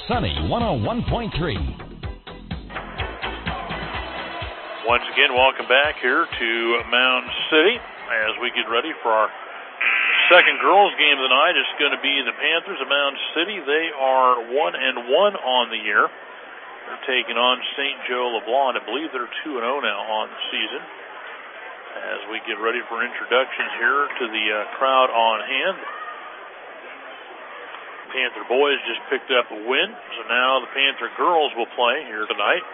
Sunny 101.3. Once again, welcome back here to Mound City as we get ready for our second girls game of the night. It's going to be the Panthers of Mound City. They are 1-1 on the year. They're taking on St. Joe LeBlanc. I believe they're 2-0 now on the season. As we get ready for introductions here to the crowd on hand. Panther boys just picked up a win, so now the Panther girls will play here tonight.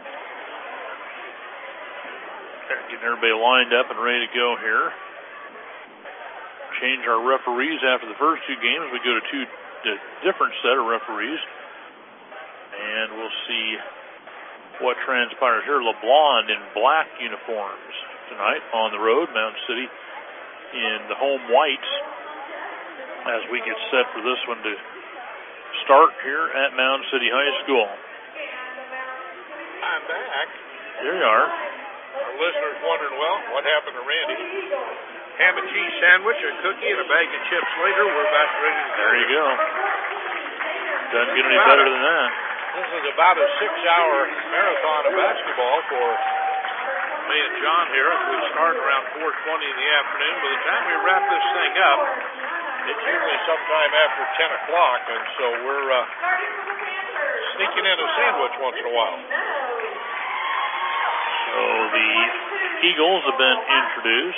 Getting everybody lined up and ready to go here. Change our referees after the first two games. We go to a different set of referees. And we'll see what transpires here. LeBlanc in black uniforms tonight on the road. Mound City in the home whites as we get set for this one to start here at Mound City High School. I'm back. There you are. Our listeners wondering, well, what happened to Randy? Ham and cheese sandwich, a cookie, and a bag of chips later. We're about ready to go. There you go. Doesn't get any better than that. This is about a 6-hour marathon of basketball for me and John here. We start around 4:20 in the afternoon. By the time we wrap this thing up, it's usually sometime after 10 o'clock, and so we're sneaking in a sandwich once in a while. So the Eagles have been introduced.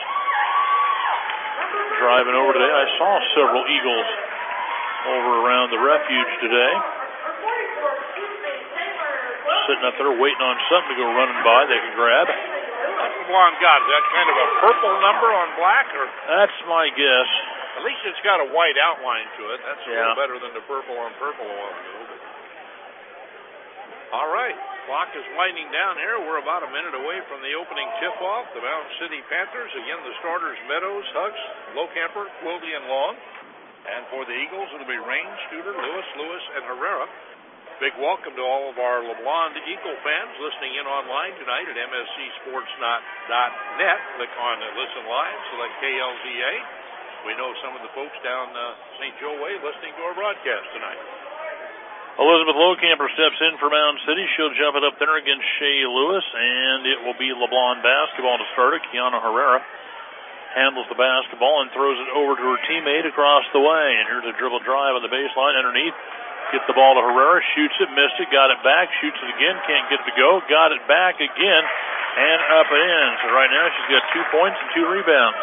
Driving over today, I saw several Eagles over around the refuge today. Sitting up there waiting on something to go running by they can grab. What's the blonde got? Is that kind of a purple number on black? Or? That's my guess. At least it's got a white outline to it. That's a little better than the purple on purple one. All right. Clock is winding down here. We're about a minute away from the opening tip-off. The Mound City Panthers, again, the starters, Meadows, Hugs, Lowcamper, Quilty, and Long. And for the Eagles, it'll be Rain, Studer, Lewis, and Herrera. Big welcome to all of our LeBlanc Eagle fans listening in online tonight at mscsports.net. Click on Listen Live, select KLZA. We know some of the folks down St. Joe Way listening to our broadcast tonight. Elizabeth Lowcamper steps in for Mound City. She'll jump it up there against Shea Lewis, and it will be LeBlanc basketball to start it. Kiana Herrera handles the basketball and throws it over to her teammate across the way. And here's a dribble drive on the baseline underneath. Get the ball to Herrera, shoots it, missed it, got it back, shoots it again, can't get it to go, got it back again, and up and in. So right now she's got 2 points and 2 rebounds.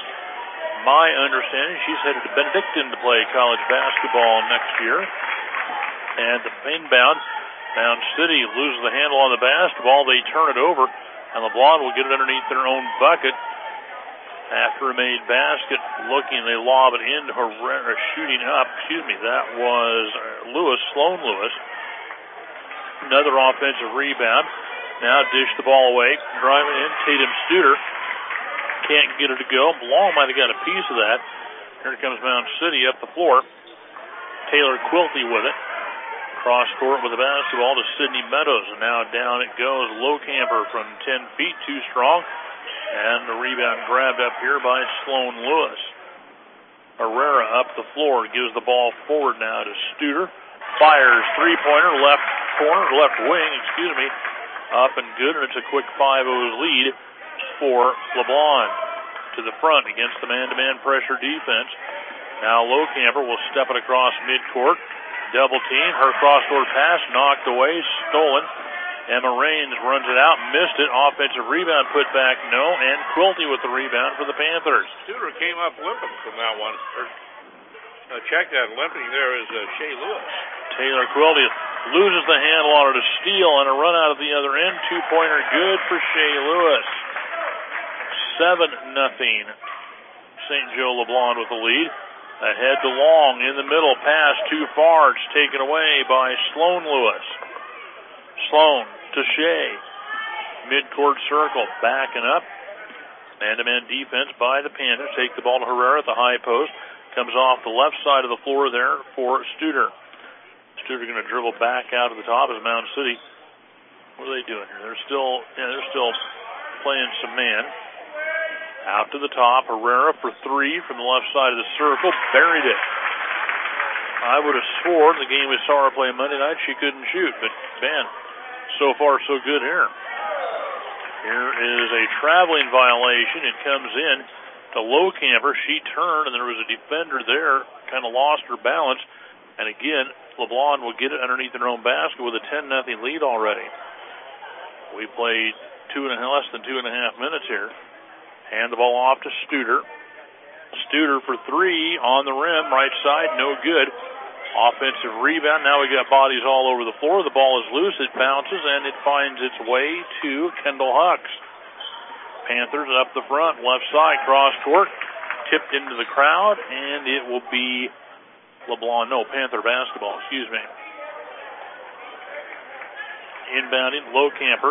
My understanding, she's headed to Benedictine to play college basketball next year. And the inbound, Mound City loses the handle on the basketball. They turn it over, and LeBlanc will get it underneath their own bucket. After a made basket, looking, they lob it into Herrera, shooting up. That was Sloan Lewis. Another offensive rebound. Now dish the ball away, driving in, Tatum Studer. Can't get it to go. Long might have got a piece of that. Here comes Mound City up the floor. Taylor Quilty with it. Cross court with the basketball to Sydney Meadows, and now down it goes. Lowcamper from 10 feet, too strong, and the rebound grabbed up here by Sloan Lewis. Herrera up the floor, gives the ball forward now to Studer. Fires three-pointer, left wing, up and good, and it's a quick 5-0 lead for LeBlanc. To the front against the man-to-man pressure defense. Now Lowcamper will step it across midcourt. Double team, her cross-court pass knocked away, stolen. Emma Raines runs it out, missed it. Offensive rebound put back, no. And Quilty with the rebound for the Panthers. Studer came up limping from that one. Check that, limping there is Shea Lewis. Taylor Quilty loses the handle on her to steal and a run out of the other end. 2-pointer good for Shea Lewis. 7-0. St. Joe LeBlanc with the lead. Ahead to Long, in the middle, pass too far, it's taken away by Sloan Lewis. Sloan to Shea. Midcourt circle, backing up. Man-to-man defense by the Panthers. Take the ball to Herrera at the high post. Comes off the left side of the floor there for Studer. Studer going to dribble back out of the top as Mound City. What are they doing here? They're still playing some man. Out to the top, Herrera for three from the left side of the circle. Buried it. I would have before, in the game we saw her play Monday night, she couldn't shoot. But, man, so far so good here. Here is a traveling violation. It comes in to Lowcamper. She turned, and there was a defender there, kind of lost her balance. And again, LeBlond will get it underneath their own basket with a 10-0 lead already. We played less than 2.5 minutes here. Hand the ball off to Studer. Studer for three on the rim, right side, no good. Offensive rebound. Now we got bodies all over the floor. The ball is loose. It bounces, and it finds its way to Kendall Hucks. Panthers up the front, left side, cross court, tipped into the crowd, and it will be Panther basketball, excuse me. Inbounding, Lowcamper.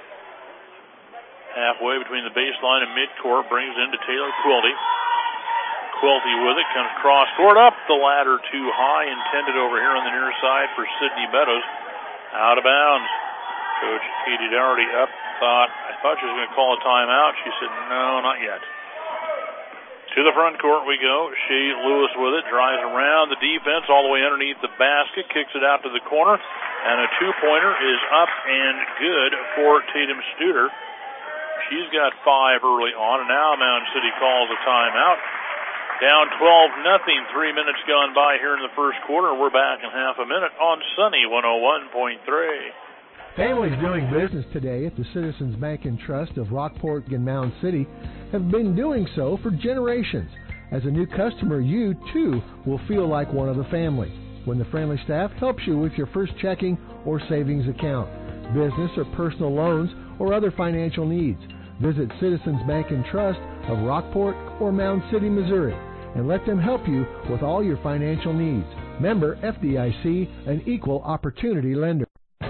Halfway between the baseline and midcourt, brings into Taylor Quilty. Quilty with it, comes cross court, up the ladder too high, intended over here on the near side for Sydney Meadows. Out of bounds. Coach Katie Dougherty up, I thought she was going to call a timeout. She said, no, not yet. To the front court we go. Shea Lewis with it, drives around the defense all the way underneath the basket, kicks it out to the corner, and a two-pointer is up and good for Tatum Studer. She's got 5 early on, and now Mound City calls a timeout. Down 12-0, 3 minutes gone by here in the first quarter. We're back in half a minute on Sunny 101.3. Families doing business today at the Citizens Bank and Trust of Rockport and Mound City have been doing so for generations. As a new customer, you, too, will feel like one of the family when the friendly staff helps you with your first checking or savings account, business or personal loans, or other financial needs. Visit Citizens Bank and Trust of Rockport or Mound City, Missouri, and let them help you with all your financial needs. Member FDIC, an equal opportunity lender.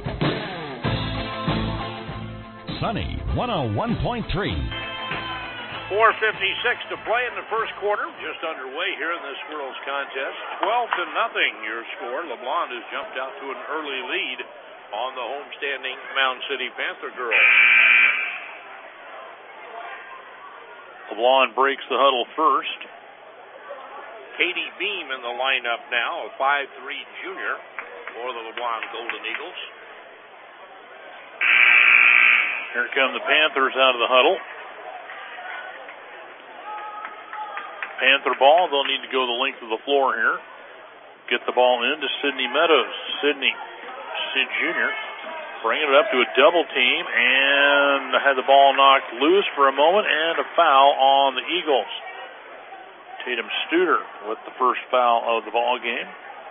Sunny 101.3. 4:56 to play in the first quarter. Just underway here in this girls' contest. 12-0 your score. LeBlond has jumped out to an early lead on the homestanding Mound City Panther girls. LeBlond breaks the huddle first. Katie Beam in the lineup now, a 5'3" junior for the LeBlond Golden Eagles. Here come the Panthers out of the huddle. Panther ball. They'll need to go the length of the floor here. Get the ball into Sydney Meadows. Sid Jr. bringing it up to a double team and had the ball knocked loose for a moment and a foul on the Eagles. Tatum Studer with the first foul of the ball game.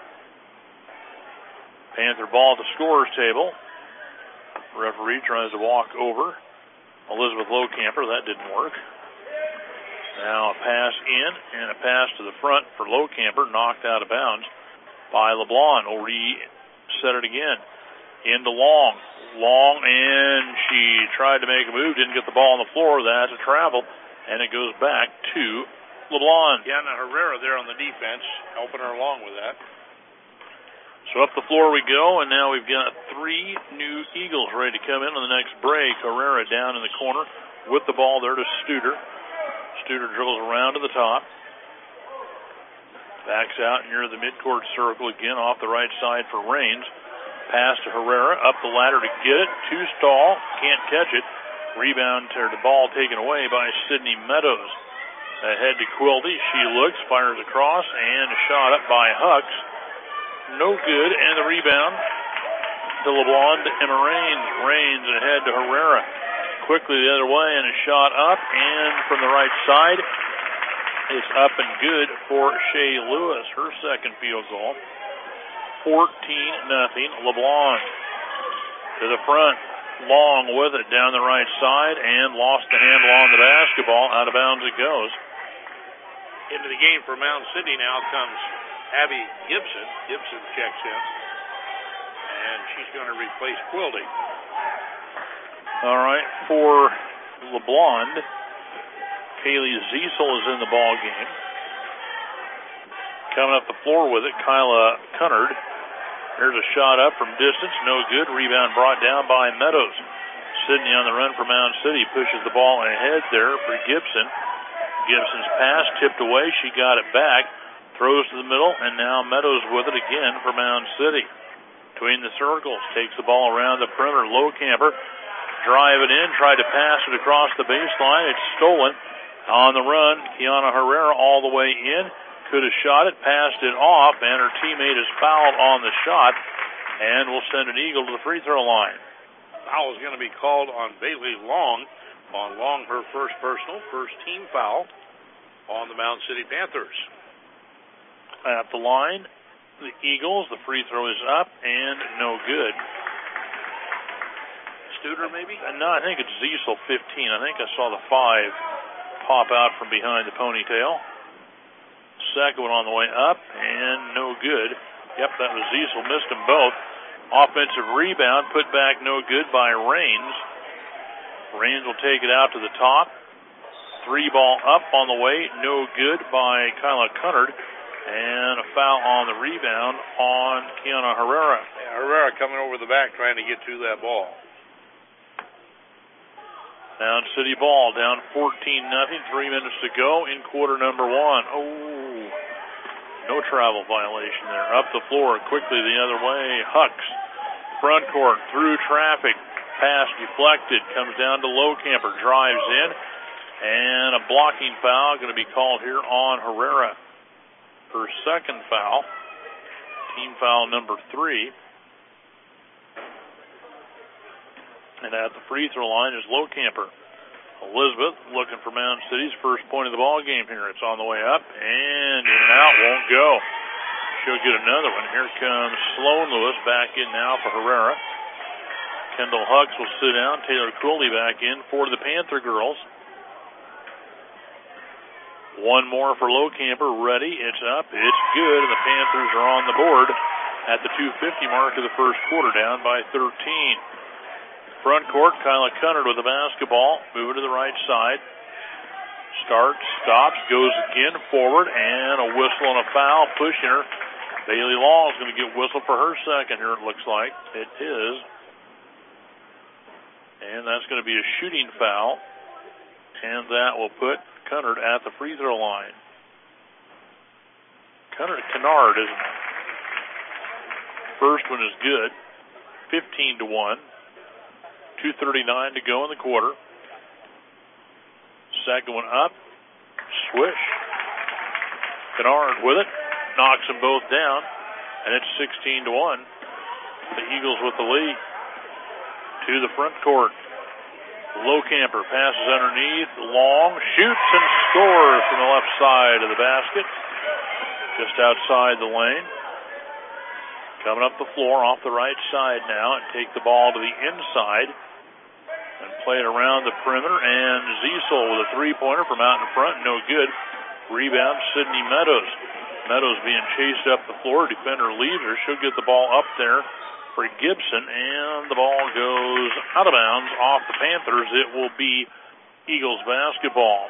Panther ball at the scorer's table. Referee tries to walk over Elizabeth Lowcamper. That didn't work. Now a pass in and a pass to the front for Lowcamper, knocked out of bounds by LeBlond. Will reset it again. Into Long, and she tried to make a move, didn't get the ball on the floor. That's a travel, and it goes back to LeBlond. Yana Herrera there on the defense, helping her along with that. So up the floor we go, and now we've got 3 new Eagles ready to come in on the next break. Herrera down in the corner with the ball there to Studer. Studer dribbles around to the top. Backs out near the midcourt circle again off the right side for Raines. Pass to Herrera, up the ladder to get it. Too tall, can't catch it. Rebound to the ball taken away by Sydney Meadows. Ahead to Quilty. She looks, fires across, and a shot up by Hucks. No good, and the rebound to LeBlond to Emma Raines. Raines ahead to Herrera. Quickly the other way, and a shot up, and from the right side, it's up and good for Shea Lewis, her second field goal. 14-0 LeBlond. To the front, Long with it down the right side, and lost the handle on the basketball. Out of bounds it goes. Into the game for Mound City now comes Abby Gibson. Gibson checks in, and she's going to replace Quilty. All right, for LeBlond, Kaylee Ziesel is in the ball game. Coming up the floor with it, Kyla Cunnard. Here's a shot up from distance, no good. Rebound brought down by Meadows. Sydney on the run for Mound City, pushes the ball ahead there for Gibson. Gibson's pass tipped away, she got it back. Throws to the middle, and now Meadows with it again for Mound City. Between the circles, takes the ball around the perimeter. Lowcamper, drive it in, tried to pass it across the baseline. It's stolen. On the run, Kiana Herrera all the way in. Could have shot it, passed it off, and her teammate is fouled on the shot, and will send an Eagle to the free throw line. Foul is going to be called on Bailey Long. On Long, her first personal, first team foul on the Mound City Panthers. At the line, the Eagles, the free throw is up and no good. Studer, maybe? No, I think it's Ziesel, 15. I think I saw the 5 pop out from behind the ponytail. Second one on the way up and no good. Yep, that was Ziesel. Missed them both. Offensive rebound put back no good by Raines. Raines will take it out to the top. 3-ball up on the way, no good by Kyla Cunnard. And a foul on the rebound on Kiana Herrera. Yeah, Herrera coming over the back trying to get to that ball. Mound City ball down 14-0, 3 minutes to go in quarter number 1. Oh, no travel violation there. Up the floor quickly the other way. Hucks, front court, through traffic. Pass deflected, comes down to Lowcamper, drives in. And a blocking foul going to be called here on Herrera. Her second foul, team foul number 3. And at the free throw line is Lowcamper. Elizabeth looking for Mound City's first point of the ball game here. It's on the way up and in and out, won't go. She'll get another one. Here comes Sloan Lewis back in now for Herrera. Kendall Hucks will sit down. Taylor Cooley back in for the Panther girls. One more for Lowcamper, ready, it's up, it's good, and the Panthers are on the board at the 2:50 mark of the first quarter, down by 13. Front court, Kyla Cunnard with the basketball, moving to the right side. Starts, stops, goes again forward, and a whistle and a foul, pushing her. Bailey Long is going to get whistled for her second here, it looks like. It is. And that's going to be a shooting foul, and that will put Cunnard at the free throw line. Kennard, isn't it? First one is good. 15-1. 2:39 to go in the quarter. Second one up. Swish. Kennard with it. Knocks them both down. And it's 16-1. The Eagles with the lead. To the front court. Lowcamper passes underneath. Long shoots and scores from the left side of the basket. Just outside the lane. Coming up the floor off the right side now and take the ball to the inside and play it around the perimeter. And Ziesel with a 3-pointer from out in front. No good. Rebound Sydney Meadows. Meadows being chased up the floor. Defender leaves her. She'll get the ball up there for Gibson, and the ball goes out of bounds off the Panthers. It will be Eagles basketball.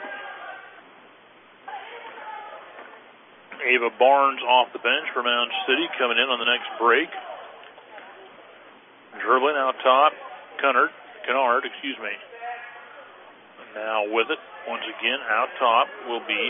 Ava Barnes off the bench for Mound City, coming in on the next break. Dribbling out top, Kennard. Now with it, once again, out top will be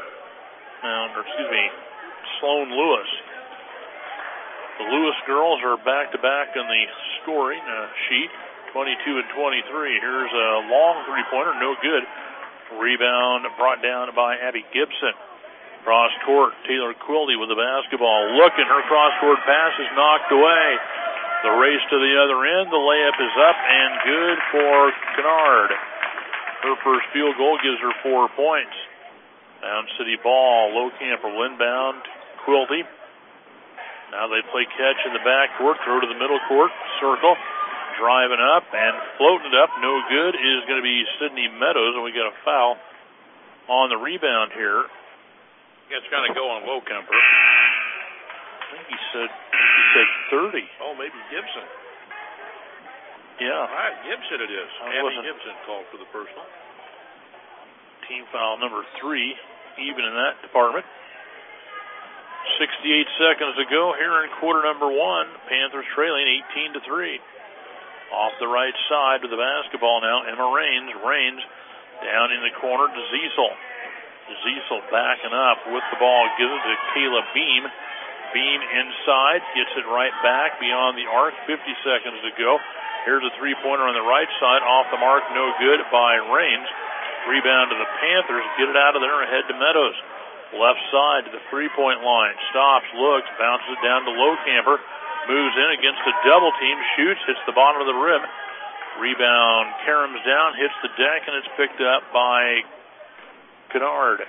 Sloan Lewis. The Lewis girls are back-to-back in the scoring sheet, 22 and 23. Here's a long 3-pointer, no good. Rebound brought down by Abby Gibson. Cross court, Taylor Quilty with the basketball. Looking, her cross-court pass is knocked away. The race to the other end, the layup is up and good for Kennard. Her first field goal gives her 4 points. Mound City ball, Lowcamper will inbound, Quilty. Now they play catch in the backcourt, throw to the middle court, circle, driving up and floating it up, no good, is going to be Sydney Meadows, and we got a foul on the rebound here. It's going to go on Lowcamper. I think he said 30. Oh, maybe Gibson. Yeah. All right, Gibson it is. Abby Gibson called for the personal. Team foul number 3, even in that department. 68 seconds to go here in quarter number 1. Panthers trailing 18-3. Off the right side with the basketball now, Emma Raines. Raines down in the corner to Ziesel. Ziesel backing up with the ball. Gives it to Caleb Beam. Beam inside. Gets it right back beyond the arc. 50 seconds to go. Here's a three-pointer on the right side. Off the mark. No good by Raines. Rebound to the Panthers. Get it out of there. Ahead to Meadows. Left side to the three-point line. Stops. Looks. Bounces it down to Lowcamper. Moves in against a double team. Shoots. Hits the bottom of the rim. Rebound. Karams down. Hits the deck. And it's picked up by Kennard.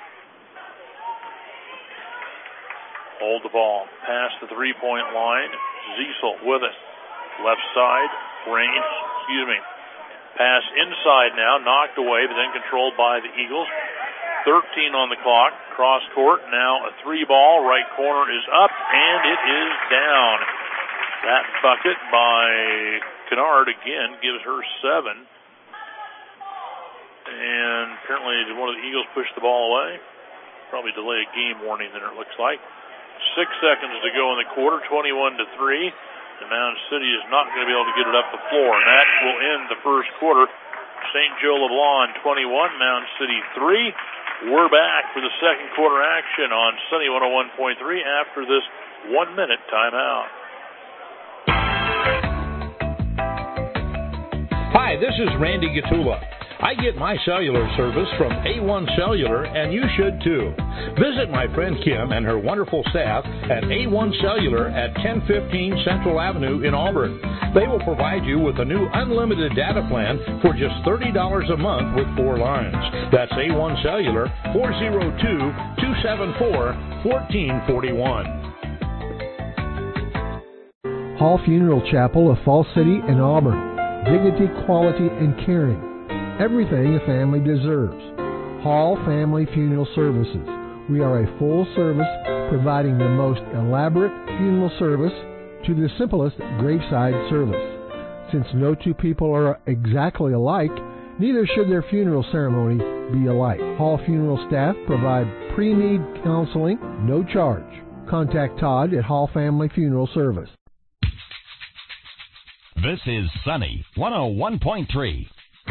Hold the ball. Past the three-point line. Ziesel with it. Left side. Raines. Pass inside now. Knocked away, but then controlled by the Eagles. 13 on the clock. Cross court. Now a three ball. Right corner is up, and it is down. That bucket by Kennard again gives her 7. And apparently one of the Eagles pushed the ball away. Probably delay a game warning there, it looks like. 6 seconds to go in the quarter, 21-3. And Mound City is not going to be able to get it up the floor. And that will end the first quarter. St. Joe LeBlanc 21, Mound City 3. We're back for the second quarter action on Sunny 101.3 after this 1-minute timeout. Hi, this is Randy Gatula. I get my cellular service from A1 Cellular, and you should too. Visit my friend Kim and her wonderful staff at A1 Cellular at 1015 Central Avenue in Auburn. They will provide you with a new unlimited data plan for just $30 a month with 4 lines. That's A1 Cellular, 402-274-1441. Hall Funeral Chapel of Fall City and Auburn. Dignity, quality, and caring. Everything a family deserves. Hall Family Funeral Services. We are a full service providing the most elaborate funeral service to the simplest graveside service. Since no two people are exactly alike, neither should their funeral ceremony be alike. Hall Funeral staff provide pre-need counseling, no charge. Contact Todd at Hall Family Funeral Service. This is Sunny 101.3.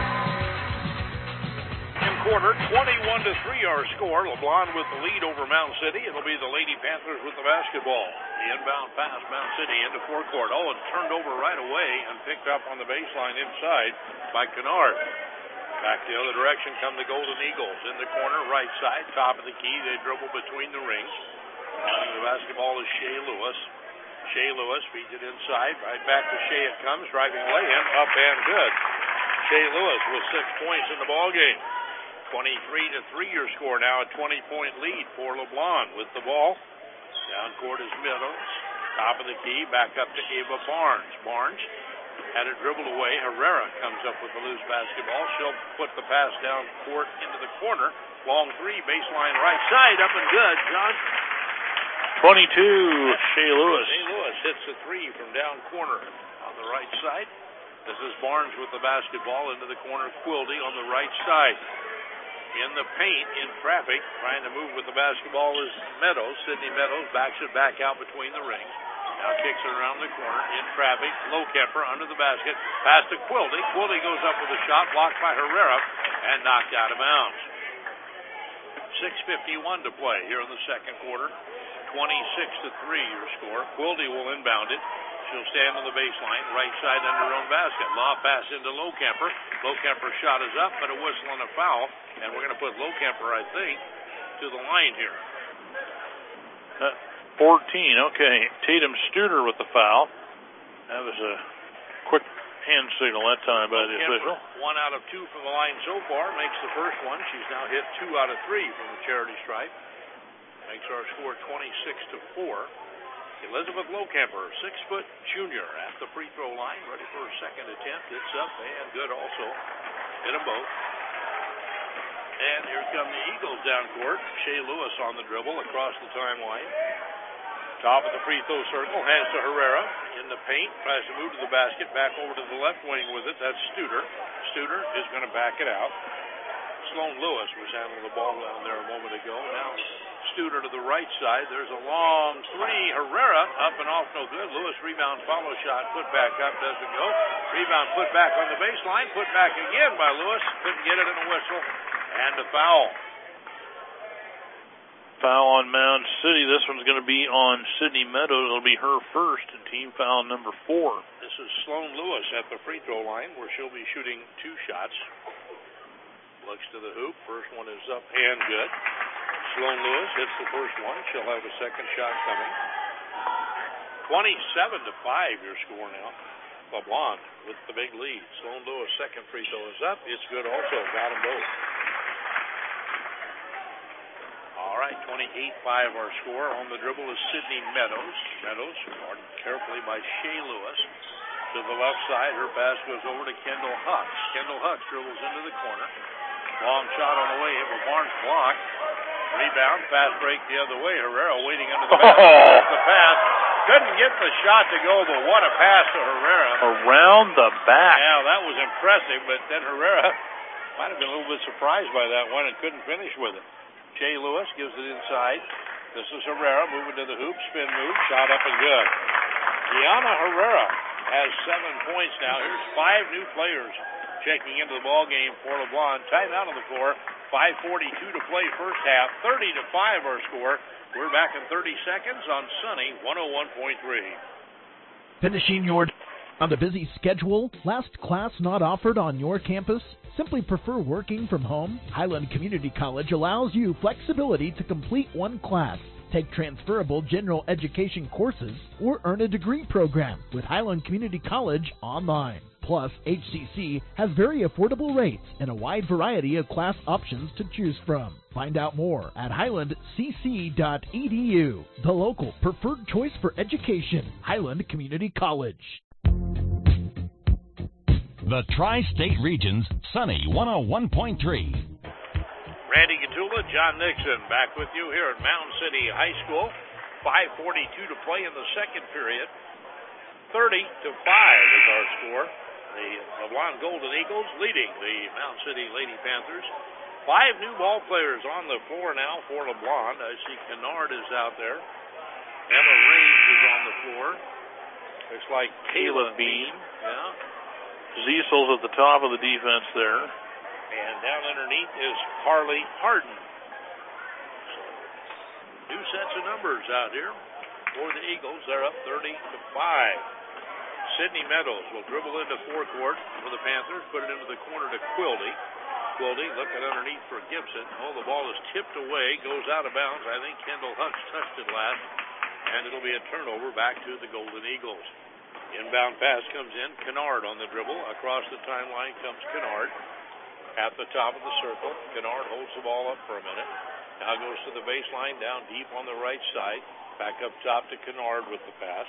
Quarter, 21-3 our score. LeBlanc with the lead over Mound City. It'll be the Lady Panthers with the basketball. The inbound pass, Mound City into forecourt. Oh, it's turned over right away and picked up on the baseline inside by Kennard. Back the other direction come the Golden Eagles. In the corner, right side, top of the key. They dribble between the rings. Counting the basketball is Shea Lewis. Shea Lewis feeds it inside. Right back to Shea it comes. Driving lay-in, up and good. Shea Lewis with 6 points in the ball game. 23-3 your score now, a 20-point lead for LeBlanc with the ball. Down court is Meadows. Top of the key, back up to Ava Barnes. Barnes had it dribbled away. Herrera comes up with the loose basketball. She'll put the pass down court into the corner. Long three, baseline right side, up and good. John? 22, Shea Lewis. Shea Lewis hits the three from down corner on the right side. This is Barnes with the basketball into the corner. Quilty on the right side. In the paint, in traffic, trying to move with the basketball is Meadows. Sidney Meadows backs it back out between the rings. Now kicks it around the corner. In traffic, Lowkemper under the basket. Pass to Quilty. Quilty goes up with a shot blocked by Herrera and knocked out of bounds. 6:51 to play here in the second quarter. 26-3 your score. Quilty will inbound it. She'll stand on the baseline, right side under her own basket. Lob pass into Lowkemper. Lowkemper's shot is up, but a whistle and a foul. And we're going to put Lowkemper, I think, to the line here. 14, okay. Tatum Studer with the foul. That was a quick hand signal that time by the official. 1 out of 2 from the line so far. Makes the first one. She's now hit 2 out of 3 from the charity stripe. Makes our score 26-4. Elizabeth Lowkemper, 6-foot junior at the free throw line, ready for her second attempt. It's up and good also. Hit them both. And here come the Eagles down court. Shea Lewis on the dribble across the timeline. Top of the free throw circle, hands to Herrera in the paint. Tries to move to the basket, back over to the left wing with it. That's Studer. Studer is going to back it out. Sloan Lewis was handling the ball down there a moment ago. Now Studer to the right side. There's a long three. Herrera up and off, no good. Lewis rebound, follow shot, put back up, doesn't go. Rebound put back on the baseline, put back again by Lewis. Couldn't get it in a whistle. And a foul. Foul on Mound City. This one's going to be on Sydney Meadows. It'll be her first, and team foul number 4. This is Sloan Lewis at the free throw line, where she'll be shooting 2 shots. Looks to the hoop. First one is up and good. Sloan Lewis hits the first one. She'll have a second shot coming. 27-5 your score now. LeBlanc with the big lead. Sloan Lewis' second free throw is up. It's good also. Got them both. All right, 28-5 our score. On the dribble is Sydney Meadows. Meadows guarded carefully by Shea Lewis. To the left side, her pass goes over to Kendall Hucks. Kendall Hucks dribbles into the corner. Long shot on the way. It was Barnes blocked. Rebound, fast break the other way. Herrera waiting under the basket. The pass. Couldn't get the shot to go, but what a pass to Herrera. Around the back. Yeah, that was impressive, but then Herrera might have been a little bit surprised by that one and couldn't finish with it. Shea Lewis gives it inside. This is Herrera moving to the hoop. Spin move. Shot up and good. Gianna Herrera has 7 points now. Here's 5 new players checking into the ball game for LeBlanc. Timeout on the floor. 5:42 to play first half. 30-5 our score. We're back in 30 seconds on Sunny 101.3. Finishing your on a busy schedule? Last class not offered on your campus? Simply prefer working from home? Highland Community College allows you flexibility to complete one class, take transferable general education courses, or earn a degree program with Highland Community College online. Plus, HCC has very affordable rates and a wide variety of class options to choose from. Find out more at highlandcc.edu, the local preferred choice for education, Highland Community College. The Tri-State Region's Sunny 101.3. Randy Gatula, John Nixon, back with you here at Mound City High School. 5:42 to play in the second period. 30-5 is our score. The LeBlanc Golden Eagles leading the Mound City Lady Panthers. 5 new ball players on the floor now for LeBlanc. I see Kennard is out there. Emma Raines is on the floor. Looks like Kayla Bean. Yeah. Ziesel's at the top of the defense there. And down underneath is Carly Harden. So, new sets of numbers out here for the Eagles. They're up 30-5. Sydney Meadows will dribble into forecourt for the Panthers, put it into the corner to Quilty. Quilty looking underneath for Gibson. Oh, the ball is tipped away, goes out of bounds. I think Kendall Hucks touched it last, and it'll be a turnover back to the Golden Eagles. Inbound pass comes in. Kennard on the dribble. Across the timeline comes Kennard. At the top of the circle, Kennard holds the ball up for a minute. Now goes to the baseline, down deep on the right side. Back up top to Kennard with the pass.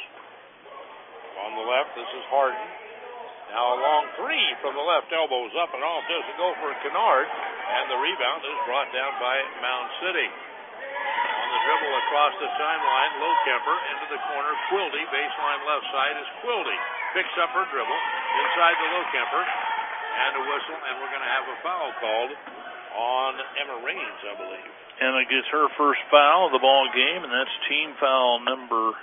On the left, this is Harden. Now a long three from the left, elbows up and off. Doesn't go for Kennard. And the rebound is brought down by Mound City. On the dribble across the timeline, Lowkemper into the corner. Quilty, baseline left side is Quilty. Picks up her dribble inside the Lowkemper. And a whistle, and we're going to have a foul called on Emma Raines, I believe. Emma gets her first foul of the ball game, and that's team foul number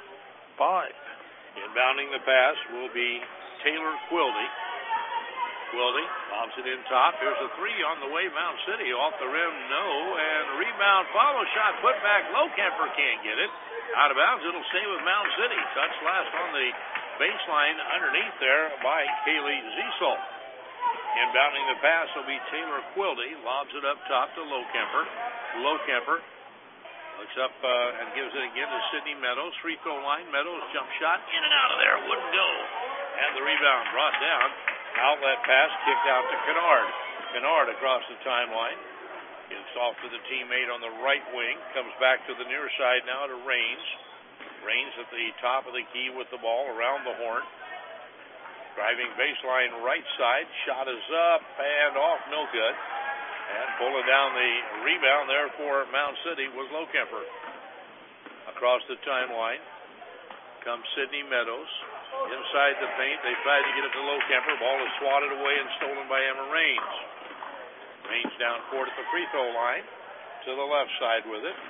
5. Inbounding the pass will be Taylor Quilty. Quilty lobs it in top. Here's a three on the way. Mound City off the rim, no. And rebound, follow shot, put back. Lowkemper can't get it. Out of bounds, it'll stay with Mound City. Touch last on the baseline underneath there by Kaylee Ziesel. Inbounding the pass will be Taylor Quilty. Lobs it up top to Lowkemper. Lowkemper looks up and gives it again to Sydney Meadows. Free throw line. Meadows jump shot. In and out of there. Wouldn't go. And the rebound brought down. Outlet pass kicked out to Kennard. Kennard across the timeline. Gets off to the teammate on the right wing. Comes back to the near side now to Raines. Raines at the top of the key with the ball around the horn. Driving baseline right side. Shot is up and off. No good. And pulling down the rebound there for Mound City was Lowkemper. Across the timeline comes Sydney Meadows. Inside the paint. They tried to get it to Lowkemper. Ball is swatted away and stolen by Emma Raines. Raines down court at the free throw line. To the left side with it.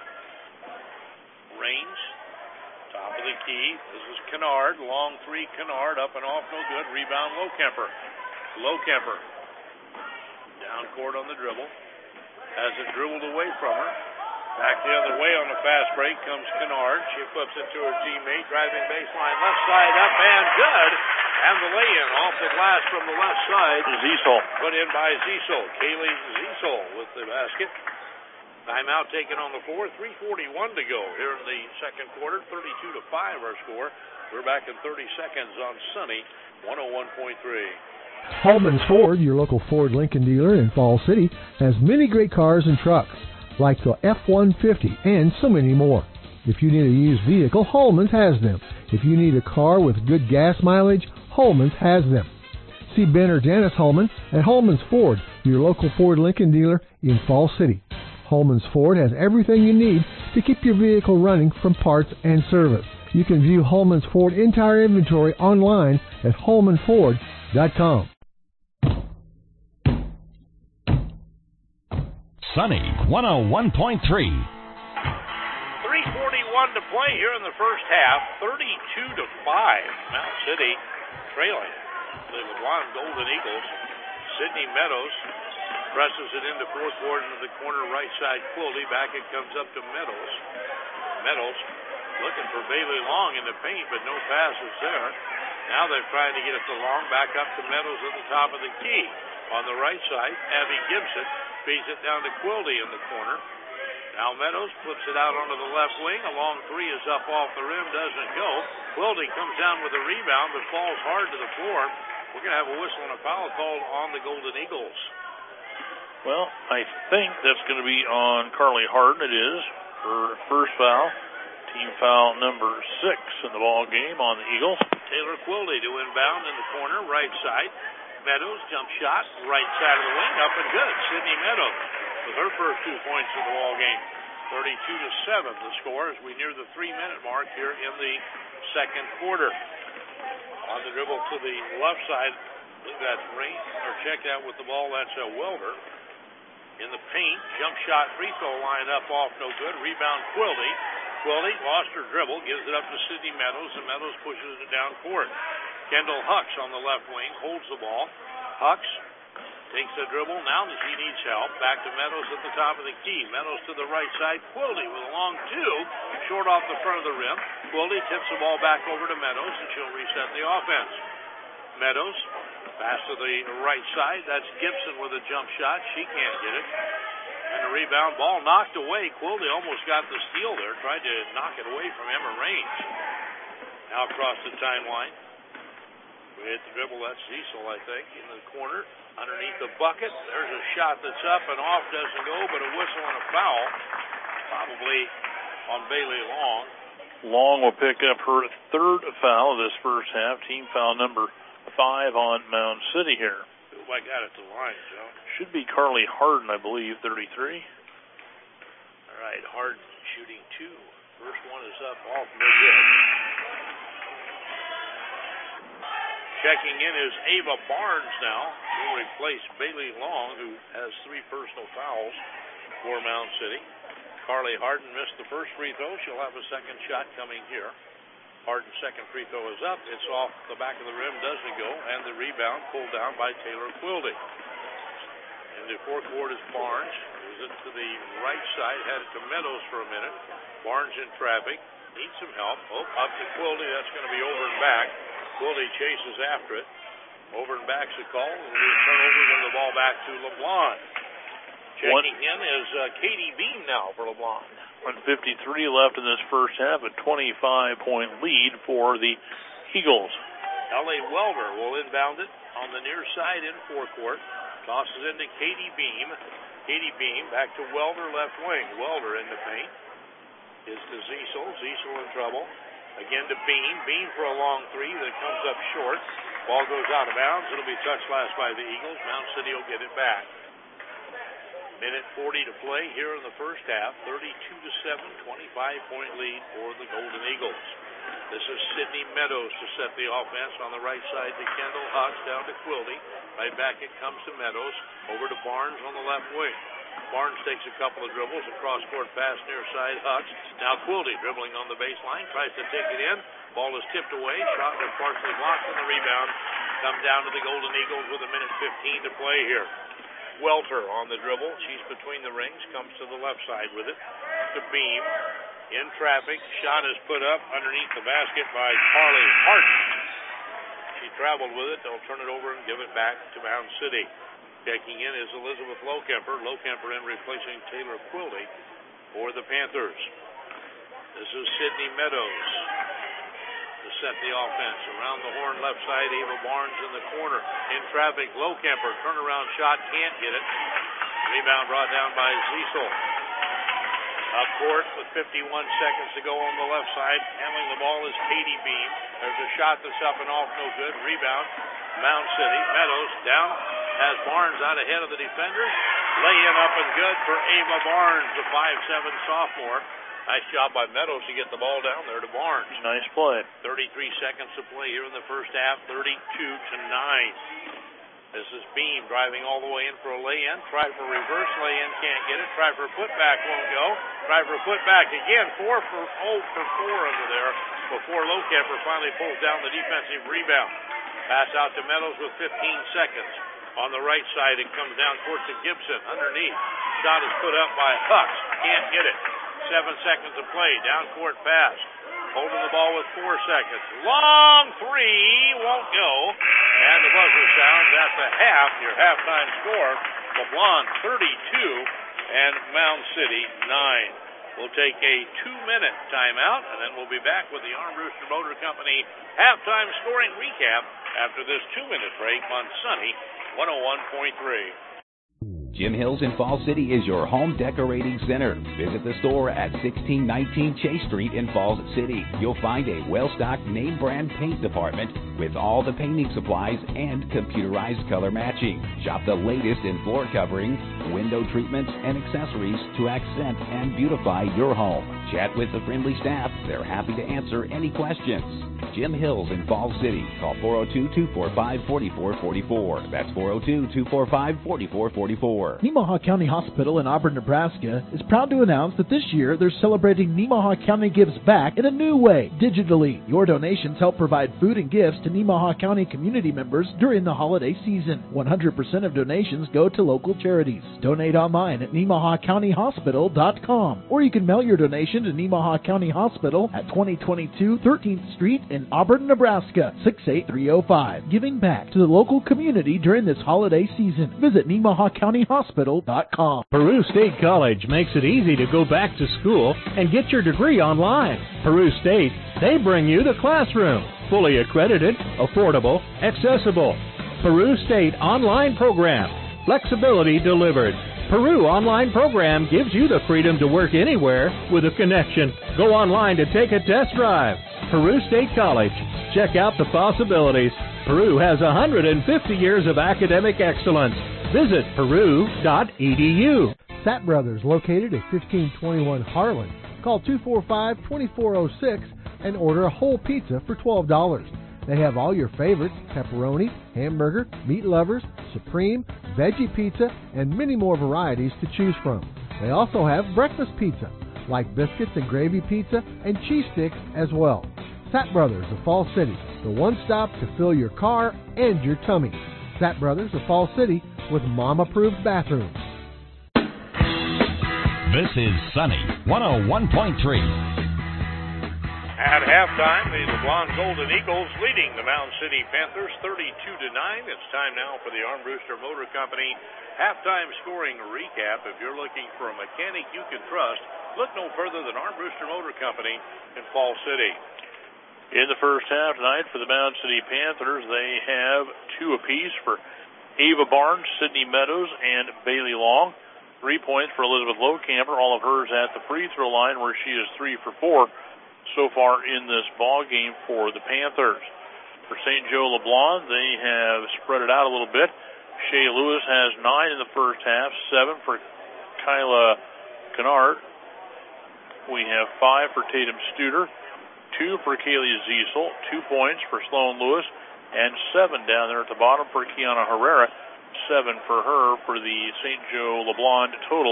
Raines. Top of the key. This is Kennard. Long three, Kennard. Up and off, no good. Rebound, Lowkemper. Lowkemper. Down court on the dribble. Has it dribbled away from her. Back the other way on the fast break comes Kennard. She flips it to her teammate. Driving baseline, left side up and good. And the lay-in off the glass from the left side. Ziesel. Put in by Ziesel. Kaylee Ziesel with the basket. Timeout taken on the floor. 3:41 to go here in the second quarter. 32-5 our score. We're back in 30 seconds on Sunny 101.3. Holman's Ford, your local Ford Lincoln dealer in Fall City, has many great cars and trucks, like the F-150 and so many more. If you need a used vehicle, Holman's has them. If you need a car with good gas mileage, Holman's has them. See Ben or Janice Holman at Holman's Ford, your local Ford Lincoln dealer in Fall City. Holman's Ford has everything you need to keep your vehicle running from parts and service. You can view Holman's Ford entire inventory online at holmanford.com. Sunny 101.3. 3:41 to play here in the first half. 32-5. Mount City trailing the LeBlond Golden Eagles. Sydney Meadows presses it into fourth quarter into the corner right side. Quilty back it comes up to Meadows. Meadows looking for Bailey Long in the paint, but no passes there. Now they're trying to get it to Long. Back up to Meadows at the top of the key. On the right side, Abby Gibson feeds it down to Quilty in the corner. Now Meadows flips it out onto the left wing. A long three is up off the rim, doesn't go. Quilty comes down with a rebound, but falls hard to the floor. We're going to have a whistle and a foul called on the Golden Eagles. Well, I think that's going to be on Carly Harden. It is her first foul. Team foul number 6 in the ball game on the Eagles. Taylor Quilty to inbound in the corner, right side. Meadows, jump shot, right side of the wing, up and good. Sydney Meadows with her first 2 points of the ball game. 32-7 the score as we near the 3-minute mark here in the second quarter. On the dribble to the left side, I believe that's Rain, or check out with the ball, that's Welder. In the paint, jump shot, free throw line up off, no good. Rebound Quilty. Quilty lost her dribble, gives it up to Sydney Meadows, and Meadows pushes it down court. Kendall Hucks on the left wing holds the ball. Hucks takes the dribble. Now he needs help. Back to Meadows at the top of the key. Meadows to the right side. Quilty with a long two. Short off the front of the rim. Quilty tips the ball back over to Meadows, and she'll reset the offense. Meadows pass to the right side. That's Gibson with a jump shot. She can't get it. And the rebound ball knocked away. Quilty almost got the steal there. Tried to knock it away from Emma Raines. Now across the timeline. We hit the dribble. That's Ziesel, I think, in the corner. Underneath the bucket. There's a shot that's up and off. Doesn't go, but a whistle and a foul. Probably on Bailey Long. Long will pick up her third foul of this first half. Team foul number 5 on Mound City here. Who I got at the line, Joe? Should be Carly Harden, I believe, 33. All right, Harden shooting 2. First one is up off, no good. Checking in is Ava Barnes now. Will replace Bailey Long, who has 3 personal fouls for Mound City. Carly Harden missed the first free throw. She'll have a second shot coming here. Harden's second free throw is up. It's off the back of the rim, doesn't go, and the rebound pulled down by Taylor Quilty. In the fourth quarter is Barnes. Moves it to the right side, had it to Meadows for a minute. Barnes in traffic, needs some help. Up to Quilty. That's going to be over and back. Quilty chases after it. Over and back's the call. And we turn over, then the ball back to LeBlond. Checking in is Katie Beam now for LeBlond. 1:53 left in this first half, a 25-point lead for the Eagles. L.A. Welder will inbound it on the near side in forecourt. Tosses into Katie Beam. Katie Beam back to Welder, left wing. Welder in the paint. Is to Ziesel. Ziesel in trouble. Again to Beam. Beam for a long three that comes up short. Ball goes out of bounds. It'll be touched last by the Eagles. Mount City will get it back. Minute 40 to play here in the first half. 32-7, 25-point lead for the Golden Eagles. This is Sydney Meadows to set the offense on the right side to Kendall Hucks, down to Quilty. Right back it comes to Meadows. Over to Barnes on the left wing. Barnes takes a couple of dribbles. A cross-court pass near side Hucks. Now Quilty dribbling on the baseline. Tries to take it in. Ball is tipped away. Shot was partially blocked on the rebound. Come down to the Golden Eagles with a minute 15 to play here. Welter on the dribble. She's between the rings, comes to the left side with it. To Beam. In traffic. Shot is put up underneath the basket by Carly Harden. She traveled with it. They'll turn it over and give it back to Mound City. Checking in is Elizabeth Lohkemper. Lohkemper in replacing Taylor Quilty for the Panthers. This is Sydney Meadows to set the offense. Around the horn left side, Ava Barnes in the corner. In traffic, Lohkemper. Turnaround shot, can't get it. Rebound brought down by Ziesel. Up court with 51 seconds to go on the left side. Handling the ball is Katie Beam. There's a shot that's up and off, no good. Rebound, Mound City. Meadows down, has Barnes out ahead of the defenders. Lay-in up and good for Ava Barnes, the 5'7" sophomore. Nice job by Meadows to get the ball down there to Barnes. Nice play. 33 seconds to play here in the first half, 32-9. This is Beam driving all the way in for a lay-in. Try for reverse lay-in, can't get it. Try for putback, won't go. Try for putback again. 4 for 4 over there before Lohkemper finally pulls down the defensive rebound. Pass out to Meadows with 15 seconds. On the right side, it comes down court to Gibson underneath. Shot is put up by Hux. Can't get it. 7 seconds to play. Down court pass. Holding the ball with 4 seconds. Long three won't go. And the buzzer sounds at the half. Your halftime score, LeBlanc 32 and Mound City 9. We'll take a 2-minute timeout, and then we'll be back with the Armbruster Motor Company halftime scoring recap after this 2-minute break on Sunny 101.3. Jim Hills in Falls City is your home decorating center. Visit the store at 1619 Chase Street in Falls City. You'll find a well-stocked name brand paint department with all the painting supplies and computerized color matching. Shop the latest in floor covering, window treatments, and accessories to accent and beautify your home. Chat with the friendly staff. They're happy to answer any questions. Jim Hills in Falls City. Call 402-245-4444. That's 402-245-4444. Nemaha County Hospital in Auburn, Nebraska is proud to announce that this year they're celebrating Nemaha County Gives Back in a new way, digitally. Your donations help provide food and gifts to Nemaha County community members during the holiday season. 100% of donations go to local charities. Donate online at NemahaCountyHospital.com, or you can mail your donation to Nemaha County Hospital at 2022 13th Street in Auburn, Nebraska, 68305. Giving back to the local community during this holiday season. Visit NemahaCountyHospital.com. Peru State College makes it easy to go back to school and get your degree online. Peru State, they bring you the classroom. Fully accredited, affordable, accessible. Peru State online program. Flexibility delivered. Peru online program gives you the freedom to work anywhere with a connection. Go online to take a test drive. Peru State College. Check out the possibilities. Peru has 150 years of academic excellence. Visit peru.edu. Satt Brothers, located at 1521 Harlan. Call 245-2406 and order a whole pizza for $12. They have all your favorites: pepperoni, hamburger, meat lovers, supreme, veggie pizza, and many more varieties to choose from. They also have breakfast pizza, like biscuits and gravy pizza, and cheese sticks as well. Satt Brothers of Falls City, the one stop to fill your car and your tummy. Satt Brothers of Falls City with mom-approved bathrooms. This is Sunny 101.3. At halftime, the LeBlanc Golden Eagles leading the Mound City Panthers 32-9. It's time now for the Armbruster Motor Company halftime scoring recap. If you're looking for a mechanic you can trust, look no further than Armbruster Motor Company in Falls City. In the first half tonight for the Mound City Panthers, they have 2 apiece for Ava Barnes, Sydney Meadows, and Bailey Long. 3 points for Elizabeth Lohkemper, all of hers at the free throw line, where she is 3 for 4 so far in this ball game for the Panthers. For St. Joe LeBlanc, they have spread it out a little bit. Shea Lewis has 9 in the first half, 7 for Kyla Kennard. We have 5 for Tatum Studer, 2 for Kaylee Ziesel, 2 points for Sloan Lewis, and 7 down there at the bottom for Kiana Herrera. 7 for her for the St. Joe LeBlanc total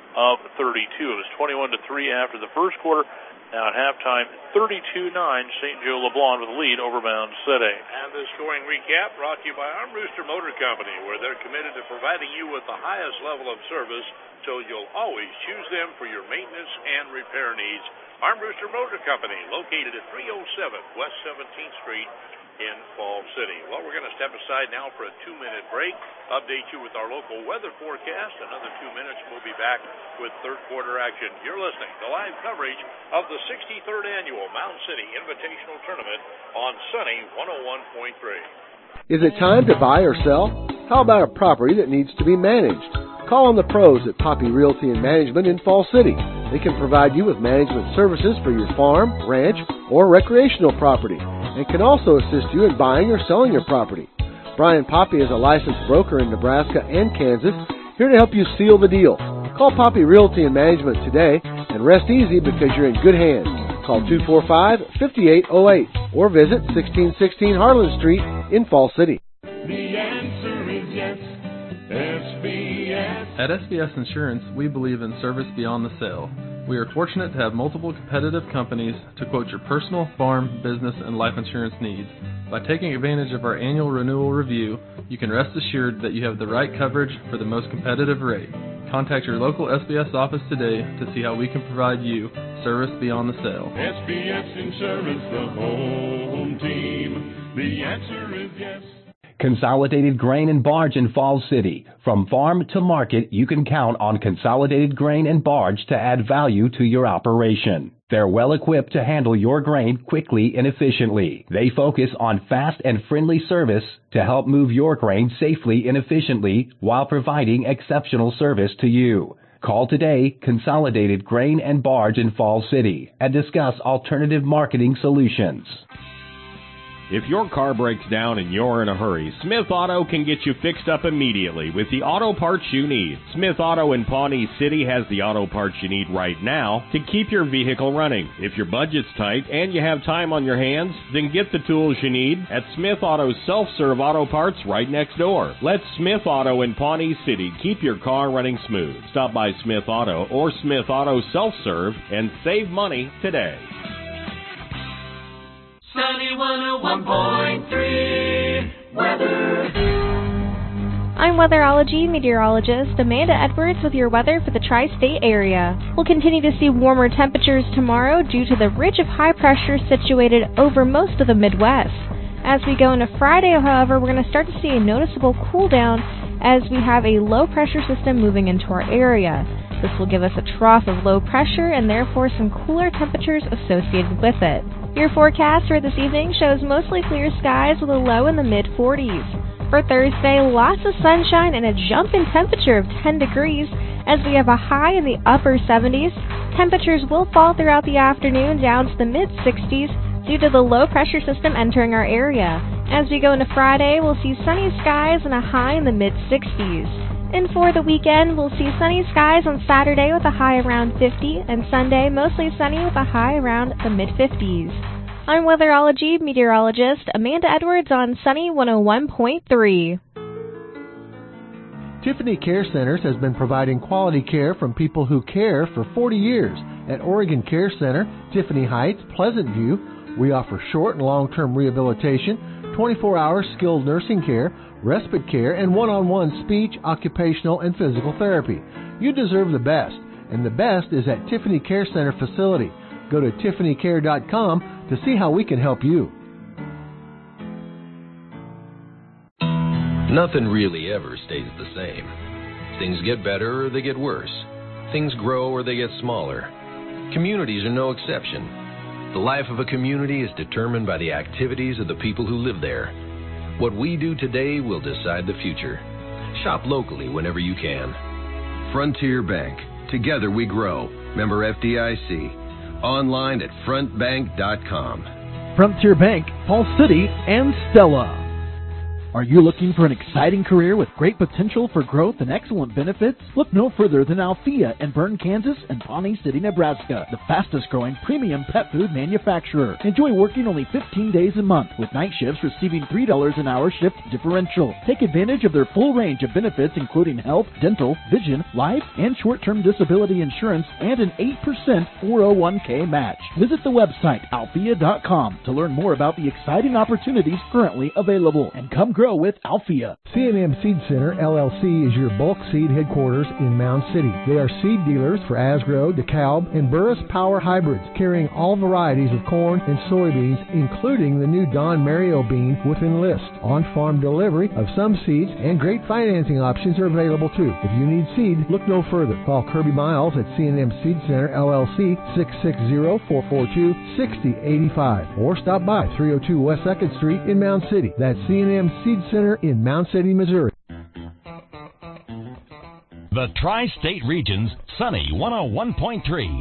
of 32. It was 21-3 after the first quarter. Now at halftime, 32-9, St. Joe LeBlanc with the lead over Mound City. And the scoring recap brought to you by Armbruster Motor Company, where they're committed to providing you with the highest level of service, so you'll always choose them for your maintenance and repair needs. Armbruster Motor Company, located at 307 West 17th Street in Falls City. Well, we're going to step aside now for a 2-minute break, update you with our local weather forecast. Another 2 minutes, we'll be back with third quarter action. You're listening to live coverage of the 63rd Annual Mound City Invitational Tournament on Sunny 101.3. Is it time to buy or sell? How about a property that needs to be managed? Call on the pros at Poppy Realty and Management in Falls City. They can provide you with management services for your farm, ranch, or recreational property, and can also assist you in buying or selling your property. Brian Poppy is a licensed broker in Nebraska and Kansas, here to help you seal the deal. Call Poppy Realty and Management today and rest easy because you're in good hands. Call 245-5808 or visit 1616 Harlan Street in Falls City. The answer is yes, SBS. At SBS Insurance, we believe in service beyond the sale. We are fortunate to have multiple competitive companies to quote your personal, farm, business, and life insurance needs. By taking advantage of our annual renewal review, you can rest assured that you have the right coverage for the most competitive rate. Contact your local SBS office today to see how we can provide you service beyond the sale. SBS Insurance, the home team. The answer is yes. Consolidated Grain and Barge in Falls City. From farm to market, you can count on Consolidated Grain and Barge to add value to your operation. They're well equipped to handle your grain quickly and efficiently. They focus on fast and friendly service to help move your grain safely and efficiently while providing exceptional service to you. Call today, Consolidated Grain and Barge in Falls City, and discuss alternative marketing solutions. If your car breaks down and you're in a hurry, Smith Auto can get you fixed up immediately with the auto parts you need. Smith Auto in Pawnee City has the auto parts you need right now to keep your vehicle running. If your budget's tight and you have time on your hands, then get the tools you need at Smith Auto's self-serve auto parts right next door. Let Smith Auto in Pawnee City keep your car running smooth. Stop by Smith Auto or Smith Auto self-serve and save money today. Sunny 101.3 weather. I'm weatherology meteorologist Amanda Edwards with your weather for the tri-state area. We'll continue to see warmer temperatures tomorrow due to the ridge of high pressure situated over most of the Midwest. As we go into Friday, however, we're going to start to see a noticeable cool down as we have a low pressure system moving into our area. This will give us a trough of low pressure and therefore some cooler temperatures associated with it. Your forecast for this evening shows mostly clear skies with a low in the mid-40s. For Thursday, lots of sunshine and a jump in temperature of 10 degrees as we have a high in the upper 70s. Temperatures will fall throughout the afternoon down to the mid-60s due to the low pressure system entering our area. As we go into Friday, we'll see sunny skies and a high in the mid-60s. And for the weekend, we'll see sunny skies on Saturday with a high around 50, and Sunday mostly sunny with a high around the mid-50s. I'm weatherology meteorologist Amanda Edwards on Sunny 101.3. Tiffany Care Centers has been providing quality care from people who care for 40 years. At Oregon Care Center, Tiffany Heights, Pleasant View, we offer short and long-term rehabilitation, 24-hour skilled nursing care, respite care, and one-on-one speech, occupational, and physical therapy. You deserve the best, and the best is at Tiffany Care Center facility. Go to tiffanycare.com to see how we can help you. Nothing really ever stays the same. Things get better or they get worse. Things grow or they get smaller. Communities are no exception. The life of a community is determined by the activities of the people who live there. What we do today will decide the future. Shop locally whenever you can. Frontier Bank. Together we grow. Member FDIC. Online at frontbank.com. Frontier Bank, Falls City, and Stella. Are you looking for an exciting career with great potential for growth and excellent benefits? Look no further than Althea in Bern, Kansas and Pawnee City, Nebraska, the fastest growing premium pet food manufacturer. Enjoy working only 15 days a month with night shifts receiving $3 an hour shift differential. Take advantage of their full range of benefits including health, dental, vision, life, and short-term disability insurance and an 8% 401k match. Visit the website althea.com to learn more about the exciting opportunities currently available and come grow with Althea. C&M Seed Center, LLC is your bulk seed headquarters in Mound City. They are seed dealers for Asgrow, DeKalb, and Burris Power hybrids, carrying all varieties of corn and soybeans, including the new Don Mario bean with Enlist. On-farm delivery of some seeds and great financing options are available too. If you need seed, look no further. Call Kirby Miles at C&M Seed Center, LLC, 660-442-6085, or stop by 302 West 2nd Street in Mound City. That's C&M Seed Center in Mound City, Missouri. The Tri-State Region's Sunny 101.3.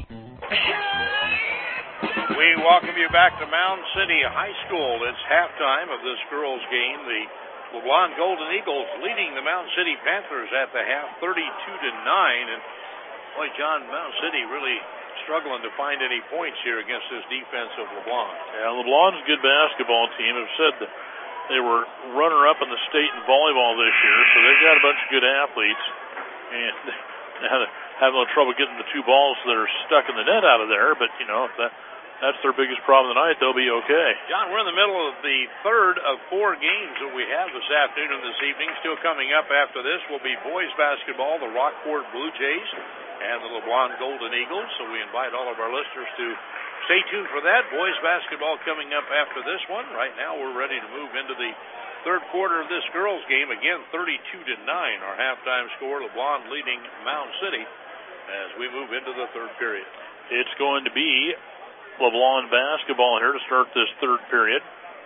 We welcome you back to Mound City High School. It's halftime of this girls' game. The LeBlond Golden Eagles leading the Mound City Panthers at the half, 32-9. And boy, John, Mound City really struggling to find any points here against this defense of LeBlond. Yeah, LeBlond's a good basketball team. I've said that they were runner-up in the state in volleyball this year, so they've got a bunch of good athletes. And now they're having a little trouble getting the two balls that are stuck in the net out of there, but, you know, that's their biggest problem tonight. They'll be okay. John, we're in the middle of the third of four games that we have this afternoon and this evening. Still coming up after this will be boys basketball, the Rockport Blue Jays and the LeBlond Golden Eagles. So we invite all of our listeners to stay tuned for that. Boys basketball coming up after this one. Right now we're ready to move into the third quarter of this girls' game. Again, 32-9, our halftime score. LeBlond leading Mound City as we move into the third period. It's going to be LeBlond basketball here to start this third period.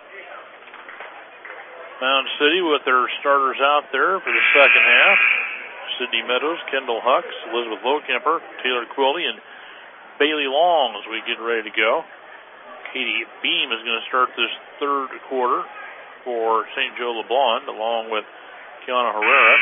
Mound City with their starters out there for the second half. Sydney Meadows, Kendall Hucks, Elizabeth Lowkemper, Taylor Quilty, and Bailey Long as we get ready to go. Katie Beam is going to start this third quarter for St. Joe LeBlond, along with Kiana Herrera.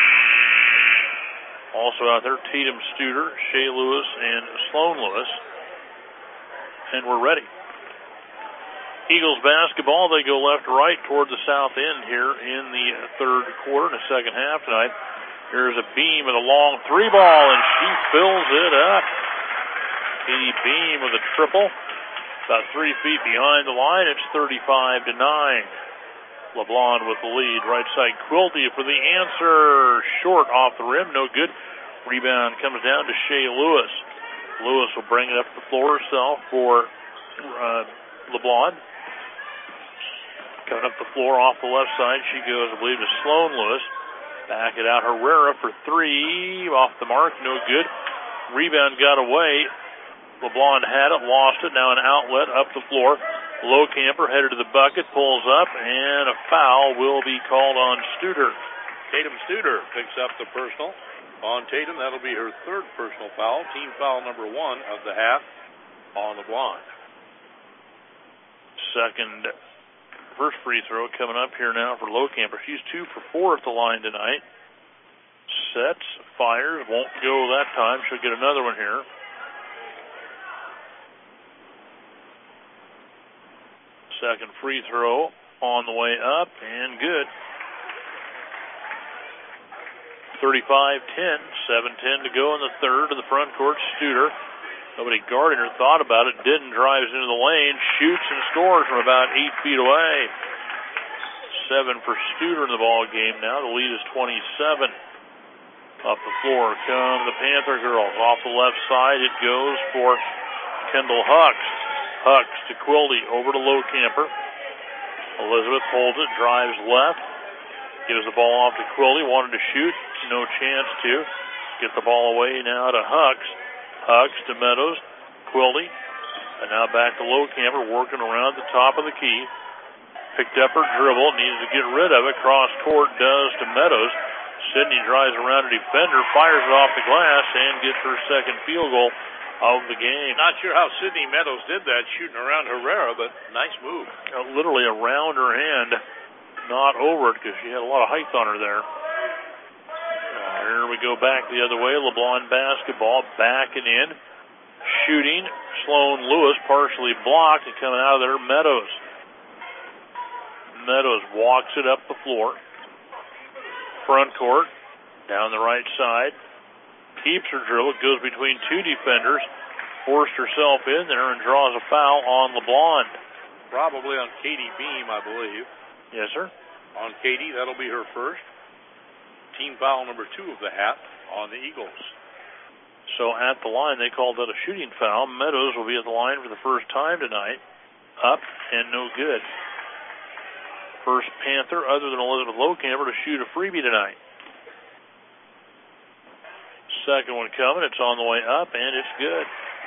Also out there, Tatum Studer, Shea Lewis, and Sloan Lewis. And we're ready. Eagles basketball, they go left to right toward the south end here in the third quarter, in the second half tonight. Here's a Beam with a long three ball, and she fills it up. Katie Beam with a triple, about 3 feet behind the line. It's 35-9. LeBlond with the lead. Right side, Quilty for the answer. Short off the rim, no good. Rebound comes down to Shea Lewis. Lewis will bring it up the floor herself for LeBlond. Coming up the floor off the left side, she goes, I believe, to Sloan Lewis. Back it out, Herrera for three. Off the mark, no good. Rebound got away. LeBlond had it, lost it. Now an outlet up the floor. Lowcamper headed to the bucket, pulls up, and a foul will be called on Studer. Tatum Studer picks up the personal on Tatum. That'll be her third personal foul. Team foul number 1 of the half on LeBlond. First free throw coming up here now for Lowcamper. She's 2 for 4 at the line tonight. Sets, fires, won't go that time. She'll get another one here. Second free throw on the way up and good. 35-10, 7:10 to go in the third. To the front court, Studer. Nobody guarding her, thought about it, didn't, drives into the lane, shoots and scores from about 8 feet away. 7 for Studer in the ball game now. The lead is 27. Up the floor come the Panther girls. Off the left side, it goes for Kendall Hucks. Hucks to Quilty, over to Lowcamper. Elizabeth holds it, drives left, gives the ball off to Quilty, wanted to shoot, no chance to. Get the ball away now to Hucks. Hucks to Meadows, Quilty, and now back to Lowcamper, working around the top of the key. Picked up her dribble, needs to get rid of it. Cross court does to Meadows. Sydney drives around a defender, fires it off the glass, and gets her second field goal of the game. Not sure how Sydney Meadows did that, shooting around Herrera, but nice move. Literally around her hand. not over it because she had a lot of height on her there. Here we go back the other way. LeBlond basketball backing in. Shooting. Sloan Lewis partially blocked, and coming out of there, Meadows. Meadows walks it up the floor. Front court. Down the right side. Keeps her dribble. Goes between two defenders. Forced herself in there and draws a foul on LeBlond. Probably on Katie Beam, I believe. Yes, sir. On Katie, that'll be her first. Team foul number 2 of the half on the Eagles. So at the line, they called that a shooting foul. Meadows will be at the line for the first time tonight. Up and no good. First Panther other than Elizabeth Lowcamper to shoot a freebie tonight. Second one coming. It's on the way up, and it's good.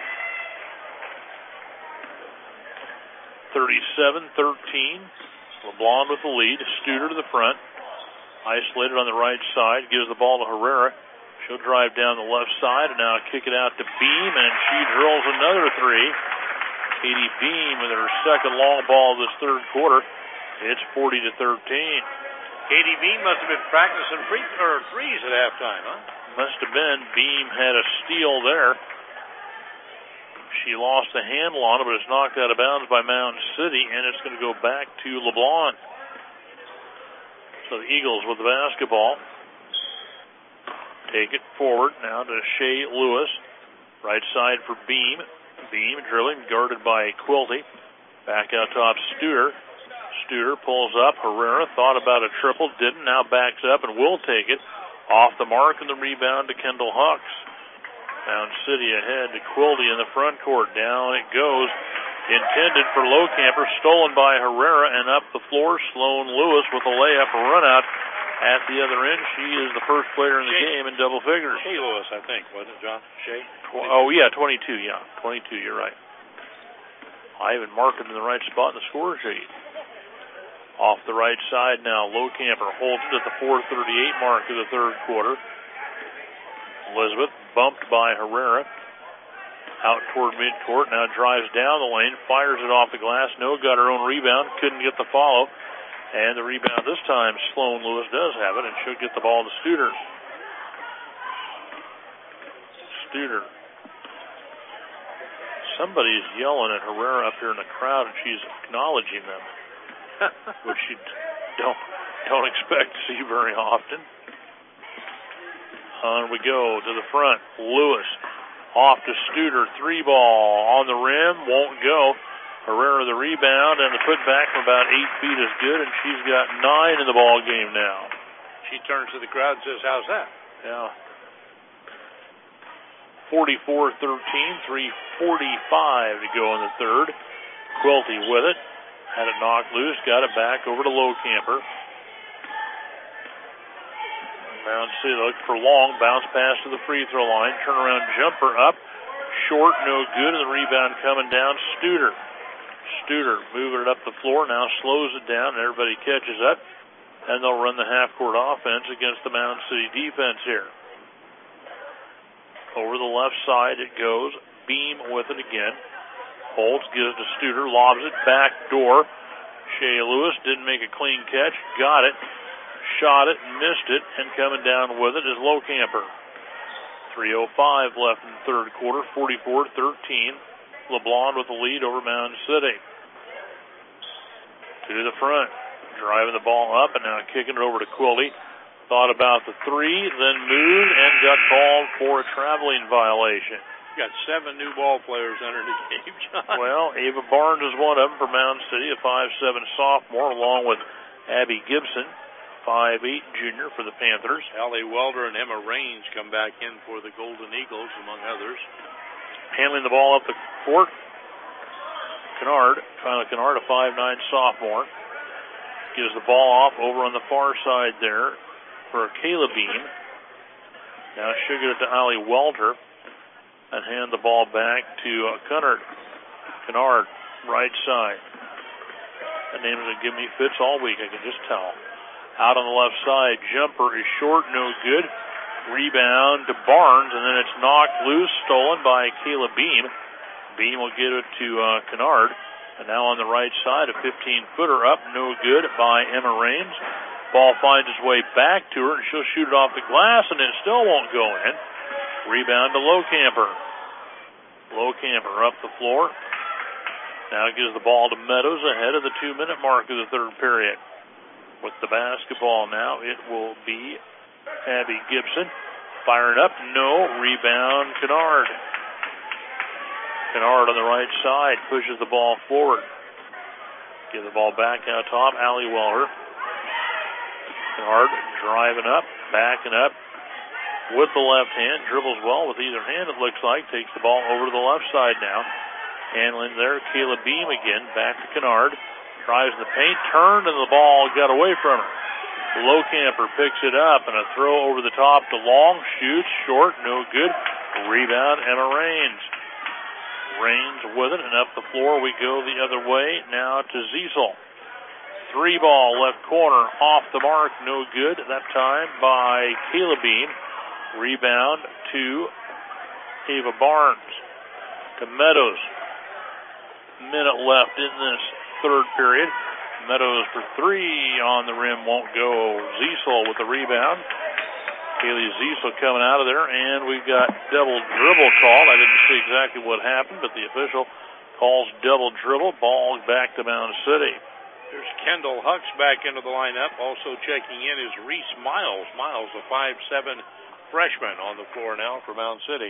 37-13. LeBlond with the lead. Studer to the front. Isolated on the right side. Gives the ball to Herrera. She'll drive down the left side and now kick it out to Beam, and she drills another three. Katie Beam with her second long ball of this third quarter. It's 40-13. Katie Beam must have been practicing threes at halftime, huh? Must have been. Beam had a steal there. She lost the handle on it, but it's knocked out of bounds by Mountain City, and it's going to go back to LeBlond. So the Eagles with the basketball. Take it forward now to Shea Lewis. Right side for Beam. Beam drilling, guarded by Quilty. Back out top, Studer. Studer pulls up. Herrera thought about a triple, didn't. Now backs up and will take it. Off the mark, and the rebound to Kendall Hucks. Mountain City ahead to Quilty in the front court. Down it goes. Intended for Lowcamper. Stolen by Herrera, and up the floor, Sloan Lewis with a layup, a run out at the other end. She is the first player in the game in double figures. Shea Lewis, I think, wasn't it, John? Shea? Oh, yeah, 22, yeah. 22, you're right. I even marked him in the right spot in the score sheet. Off the right side now, Lowcamper holds it at the 4:38 mark of the third quarter. Elizabeth bumped by Herrera. Out toward midcourt, now drives down the lane, fires it off the glass. No, got her own rebound, couldn't get the follow. And the rebound this time, Sloan Lewis does have it, and she'll get the ball to Studer. Studer. Somebody's yelling at Herrera up here in the crowd, and she's acknowledging them, which you don't expect to see very often. On we go to the front. Lewis off to Studer. 3-ball on the rim. Won't go. Herrera the rebound, and the putback from about 8 feet is good, and she's got 9 in the ball game now. She turns to the crowd and says, how's that? Yeah. 44-13, 3:45 to go in the third. Quilty with it. Had it knocked loose. Got it back over to Lowcamper. Mountain City looked for long. Bounce pass to the free throw line. Turnaround jumper up. Short, no good. And the rebound coming down. Studer. Studer moving it up the floor. Now slows it down, and everybody catches up. And they'll run the half-court offense against the Mountain City defense here. Over the left side it goes. Beam with it again. Holds, gives to Studer. Lobs it. Back door. Shea Lewis didn't make a clean catch. Got it. Shot it and missed it, and coming down with it is Lowcamper. 3:05 left in the third quarter, 44-13. LeBlond with the lead over Mountain City. To the front, driving the ball up, and now kicking it over to Quilty. Thought about the three, then moved, and got called for a traveling violation. You got 7 new ball players entered the game, John. Well, Ava Barnes is one of them for Mountain City, a 5'7" sophomore, along with Abby Gibson, 5'8" junior for the Panthers. Allie Welder and Emma Raines come back in for the Golden Eagles, among others. Handling the ball up the court, Kennard, Kyla Kennard, a 5'9" sophomore. Gives the ball off over on the far side there for Kayla Beam. Now she'll get it to Allie Welder and hand the ball back to Kennard. Kennard, right side. That name is going to give me fits all week, I can just tell. Out on the left side, jumper is short, no good. Rebound to Barnes, and then it's knocked loose, stolen by Kayla Beam. Beam will get it to Kennard. And now on the right side, a 15-footer up, no good by Emma Raines. Ball finds its way back to her, and she'll shoot it off the glass, and it still won't go in. Rebound to Lowcamper. Lowcamper up the floor. Now gives the ball to Meadows ahead of the 2-minute mark of the third period. With the basketball now, it will be Abby Gibson. Firing up, no. Rebound, Kennard. Kennard on the right side pushes the ball forward. Give the ball back out top, Allie Welter. Kennard driving up, backing up with the left hand. Dribbles well with either hand, it looks like. Takes the ball over to the left side now. Handling there, Kayla Beam again. Back to Kennard. Drives in the paint, turned, and the ball got away from her. Lowcamper picks it up, and a throw over the top to Long. Shoots, short, no good. Rebound, Emma Raines. Raines with it, and up the floor we go the other way. Now to Ziesel. 3-ball left corner, off the mark, no good. That time by Kayla Beam. Rebound to Ava Barnes. To Meadows. Minute left in this third period. Meadows for 3 on the rim, won't go. Ziesel with the rebound. Kaylee Ziesel coming out of there, and we've got double dribble called. I didn't see exactly what happened, but the official calls double dribble. Ball back to Mound City. There's Kendall Hucks back into the lineup. Also checking in is Reese Miles. Miles, a 5'7" freshman, on the floor now for Mound City.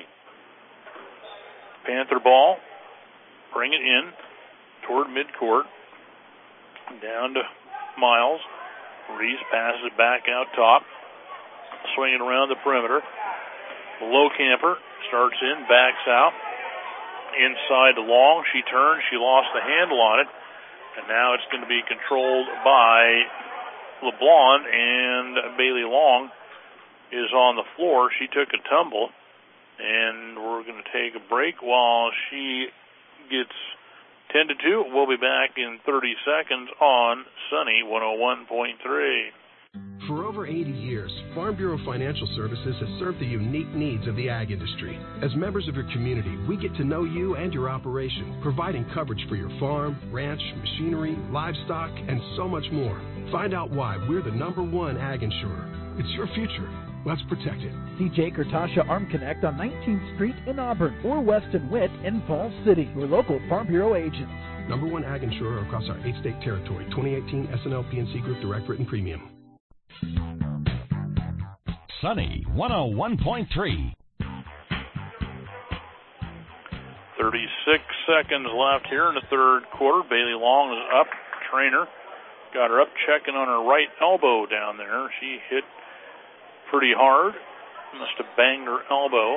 Panther ball. Bring it in toward midcourt. Down to Miles. Reese passes it back out top. Swinging around the perimeter. Lowcamper starts in, backs out. Inside to Long. She turns. She lost the handle on it. And now it's going to be controlled by LeBlond, and Bailey Long is on the floor. She took a tumble, and we're going to take a break while she gets 10-2. We'll be back in 30 seconds on Sunny 101.3. For over 80 years, Farm Bureau Financial Services has served the unique needs of the ag industry. As members of your community, we get to know you and your operation, providing coverage for your farm, ranch, machinery, livestock, and so much more. Find out why we're the #1 ag insurer. It's your future. Let's protect it. See Jake or Tasha Arm Connect on 19th Street in Auburn or Weston Witt in Falls City, your local Farm Bureau agents. #1 ag insurer across our 8-state territory. 2018 SNL PNC Group Direct Written Premium. Sunny 101.3. 36 seconds left here in the third quarter. Bailey Long is up. Trainer got her up, checking on her right elbow down there. She hit pretty hard. Must have banged her elbow.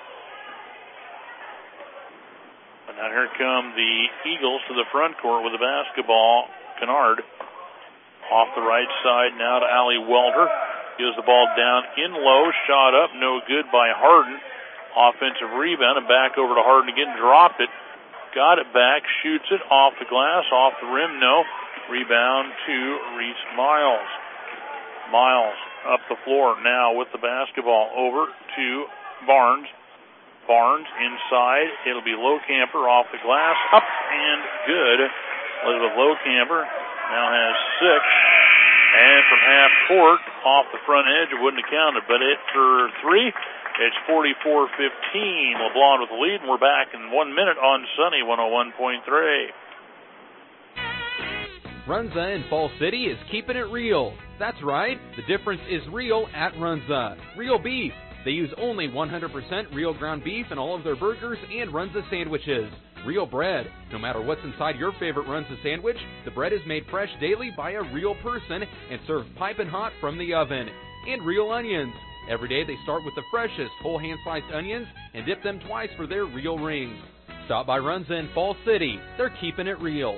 And now here come the Eagles to the front court with the basketball. Kennard off the right side now to Allie Welter. Gives the ball down in low. Shot up, no good by Harden. Offensive rebound, and back over to Harden again. Dropped it. Got it back. Shoots it off the glass. Off the rim, no. Rebound to Reese Miles. Miles up the floor now with the basketball. Over to Barnes. Barnes inside. It'll be Lowcamper off the glass. Up and good. Elizabeth Lowcamper now has 6. And from half court, off the front edge, it wouldn't have counted. But it for 3, it's 44-15. LeBlond with the lead, and we're back in 1 minute on Sunny 101.3. Runza in Falls City is keeping it real. That's right, the difference is real at Runza. Real beef. They use only 100% real ground beef in all of their burgers and Runza sandwiches. Real bread. No matter what's inside your favorite Runza sandwich, the bread is made fresh daily by a real person and served piping hot from the oven. And real onions. Every day they start with the freshest whole hand-sliced onions and dip them twice for their real rings. Stop by Runza in Falls City. They're keeping it real.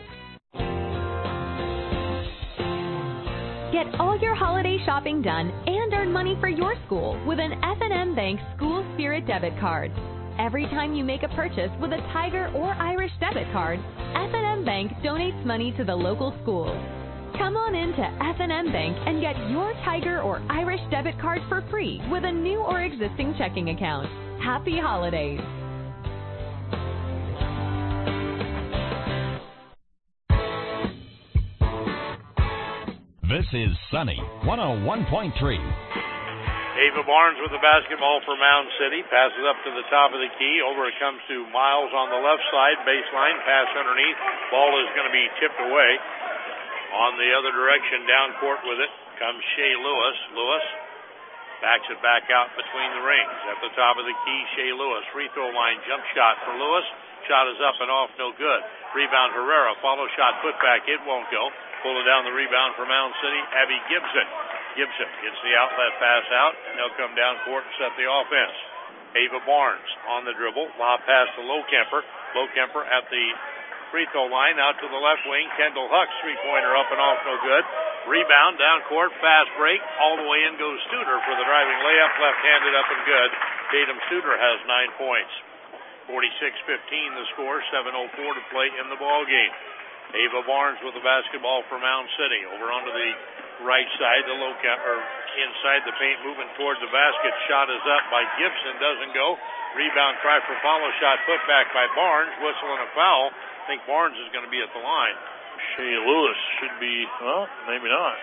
Get all your holiday shopping done and earn money for your school with an F&M Bank School Spirit debit card. Every time you make a purchase with a Tiger or Irish debit card, F&M Bank donates money to the local schools. Come on in to F&M Bank and get your Tiger or Irish debit card for free with a new or existing checking account. Happy holidays! is Sunny 101.3. Ava Barnes with the basketball for Mound City. Passes up to the top of the key. Over it comes to Miles on the left side. Baseline. Pass underneath. Ball is going to be tipped away. On the other direction, down court with it comes Shea Lewis. Lewis backs it back out between the rings. At the top of the key, Shea Lewis. Free throw line jump shot for Lewis. Shot is up and off, no good. Rebound Herrera. Follow shot put back. It won't go. Pulling down the rebound for Mound City, Abby Gibson. Gibson gets the outlet pass out, and they'll come down court and set the offense. Ava Barnes on the dribble. Lob pass to Lowkemper. Lowkemper at the free throw line, out to the left wing. Kendall Hucks, three-pointer up and off, no good. Rebound, down court, fast break. All the way in goes Studer for the driving layup, left-handed up and good. Tatum Studer has 9 points. 46-15 the score, 7:04 to play in the ball game. Ava Barnes with the basketball for Mound City. Over onto the right side, the Lowkemper inside the paint, moving toward the basket. Shot is up by Gibson, doesn't go. Rebound try for follow shot, put back by Barnes. Whistle and a foul. I think Barnes is going to be at the line. Shea Lewis should be, well, maybe not.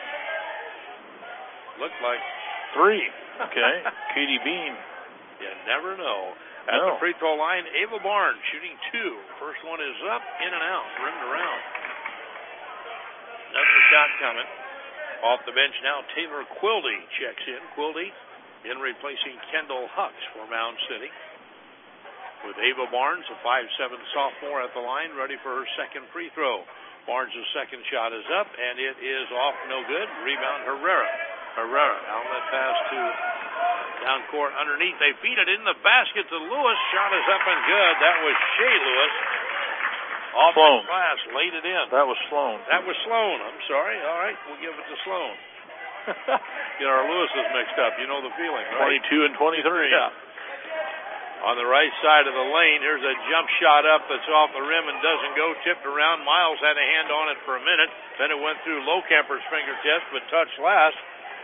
Looked like 3. Okay. Katie Beam. You never know. At the free throw line, Ava Barnes shooting 2. First one is up, in and out, rimmed around. Another shot coming. Off the bench now, Taylor Quilty checks in. Quilty in replacing Kendall Hucks for Mound City. With Ava Barnes, a 5'7" sophomore at the line, ready for her second free throw. Barnes' second shot is up, and it is off, no good. Rebound Herrera. Herrera, outlet pass to down court underneath. They feed it in the basket to Lewis. Shot is up and good. That was Shea Lewis. Off the glass, laid it in. That was Sloan. That was Sloan. I'm sorry. All right, we'll give it to Sloan. Get our Lewises mixed up. You know the feeling, right? 22 and 23. Yeah. On the right side of the lane, here's a jump shot up that's off the rim and doesn't go. Tipped around. Miles had a hand on it for a minute. Then it went through Lowkemper's fingertips, but touched last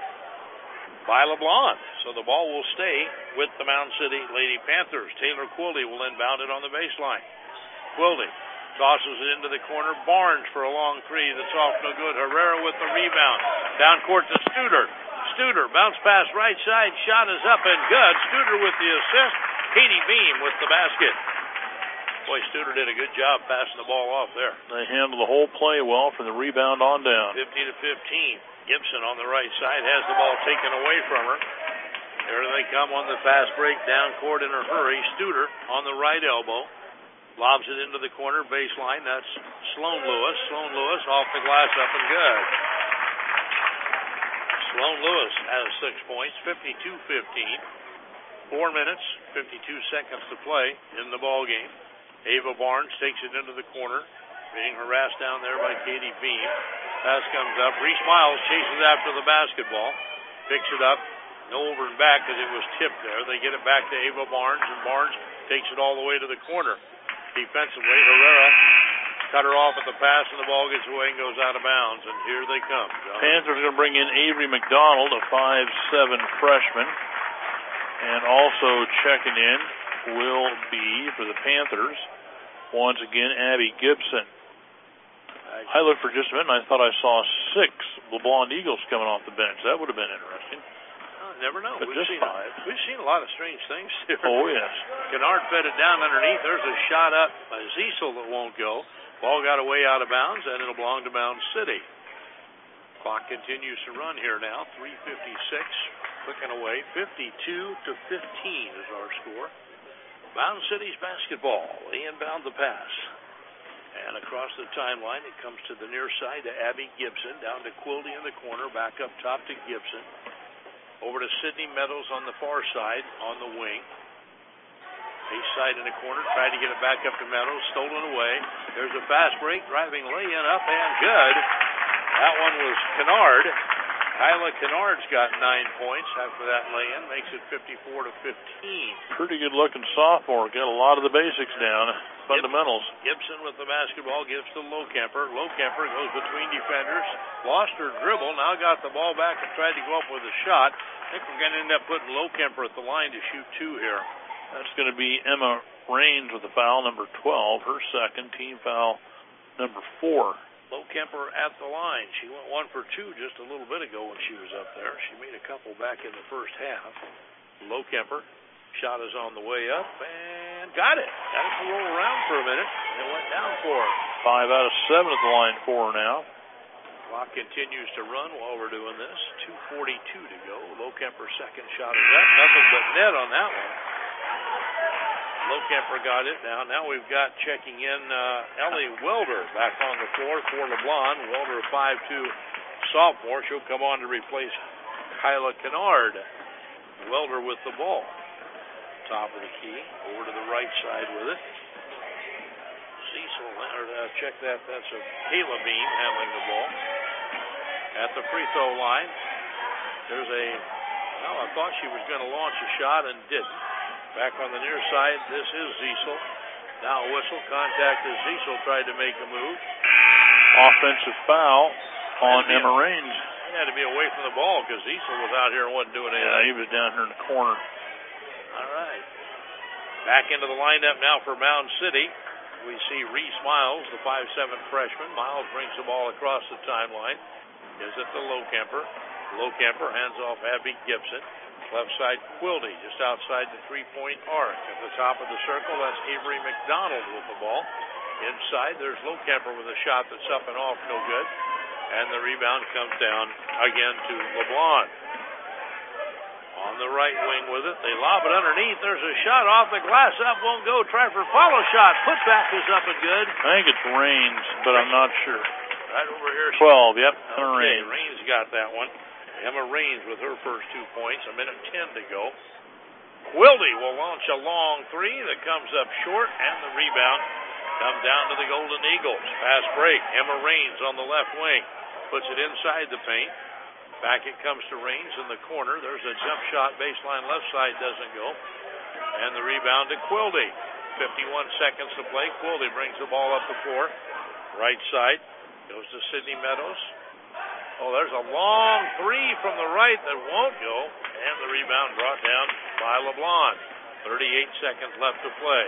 by LeBlanc. So the ball will stay with the Mound City Lady Panthers. Taylor Quilty will inbound it on the baseline. Quilty tosses it into the corner. Barnes for a long three. That's off, no good. Herrera with the rebound. Down court to Studer. Studer, bounce pass right side. Shot is up and good. Studer with the assist. Katie Beam with the basket. Boy, Studer did a good job passing the ball off there. They handled the whole play well from the rebound on down. 50-15. Gibson on the right side has the ball taken away from her. There they come on the fast break down court in a hurry. Studer on the right elbow. Lobs it into the corner baseline. That's Sloan Lewis. Sloan Lewis off the glass up and good. Sloan Lewis has 6 points, 52-15. 4 minutes, 52 seconds to play in the ball game. Ava Barnes takes it into the corner, being harassed down there by Katie Beam. Pass comes up. Reese Miles chases after the basketball, picks it up, no over and back because it was tipped there. They get it back to Ava Barnes, and Barnes takes it all the way to the corner. Defensively, Herrera cut her off at the pass, and the ball gets away and goes out of bounds, and here they come. Panthers are going to bring in Avery McDonald, a 5'7" freshman. And also checking in will be, for the Panthers, once again, Abby Gibson. I looked for just a minute, and I thought I saw 6 LeBlanc Eagles coming off the bench. That would have been interesting. Never know. But just 5. We've seen a lot of strange things here. Oh, yes. Kennard fed it down underneath. There's a shot up by Ziesel that won't go. Ball got away out of bounds, and it'll belong to Mound City. Clock continues to run here now. 3:56. Clicking away. 52-15 is our score. Mound City's basketball. They inbound the pass. And across the timeline, it comes to the near side to Abby Gibson. Down to Quilty in the corner. Back up top to Gibson. Over to Sydney Meadows on the far side on the wing. East side in the corner. Tried to get it back up to Meadows. Stolen away. There's a fast break. Driving lay-in up and good. That one was Kennard. Kyla Kennard's got 9 points after that lay-in. Makes it 54-15. Pretty good looking sophomore. Got a lot of the basics down. Fundamentals. Gibson with the basketball gives to Lowkemper. Lowkemper goes between defenders. Lost her dribble. Now got the ball back and tried to go up with a shot. I think we're going to end up putting Lowkemper at the line to shoot 2 here. That's going to be Emma Raines with the foul, number 12. Her second, team foul number 4. Low Kemper at the line. She went 1 for 2 just a little bit ago when she was up there. She made a couple back in the first half. Low Kemper. Shot is on the way up and got it. Got it to roll around for a minute and it went down for her. 5 out of 7 at the line for her now. Clock continues to run while we're doing this. 2:42 to go. Low Kemper's second shot is up. Nothing but net on that one. Low Kemper got it now. Now we've got checking in Ellie Welder back on the floor for LeBlond. Welder, a 5'2" sophomore. She'll come on to replace Kyla Kennard. Welder with the ball. Top of the key. Over to the right side with it. Cecil, check that. That's a Kayla Beam handling the ball. At the free throw line. There's I thought she was going to launch a shot and didn't. Back on the near side, this is Ziesel. Now a whistle. Contact as Ziesel tried to make a move. Offensive foul on Emma Raines. He had to be away from the ball because Ziesel was out here and wasn't doing anything. Yeah, he was down here in the corner. All right. Back into the lineup now for Mound City. We see Reese Miles, the 5'7" freshman. Miles brings the ball across the timeline. Gives it to Low Kemper. Low Kemper hands off Abby Gibson. Left side, Quilty, just outside the three-point arc. At the top of the circle, that's Avery McDonald with the ball. Inside, there's Low Kemper with a shot that's up and off, no good. And the rebound comes down again to LeBlond. On the right wing with it. They lob it underneath. There's a shot off the glass. Up won't go. Try for follow shot. Putback is up and good. I think it's Raines, but I'm not sure. Right over here. 12, yep. Okay, Raines got that one. Emma Raines with her first 2 points. 1:10 to go. Quilty will launch a long three that comes up short, and the rebound comes down to the Golden Eagles. Fast break. Emma Raines on the left wing. Puts it inside the paint. Back it comes to Raines in the corner. There's a jump shot. Baseline left side doesn't go. And the rebound to Quilty. 51 seconds to play. Quilty brings the ball up the floor. Right side. Goes to Sydney Meadows. Oh, there's a long three from the right that won't go. And the rebound brought down by LeBlond. 38 seconds left to play.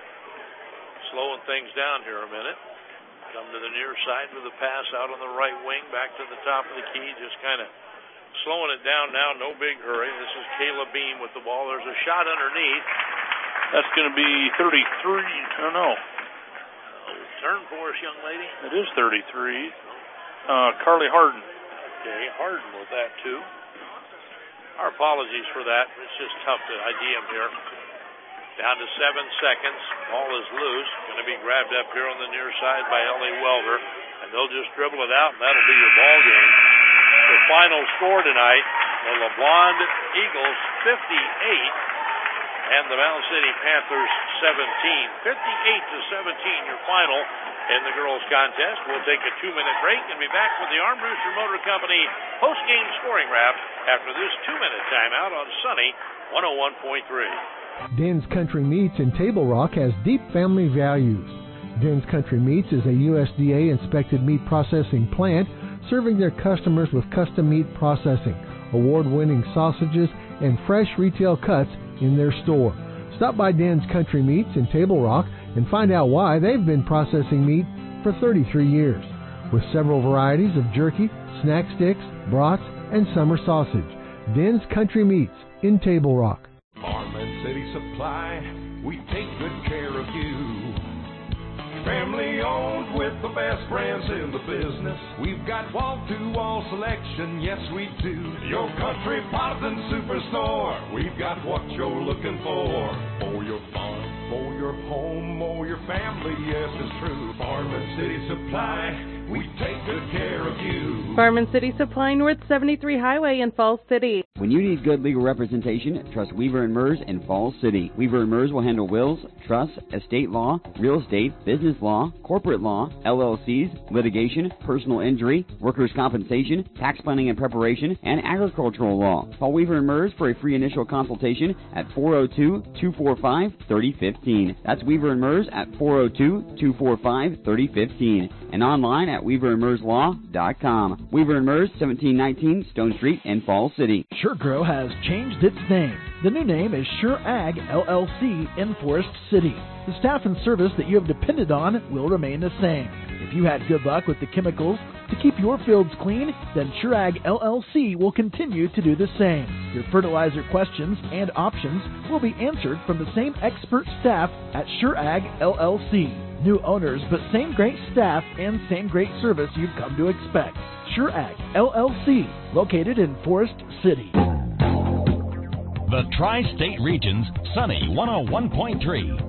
Slowing things down here a minute. Come to the near side with a pass out on the right wing. Back to the top of the key. Just kind of slowing it down now. No big hurry. This is Kayla Beam with the ball. There's a shot underneath. That's going to be 33. I don't know. Turn for us, young lady. It is 33. Carly Harden. Okay, Harden with that too. Our apologies for that. It's just tough to ID him here. Down to 7 seconds. Ball is loose. Going to be grabbed up here on the near side by Ellie Welder. And they'll just dribble it out, and that'll be your ball game. The final score tonight, the LeBlond Eagles 58 and the Mound City Panthers 17. 58-17, your final in the girls' contest. We'll take a 2-minute break and be back with the Armbruster Motor Company post-game scoring wrap after this 2-minute timeout on Sunny 101.3. Den's Country Meats in Table Rock has deep family values. Den's Country Meats is a USDA-inspected meat processing plant serving their customers with custom meat processing, award-winning sausages, and fresh retail cuts in their store. Stop by Den's Country Meats in Table Rock and find out why they've been processing meat for 33 years. With several varieties of jerky, snack sticks, brats, and summer sausage. Den's Country Meats in Table Rock. Farm and City Supply, we take good care of you. Family owned with the best brands in the business. We've got wall-to-wall selection, yes we do. Your country Potvin Superstore, we've got what you're looking for your farm, for your home, or your family, yes it's true. Farm and City Supply, we take good care of you. Farm and City Supply, North 73 Highway in Falls City. When you need good legal representation, trust Weaver & Mers in Falls City. Weaver & Mers will handle wills, trusts, estate law, real estate, business law, corporate law, LLCs, litigation, personal injury, workers' compensation, tax planning and preparation, and agricultural law. Call Weaver & Mers for a free initial consultation at 402-245-3015. That's Weaver & Mers at 402-245-3015 and online at at WeaverandMersLaw.com. Weaver and Mers, 1719 Stone Street in Falls City. SureGrow has changed its name. The new name is SureAg LLC in Forest City. The staff and service that you have depended on will remain the same. If you had good luck with the chemicals to keep your fields clean, then SureAg LLC will continue to do the same. Your fertilizer questions and options will be answered from the same expert staff at SureAg LLC. New owners, but same great staff and same great service you've come to expect. SureAg LLC, located in Forest City. The Tri-State Region's Sunny 101.3.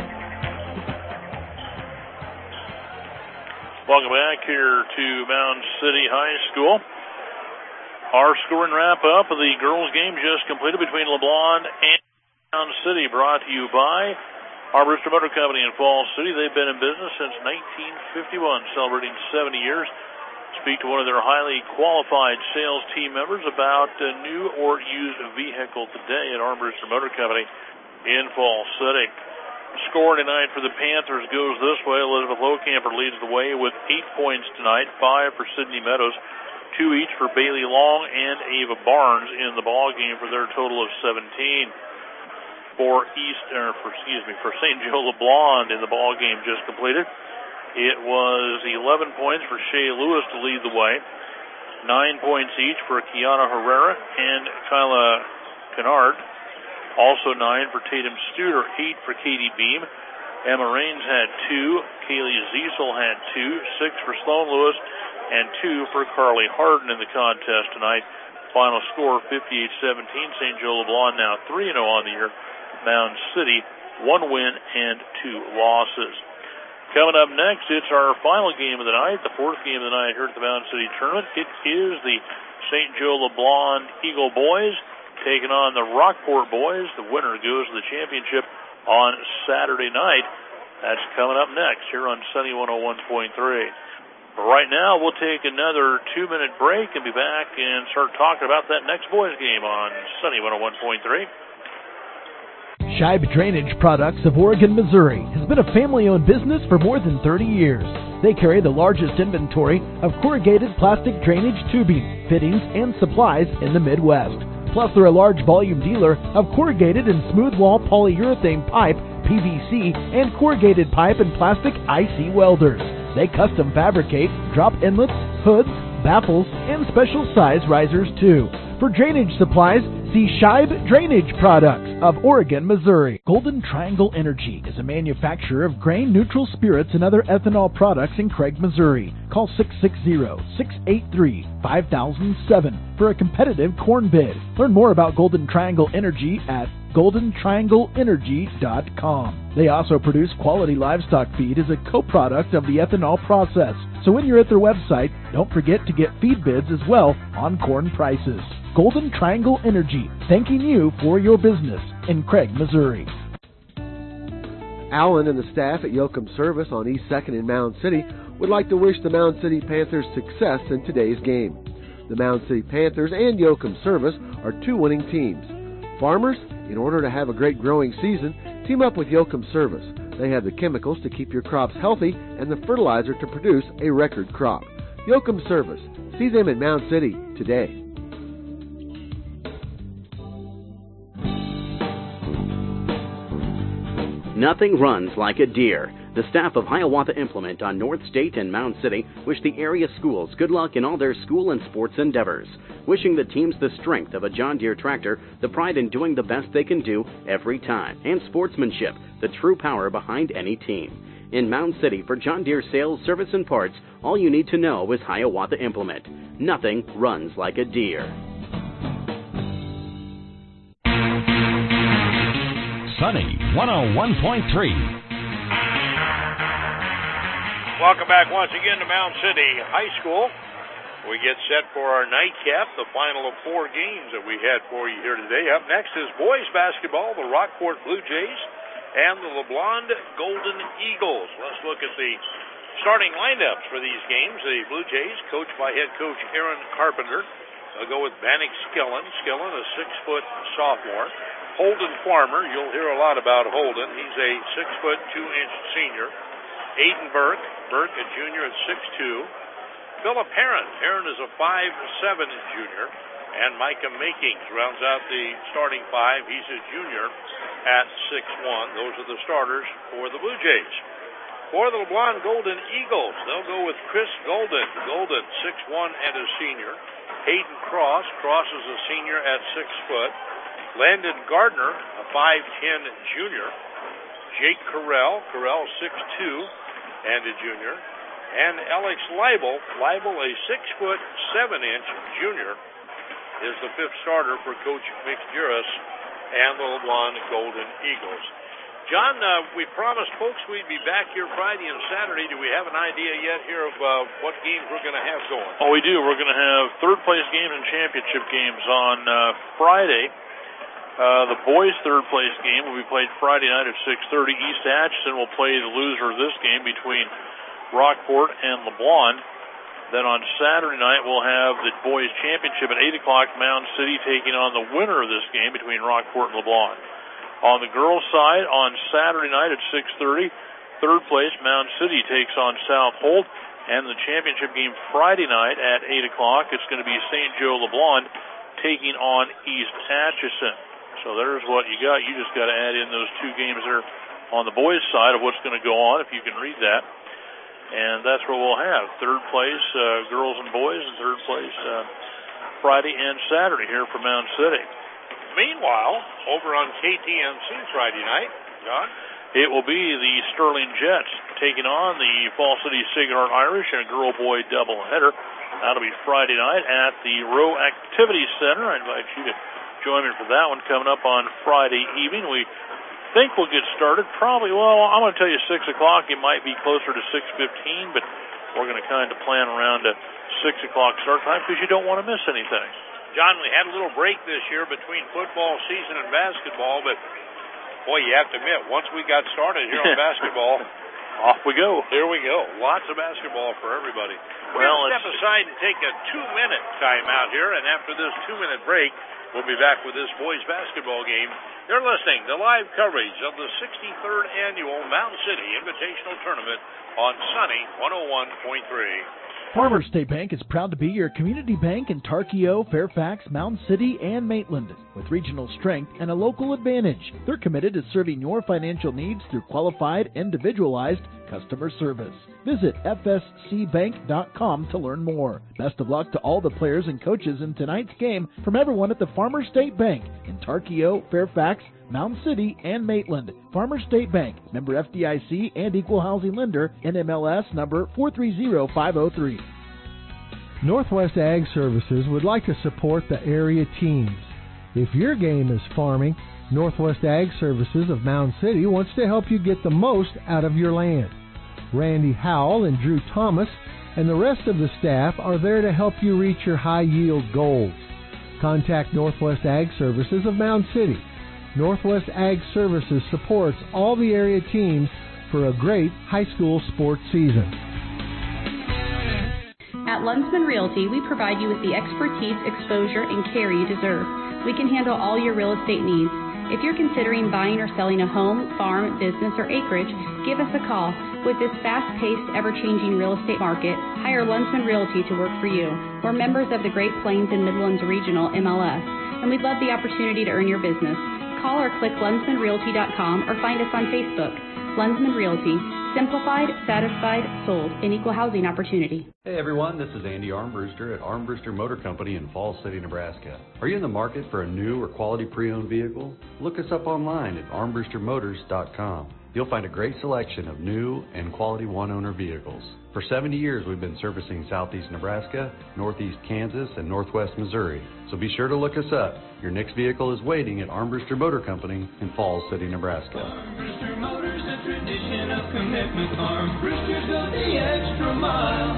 Welcome back here to Mound City High School. Our scoring wrap-up of the girls' game just completed between LeBlond and Mound City, brought to you by Armbruster Motor Company in Falls City. They've been in business since 1951, celebrating 70 years. Speak to one of their highly qualified sales team members about a new or used vehicle today at Armbruster Motor Company in Falls City. Score tonight for the Panthers goes this way. Elizabeth Lowcamper leads the way with 8 points tonight, 5 for Sydney Meadows, 2 each for Bailey Long and Ava Barnes in the ball game for their total of 17. For St. Joe LeBlond in the ball game just completed, it was 11 points for Shea Lewis to lead the way, 9 points each for Kiana Herrera and Kyla Kennard. Also 9 for Tatum Studer, 8 for Katie Beam. Emma Raines had 2. Kaylee Ziesel had 2. 6 for Sloan Lewis, and 2 for Carly Harden in the contest tonight. Final score 58-17. St. Joe LeBlond now 3-0 on the year. Mound City, 1 win and 2 losses. Coming up next, it's our final game of the night, the fourth game of the night here at the Mound City Tournament. It is the St. Joe LeBlond Eagle Boys taking on the Rockport Boys. The winner goes to the championship on Saturday night. That's coming up next here on Sunny 101.3. But right now, we'll take another 2-minute break and be back and start talking about that next boys game on Sunny 101.3. Scheib Drainage Products of Oregon, Missouri has been a family-owned business for more than 30 years. They carry the largest inventory of corrugated plastic drainage tubing, fittings, and supplies in the Midwest. Plus, they're a large volume dealer of corrugated and smooth wall polyurethane pipe, PVC, and corrugated pipe and plastic IC welders. They custom fabricate drop inlets, hoods, baffles, and special size risers too. For drainage supplies, see Scheib Drainage Products of Oregon, Missouri. Golden Triangle Energy is a manufacturer of grain-neutral spirits and other ethanol products in Craig, Missouri. Call 660-683-5007 for a competitive corn bid. Learn more about Golden Triangle Energy at goldentriangleenergy.com. They also produce quality livestock feed as a co-product of the ethanol process. So when you're at their website, don't forget to get feed bids as well on corn prices. Golden Triangle Energy, thanking you for your business in Craig, Missouri. Alan and the staff at Yoakum Service on East 2nd in Mound City would like to wish the Mound City Panthers success in today's game. The Mound City Panthers and Yoakum Service are 2 winning teams. Farmers, in order to have a great growing season, team up with Yoakum Service. They have the chemicals to keep your crops healthy and the fertilizer to produce a record crop. Yoakum Service. See them in Mound City today. Nothing runs like a deer. The staff of Hiawatha Implement on North State and Mound City wish the area schools good luck in all their school and sports endeavors. Wishing the teams the strength of a John Deere tractor, the pride in doing the best they can do every time, and sportsmanship, the true power behind any team. In Mound City, for John Deere sales, service, and parts, all you need to know is Hiawatha Implement. Nothing runs like a deer. Sunny 101.3. Welcome back once again to Mound City High School. We get set for our nightcap, the final of 4 games that we had for you here today. Up next is boys basketball, the Rockport Blue Jays and the LeBlond Golden Eagles. Let's look at the starting lineups for these games. The Blue Jays, coached by head coach Aaron Carpenter. They'll go with Bannock Skillen. Skillen, a 6-foot sophomore. Holden Farmer, you'll hear a lot about Holden. He's a 6-foot, 2-inch senior. Aiden Burke, a junior at 6'2". Philip Heron. Heron is a 5'7" junior. And Micah Makings rounds out the starting five. He's a junior at 6'1". Those are the starters for the Blue Jays. For the LeBlond Golden Eagles, they'll go with Chris Golden. Golden, 6'1" and a senior. Hayden Cross. Cross is a senior at 6 foot. Landon Gardner, a 5'10" junior. Jake Correll. Correll, 6'2" and a junior. And Alex Leibel. Leibel, a 6'7" junior, is the fifth starter for Coach Mick Juris and the LeBlond Golden Eagles. John, we promised folks we'd be back here Friday and Saturday. Do we have an idea yet here of what games we're going to have going? Oh, we do. We're going to have third-place games and championship games on Friday. The boys' third-place game will be played Friday night at 6:30. East Atchison will play the loser of this game between Rockport and LeBlond. Then on Saturday night, we'll have the boys' championship at 8 o'clock, Mound City taking on the winner of this game between Rockport and LeBlond. On the girls' side, on Saturday night at 6:30, third place, Mound City takes on South Holt. And the championship game Friday night at 8 o'clock, it's going to be St. Joe LeBlond taking on East Atchison. So there's what you got. You just got to add in those two games there on the boys' side of what's going to go on, if you can read that. And that's what we'll have. Third place, girls and boys, and third place Friday and Saturday here for Mound City. Meanwhile, over on KTMC Friday night, John, it will be the Sterling Jets taking on the Fall City Sacred Heart Irish in a girl-boy doubleheader. That'll be Friday night at the Rowe Activity Center. I invite you to join me for that one coming up on Friday evening. We think we'll get started probably, well, I'm going to tell you 6 o'clock. It might be closer to 6:15, but we're going to kind of plan around a 6 o'clock start time because you don't want to miss anything. John, we had a little break this year between football season and basketball, but boy, you have to admit, once we got started here on basketball, off we go. Here we go. Lots of basketball for everybody. We'll step aside and take a 2-minute timeout here, and after this 2-minute break, we'll be back with this boys basketball game. You're listening to live coverage of the 63rd Annual Mound City Invitational Tournament on Sunny 101.3. Farmers State Bank is proud to be your community bank in Tarkio, Fairfax, Mound City, and Maitland. With regional strength and a local advantage, they're committed to serving your financial needs through qualified, individualized customer service. Visit fscbank.com to learn more. Best of luck to all the players and coaches in tonight's game from everyone at the Farmers State Bank in Tarkio, Fairfax, Mound City, and Maitland. Farmers State Bank, member FDIC and equal housing lender, NMLS number 430503. Northwest Ag Services would like to support the area teams. If your game is farming, Northwest Ag Services of Mound City wants to help you get the most out of your land. Randy Howell and Drew Thomas and the rest of the staff are there to help you reach your high-yield goals. Contact Northwest Ag Services of Mound City. Northwest Ag Services supports all the area teams for a great high school sports season. At Lunsman Realty, we provide you with the expertise, exposure, and care you deserve. We can handle all your real estate needs. If you're considering buying or selling a home, farm, business, or acreage, give us a call. With this fast-paced, ever-changing real estate market, hire Lunsman Realty to work for you. We're members of the Great Plains and Midlands Regional MLS, and we'd love the opportunity to earn your business. Call or click lunsmanrealty.com or find us on Facebook. Lunsman Realty. Simplified, satisfied, sold, an equal housing opportunity. Hey everyone, this is Andy Armbruster at Armbruster Motor Company in Falls City, Nebraska. Are you in the market for a new or quality pre-owned vehicle? Look us up online at armbrustermotors.com. You'll find a great selection of new and quality one-owner vehicles. For 70 years, we've been servicing southeast Nebraska, northeast Kansas, and northwest Missouri. So be sure to look us up. Your next vehicle is waiting at Armbruster Motor Company in Falls City, Nebraska. Armbruster Motors, a tradition of commitment. Armbruster goes the extra mile.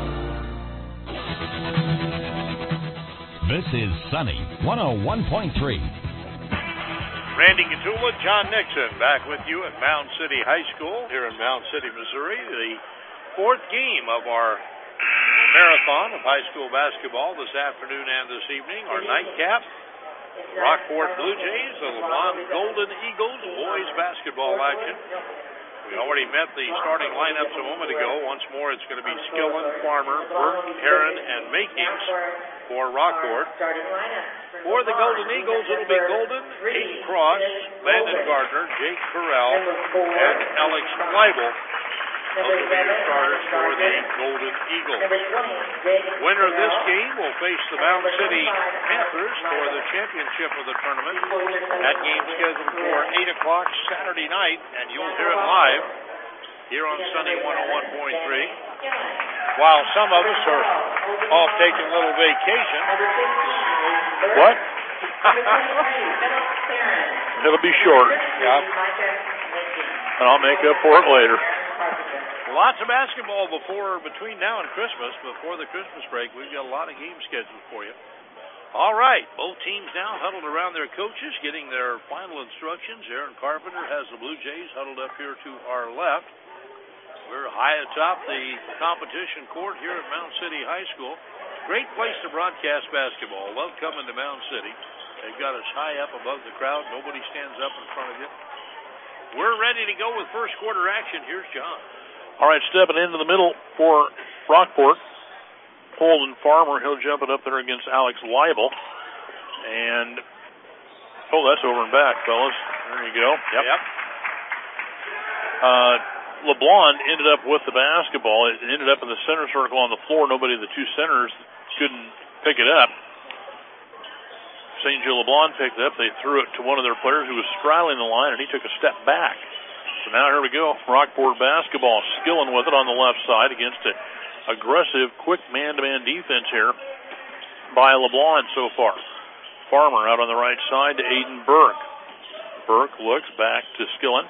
This is Sunny 101.3. Randy Gatula, John Nixon, back with you at Mound City High School here in Mound City, Missouri. The fourth game of our marathon of high school basketball this afternoon and this evening. Our nightcap, Rockport Blue Jays, the LeBlond Golden Eagles, boys basketball action. We already met the starting lineups a moment ago. Once more, it's going to be Skillen, Farmer, Burke, Heron, and Makings for Rockport. For the Golden Eagles, it'll be Golden, Aiden Cross, Landon Gardner, Jake Corral, and Alex Leibel. Those will be your starters for the Golden Eagles. Winner of this game will face the Mound City Panthers for the championship of the tournament. That game scheduled for 8 o'clock Saturday night, and you'll hear it live here on Sunny 101.3. While some of us are off taking a little vacation. What? It'll be short. Yeah. And I'll make up for it later. Lots of basketball between now and Christmas. Before the Christmas break, we've got a lot of games scheduled for you. All right, both teams now huddled around their coaches, getting their final instructions. Aaron Carpenter has the Blue Jays huddled up here to our left. We're high atop the competition court here at Mound City High School. Great place to broadcast basketball. Love coming to Mound City. They've got us high up above the crowd. Nobody stands up in front of you. We're ready to go with first quarter action. Here's John. All right, stepping into the middle for Rockport, Holden Farmer. He'll jump it up there against Alex Leibel. And, that's over and back, fellas. There you go. Yep. LeBlond ended up with the basketball. It ended up in the center circle on the floor. Nobody of the two centers couldn't pick it up. St. Joe LeBlond picked it up. They threw it to one of their players who was straddling the line, and he took a step back. So now here we go. Rockport basketball. Skillen with it on the left side against an aggressive, quick man-to-man defense here by LeBlond so far. Farmer out on the right side to Aiden Burke. Burke looks back to Skillen.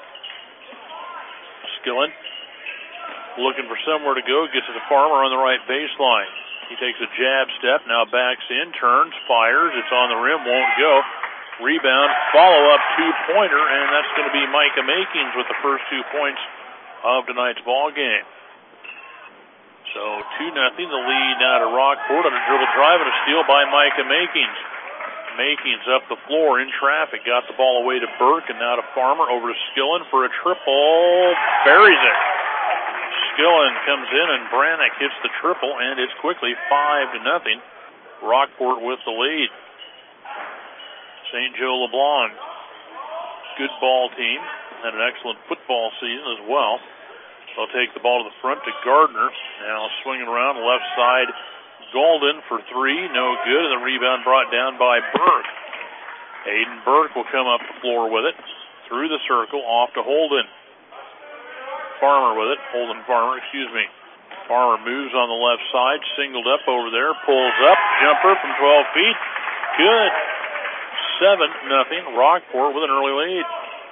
Skillen looking for somewhere to go. Gets to the Farmer on the right baseline. He takes a jab step, now backs in, turns, fires. It's on the rim, won't go. Rebound, follow-up two-pointer, and that's going to be Micah Makings with the first 2 points of tonight's ball game. So 2-0, the lead now to Rockport on a dribble drive and a steal by Micah Makings. Makings up the floor in traffic, got the ball away to Burke, and now to Farmer over to Skillen for a triple. Buries it. Skillen comes in, and Brannick hits the triple, and it's quickly 5-0. Rockport with the lead. St. Joe LeBlond, good ball team, had an excellent football season as well. They'll take the ball to the front to Gardner. Now swinging around the left side, Golden for three, no good, and the rebound brought down by Burke. Aiden Burke will come up the floor with it, through the circle, off to Holden. Farmer with it, Farmer. Farmer moves on the left side, singled up over there, pulls up, jumper from 12 feet, good. 7-0, Rockport with an early lead.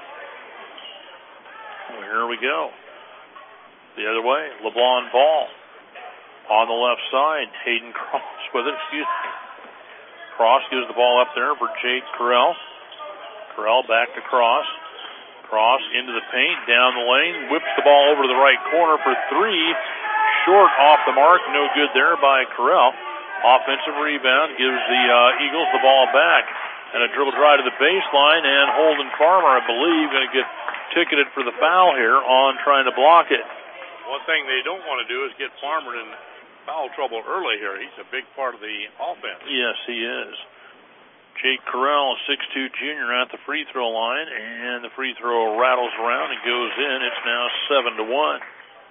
Well, here we go. The other way, LeBlond ball. On the left side, Hayden Cross with it, Cross gives the ball up there for Jake Corral. Corral back to Cross. Cross into the paint, down the lane, whips the ball over to the right corner for three. Short off the mark, no good there by Corral. Offensive rebound gives the Eagles the ball back. And a dribble drive to the baseline, and Holden Farmer, I believe, going to get ticketed for the foul here on trying to block it. One thing they don't want to do is get Farmer in foul trouble early here. He's a big part of the offense. Yes, he is. Jake Corral, 6'2" junior at the free throw line, and the free throw rattles around and goes in. It's now 7-1.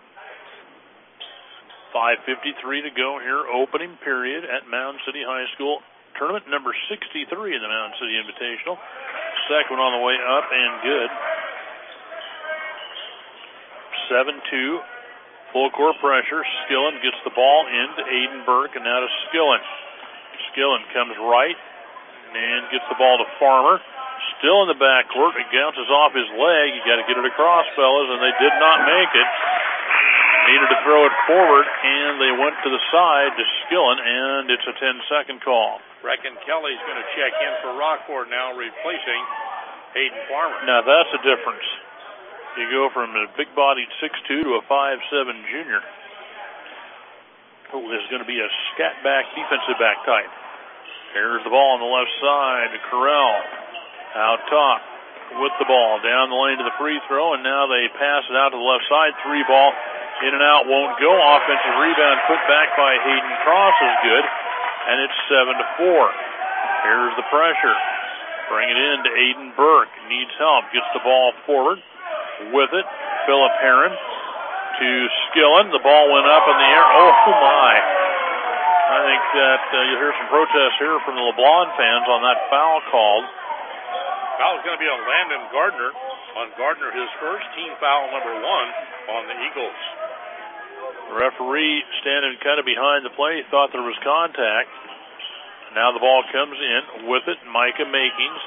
5:53 to go here, opening period at Mound City High School. Tournament number 63 in the Mound City Invitational. Second one on the way up and good. 7-2. Full court pressure. Skillen gets the ball into Aiden Burke and now to Skillen. Skillen comes right and gets the ball to Farmer. Still in the backcourt. It bounces off his leg. You got to get it across, fellas, and they did not make it. Needed to throw it forward, and they went to the side to Skillen, and it's a 10-second call. Reckon Kelly's going to check in for Rockport now, replacing Hayden Farmer. Now that's a difference. You go from a big-bodied 6'2" to a 5'7" junior, who is going to be a scat back, defensive back type. Here's the ball on the left side to Corral. Out top. with the ball. Down the lane to the free throw, and now they pass it out to the left side. 3 ball in and out, won't go. Offensive rebound put back by Hayden Cross is good, and it's 7-4. Here's the pressure. Bring it in to Aiden Burke. Needs help. Gets the ball forward. With it, Philip Heron to Skillen. The ball went up in the air. Oh, my. I think that you'll hear some protests here from the LeBlond fans on that foul called. Foul's going to be on Landon Gardner. On Gardner, his first, team foul number 1 on the Eagles. The referee standing kind of behind the play thought there was contact. Now the ball comes in. With it, Micah Makings.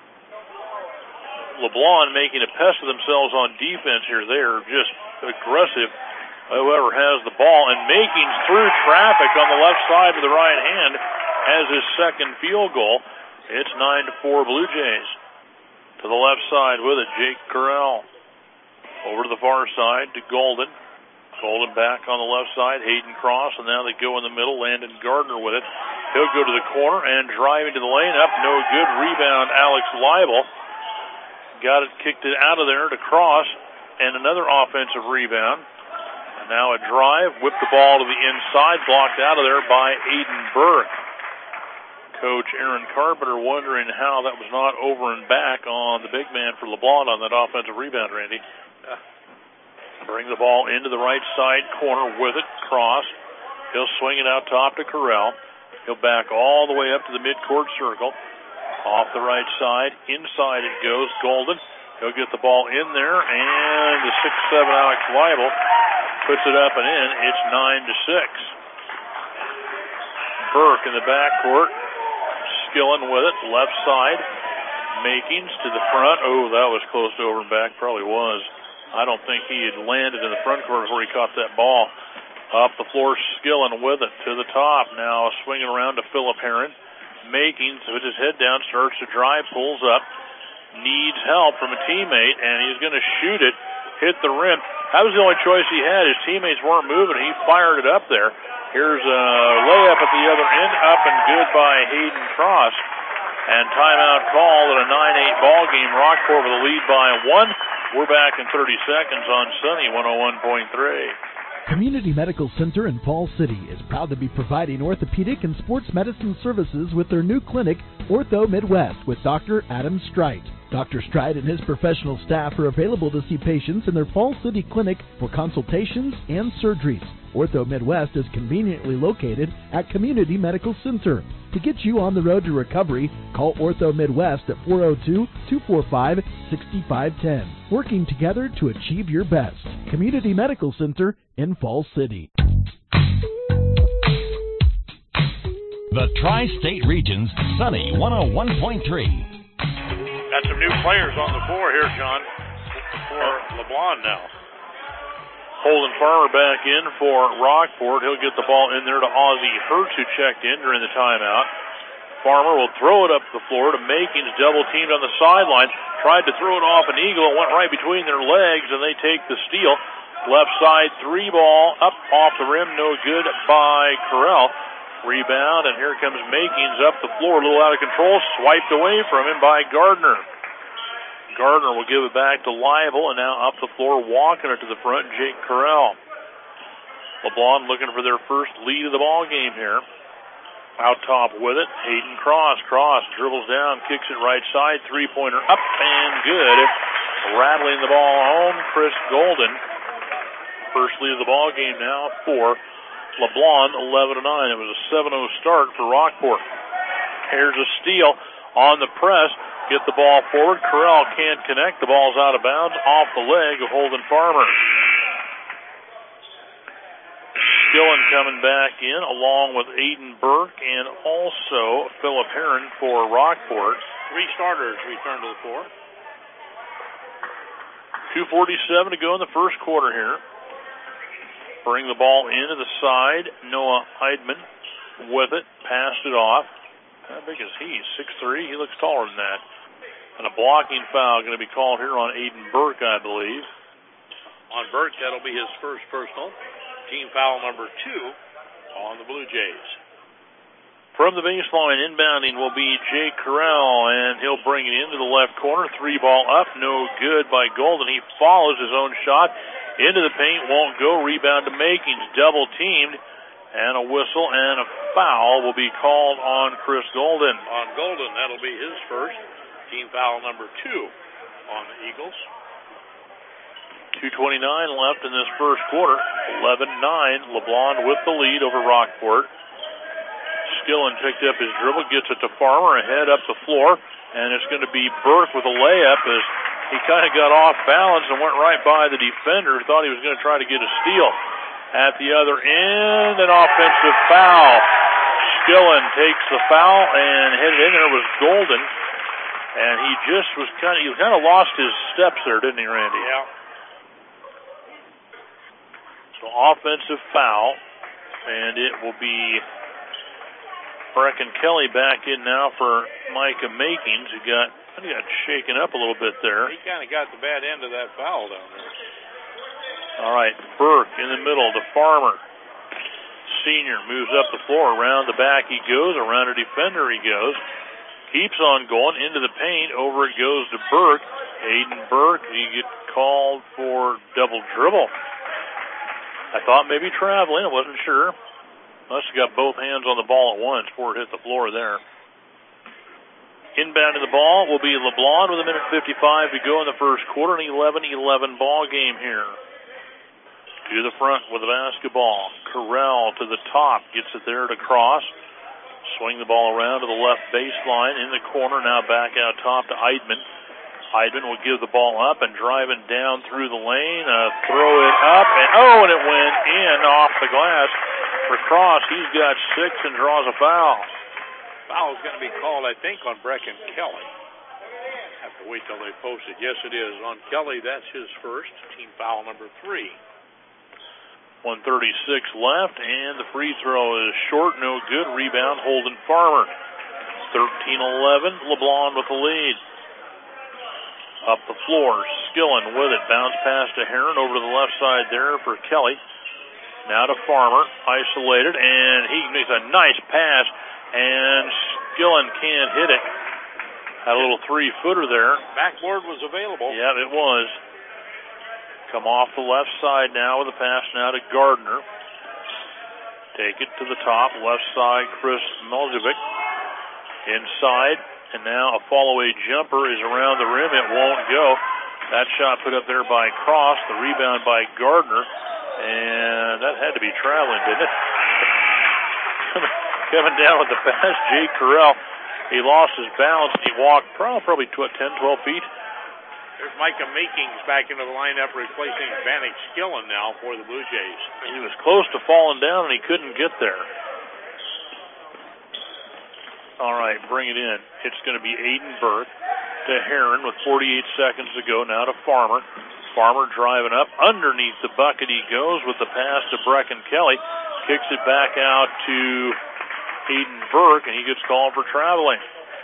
LeBlond making a pest of themselves on defense here. They're just aggressive, whoever has the ball. And Makings through traffic on the left side with the right hand has his second field goal. It's 9-4 Blue Jays. To the left side with it, Jake Corral. Over to the far side to Golden. Golden back on the left side, Hayden Cross, and now they go in the middle. Landon Gardner with it. He'll go to the corner and drive into the lane. Up, no good. Rebound, Alex Leibel. Got it, kicked it out of there to Cross, and another offensive rebound. And now a drive, whipped the ball to the inside, blocked out of there by Aiden Burke. Coach Aaron Carpenter wondering how that was not over and back on the big man for LeBlond on that offensive rebound, Randy. Bring the ball into the right side corner with it, Cross. He'll swing it out top to Corral. He'll back all the way up to the midcourt circle. Off the right side, inside it goes. Golden, he'll get the ball in there, and the 6'7" Alex Leibel puts it up and in. It's 9-6. Burke in the backcourt, Skillen with it, left side. Makings to the front. Oh, that was close to over and back. Probably was. I don't think he had landed in the front court before he caught that ball. Up the floor, Skillen with it to the top. Now swinging around to Philip Heron. Makings with his head down, starts to drive, pulls up, needs help from a teammate, and he's going to shoot it, hit the rim. That was the only choice he had. His teammates weren't moving. He fired it up there. Here's a layup at the other end, up and good by Hayden Cross. And timeout called at a 9-8 ball game. Rockport with a lead by 1. We're back in 30 seconds on Sunny 101.3. Community Medical Center in Falls City is proud to be providing orthopedic and sports medicine services with their new clinic, Ortho Midwest, with Dr. Adam Streit. Dr. Streit and his professional staff are available to see patients in their Falls City clinic for consultations and surgeries. Ortho Midwest is conveniently located at Community Medical Center. To get you on the road to recovery, call Ortho Midwest at 402-245-6510. Working together to achieve your best. Community Medical Center in Falls City. The Tri-State Region's Sunny 101.3. Got some new players on the floor here, John, for LeBlond now. Holden Farmer back in for Rockport. He'll get the ball in there to Ozzie Hertz, who checked in during the timeout. Farmer will throw it up the floor to Makings, double teamed on the sideline. Tried to throw it off an eagle. It went right between their legs, and they take the steal. Left side 3 ball up off the rim, no good by Corral. Rebound, and here comes Makings up the floor, a little out of control, swiped away from him by Gardner. Gardner will give it back to Leibel, and now up the floor, walking it to the front, Jake Corral. LeBlond looking for their first lead of the ball game here. Out top with it, Hayden Cross. Cross dribbles down, kicks it right side, three-pointer up and good. Rattling the ball home, Chris Golden. First lead of the ball game now for LeBlond, 11-9. It was a 7-0 start for Rockport. Here's a steal on the press. Get the ball forward. Corral can't connect. The ball's out of bounds off the leg of Holden Farmer. Skillen coming back in along with Aiden Burke and also Philip Heron for Rockport. 3 starters return to the floor. 2:47 to go in the first quarter here. Bring the ball into the side. Noah Heidman with it. Passed it off. How big is he? 6'3". He looks taller than that. And a blocking foul going to be called here on Aiden Burke, I believe. On Burke, that'll be his first personal. Team foul number 2 on the Blue Jays. From the baseline, inbounding will be Jake Corral, and he'll bring it into the left corner. 3-ball up, no good by Golden. He follows his own shot into the paint, won't go. Rebound to Makings, double teamed, and a whistle and a foul will be called on Chris Golden. On Golden, that'll be his first. Team foul number 2 on the Eagles. 2:29 left in this first quarter. 11-9. LeBlond with the lead over Rockport. Skillen picked up his dribble, gets it to Farmer, ahead up the floor, and it's going to be Burke with a layup as he kind of got off balance and went right by the defender, thought he was going to try to get a steal. At the other end, an offensive foul. Skillen takes the foul, and headed in there was Golden, and he just was kind of lost his steps there, didn't he, Randy? Yeah. So offensive foul, and it will be Brecken Kelly back in now for Micah Makings, who got shaken up a little bit there. He kind of got the bad end of that foul down there. All right, Burke in the middle to Farmer. Senior moves up the floor. Around the back he goes. Around a defender he goes. Keeps on going into the paint. Over it goes to Burke. Aiden Burke, he gets called for double dribble. I thought maybe traveling. I wasn't sure. Must have got both hands on the ball at once before it hit the floor there. Inbounding the ball will be LeBlond with 1:55 to go in the first quarter. An 11-11 ball game here. To the front with the basketball. Corral to the top. Gets it there to Cross. Swing the ball around to the left baseline. In the corner now back out top to Eidman. Eidman will give the ball up and driving down through the lane. Throw it up. And it went in off the glass. For Cross, he's got 6 and draws a foul. Foul's going to be called, I think, on Brecken Kelly. Have to wait till they post it. Yes, it is. On Kelly, that's his first. Team foul number 3. 1:36 left, and the free throw is short, no good. Rebound, Holden Farmer. 13-11, LeBlond with the lead. Up the floor, Skillen with it. Bounce pass to Heron over to the left side there for Kelly. Now to Farmer, isolated, and he makes a nice pass, and Skillen can't hit it. Had a little 3-footer there. Backboard was available. Yeah, it was. Come off the left side now with a pass now to Gardner. Take it to the top, left side, Chris Meljovic. Inside, and now a fall-away jumper is around the rim. It won't go. That shot put up there by Cross, the rebound by Gardner. And that had to be traveling, didn't it? Coming down with the pass, Jake Corral. He lost his balance. He walked probably 10, 12 feet. There's Micah Makings back into the lineup, replacing Vanek Skillen now for the Blue Jays. He was close to falling down, and he couldn't get there. All right, bring it in. It's going to be Aiden Burke to Heron with 48 seconds to go. Now to Farmer. Farmer driving up. Underneath the bucket he goes with the pass to Brecken Kelly. Kicks it back out to Aiden Burke, and he gets called for traveling.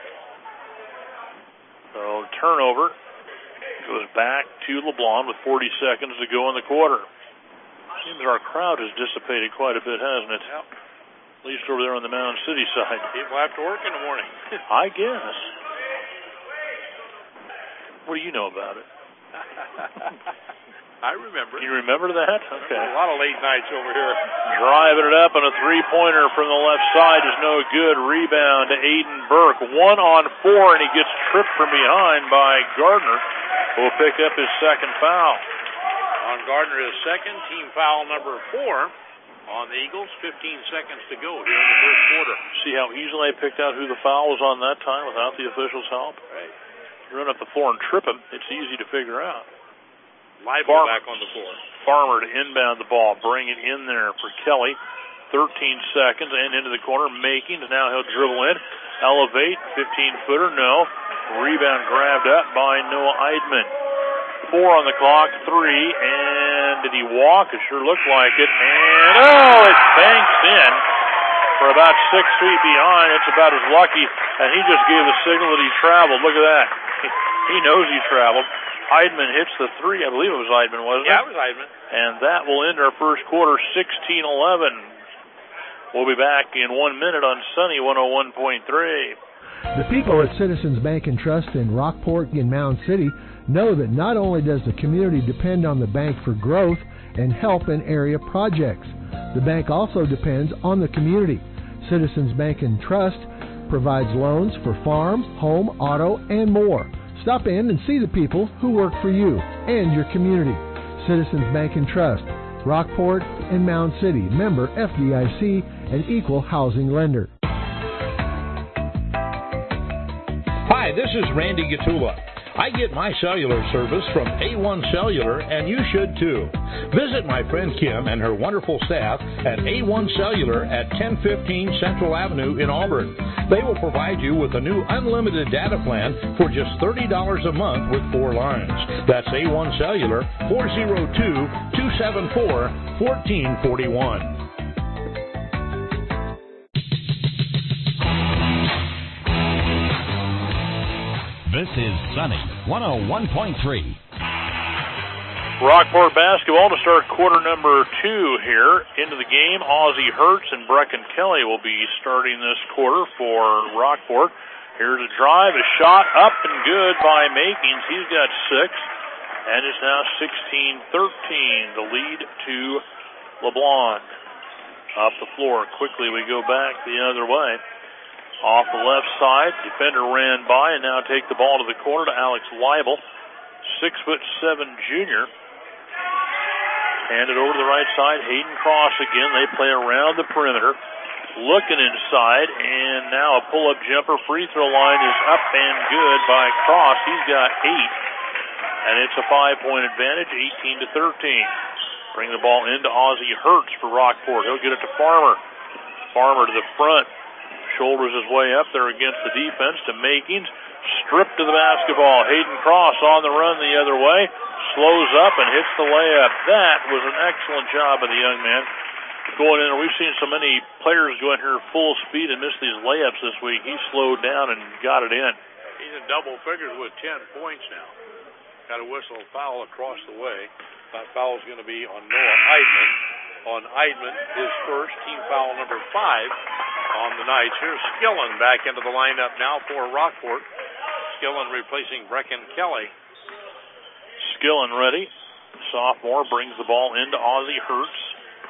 So turnover goes back to LeBlond with 40 seconds to go in the quarter. Seems our crowd has dissipated quite a bit, hasn't it? Yep. At least over there on the Mound City side. People have to work in the morning. I guess. What do you know about it? I remember. You remember that? Okay. A lot of late nights over here. Driving it up, and a three-pointer from the left side is no good. Rebound to Aiden Burke. 1 on 4, and he gets tripped from behind by Gardner, who will pick up his second foul. On Gardner, his second, team foul number 4 on the Eagles. 15 seconds to go here in the first quarter. See how easily I picked out who the foul was on that time without the officials' help? Right. Run up the floor and trip him, it's easy to figure out. Lively back on the floor. Farmer to inbound the ball, bring it in there for Kelly. 13 seconds and into the corner, Makings. Now he'll dribble in, elevate, 15-footer, no. Rebound grabbed up by Noah Eidman. 4 on the clock, 3, and did he walk? It sure looked like it. And it banks in for about 6 feet behind. It's about as lucky, and he just gave the signal that he traveled. Look at that. He knows he traveled. Eidman hits the 3. I believe it was Eidman, wasn't it? Yeah, it was Eidman. And that will end our first quarter 16-11. We'll be back in 1 minute on Sunny 101.3. The people at Citizens Bank and Trust in Rockport and Mound City know that not only does the community depend on the bank for growth and help in area projects, the bank also depends on the community. Citizens Bank and Trust provides loans for farm, home, auto, and more. Stop in and see the people who work for you and your community. Citizens Bank and Trust, Rockport and Mound City, member FDIC, and equal housing lender. Hi, this is Randy Gatula. I get my cellular service from A1 Cellular, and you should too. Visit my friend Kim and her wonderful staff at A1 Cellular at 1015 Central Avenue in Auburn. They will provide you with a new unlimited data plan for just $30 a month with 4 lines. That's A1 Cellular, 402-274-1441. This is Sunny 101.3. Rockport basketball to start quarter number 2 here. Into the game, Ozzie Hertz and Brecken Kelly will be starting this quarter for Rockport. Here's a drive, a shot up and good by Makings. He's got 6, and it's now 16-13, the lead to LeBlanc. Up the floor, quickly we go back the other way. Off the left side, defender ran by and now take the ball to the corner to Alex Leibel, 6'7" junior. Handed over to the right side, Hayden Cross again. They play around the perimeter, looking inside, and now a pull-up jumper. Free throw line is up and good by Cross. He's got 8, and it's a 5-point advantage, 18-13. Bring the ball into Ozzie Hertz for Rockport. He'll get it to Farmer. Farmer to the front. Shoulders his way up there against the defense to Makings. Stripped to the basketball. Hayden Cross on the run the other way. Slows up and hits the layup. That was an excellent job of the young man. Going in, we've seen so many players go in here full speed and miss these layups this week. He slowed down and got it in. He's in double figures with 10 points now. Got a whistle foul across the way. That foul is going to be on Noah Eidman. On Eidman, his first, team foul number 5 on the night. Here's Skillen back into the lineup now for Rockport. Skillen replacing Brecken Kelly. Skillen ready. Sophomore brings the ball into Ozzie Hertz.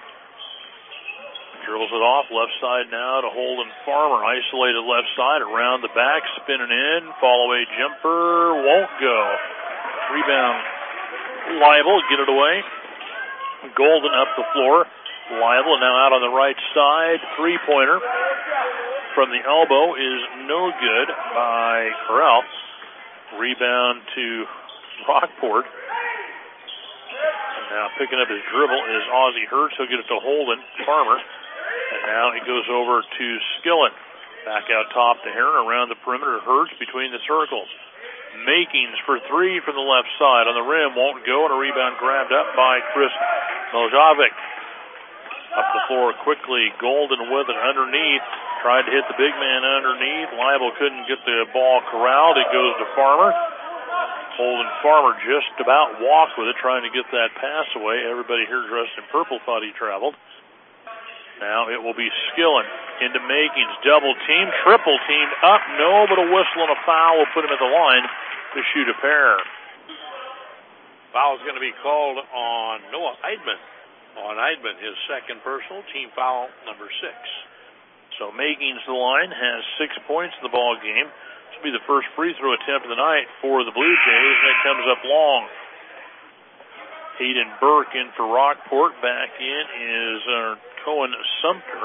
Drills it off, left side now to Holden Farmer. Isolated left side, around the back, spinning in. Fall away jumper, won't go. Rebound, Leibel, get it away. Golden up the floor. Leibel now out on the right side. 3-pointer from the elbow is no good by Corral. Rebound to Rockport. And now picking up his dribble is Ozzie Hertz. He'll get it to Holden Farmer. And now it goes over to Skillen. Back out top to Heron around the perimeter. Hertz between the circles. Makings for 3 from the left side. On the rim, won't go, and a rebound grabbed up by Chris Miljovic. Up the floor quickly, Golden with it underneath. Tried to hit the big man underneath. Leibel couldn't get the ball corralled. It goes to Farmer. Holden Farmer just about walked with it, trying to get that pass away. Everybody here dressed in purple thought he traveled. Now it will be Skillen into Makings. Double team, triple teamed up. No, but a whistle and a foul will put him at the line to shoot a pair. Foul is going to be called on Noah Eidman. On Eidman, his second personal, team foul number 6. So Makings, the line, has 6 points in the ball game. This will be the first free throw attempt of the night for the Blue Jays, and it comes up long. Hayden Burke in for Rockport. Back in is Cohen Sumter.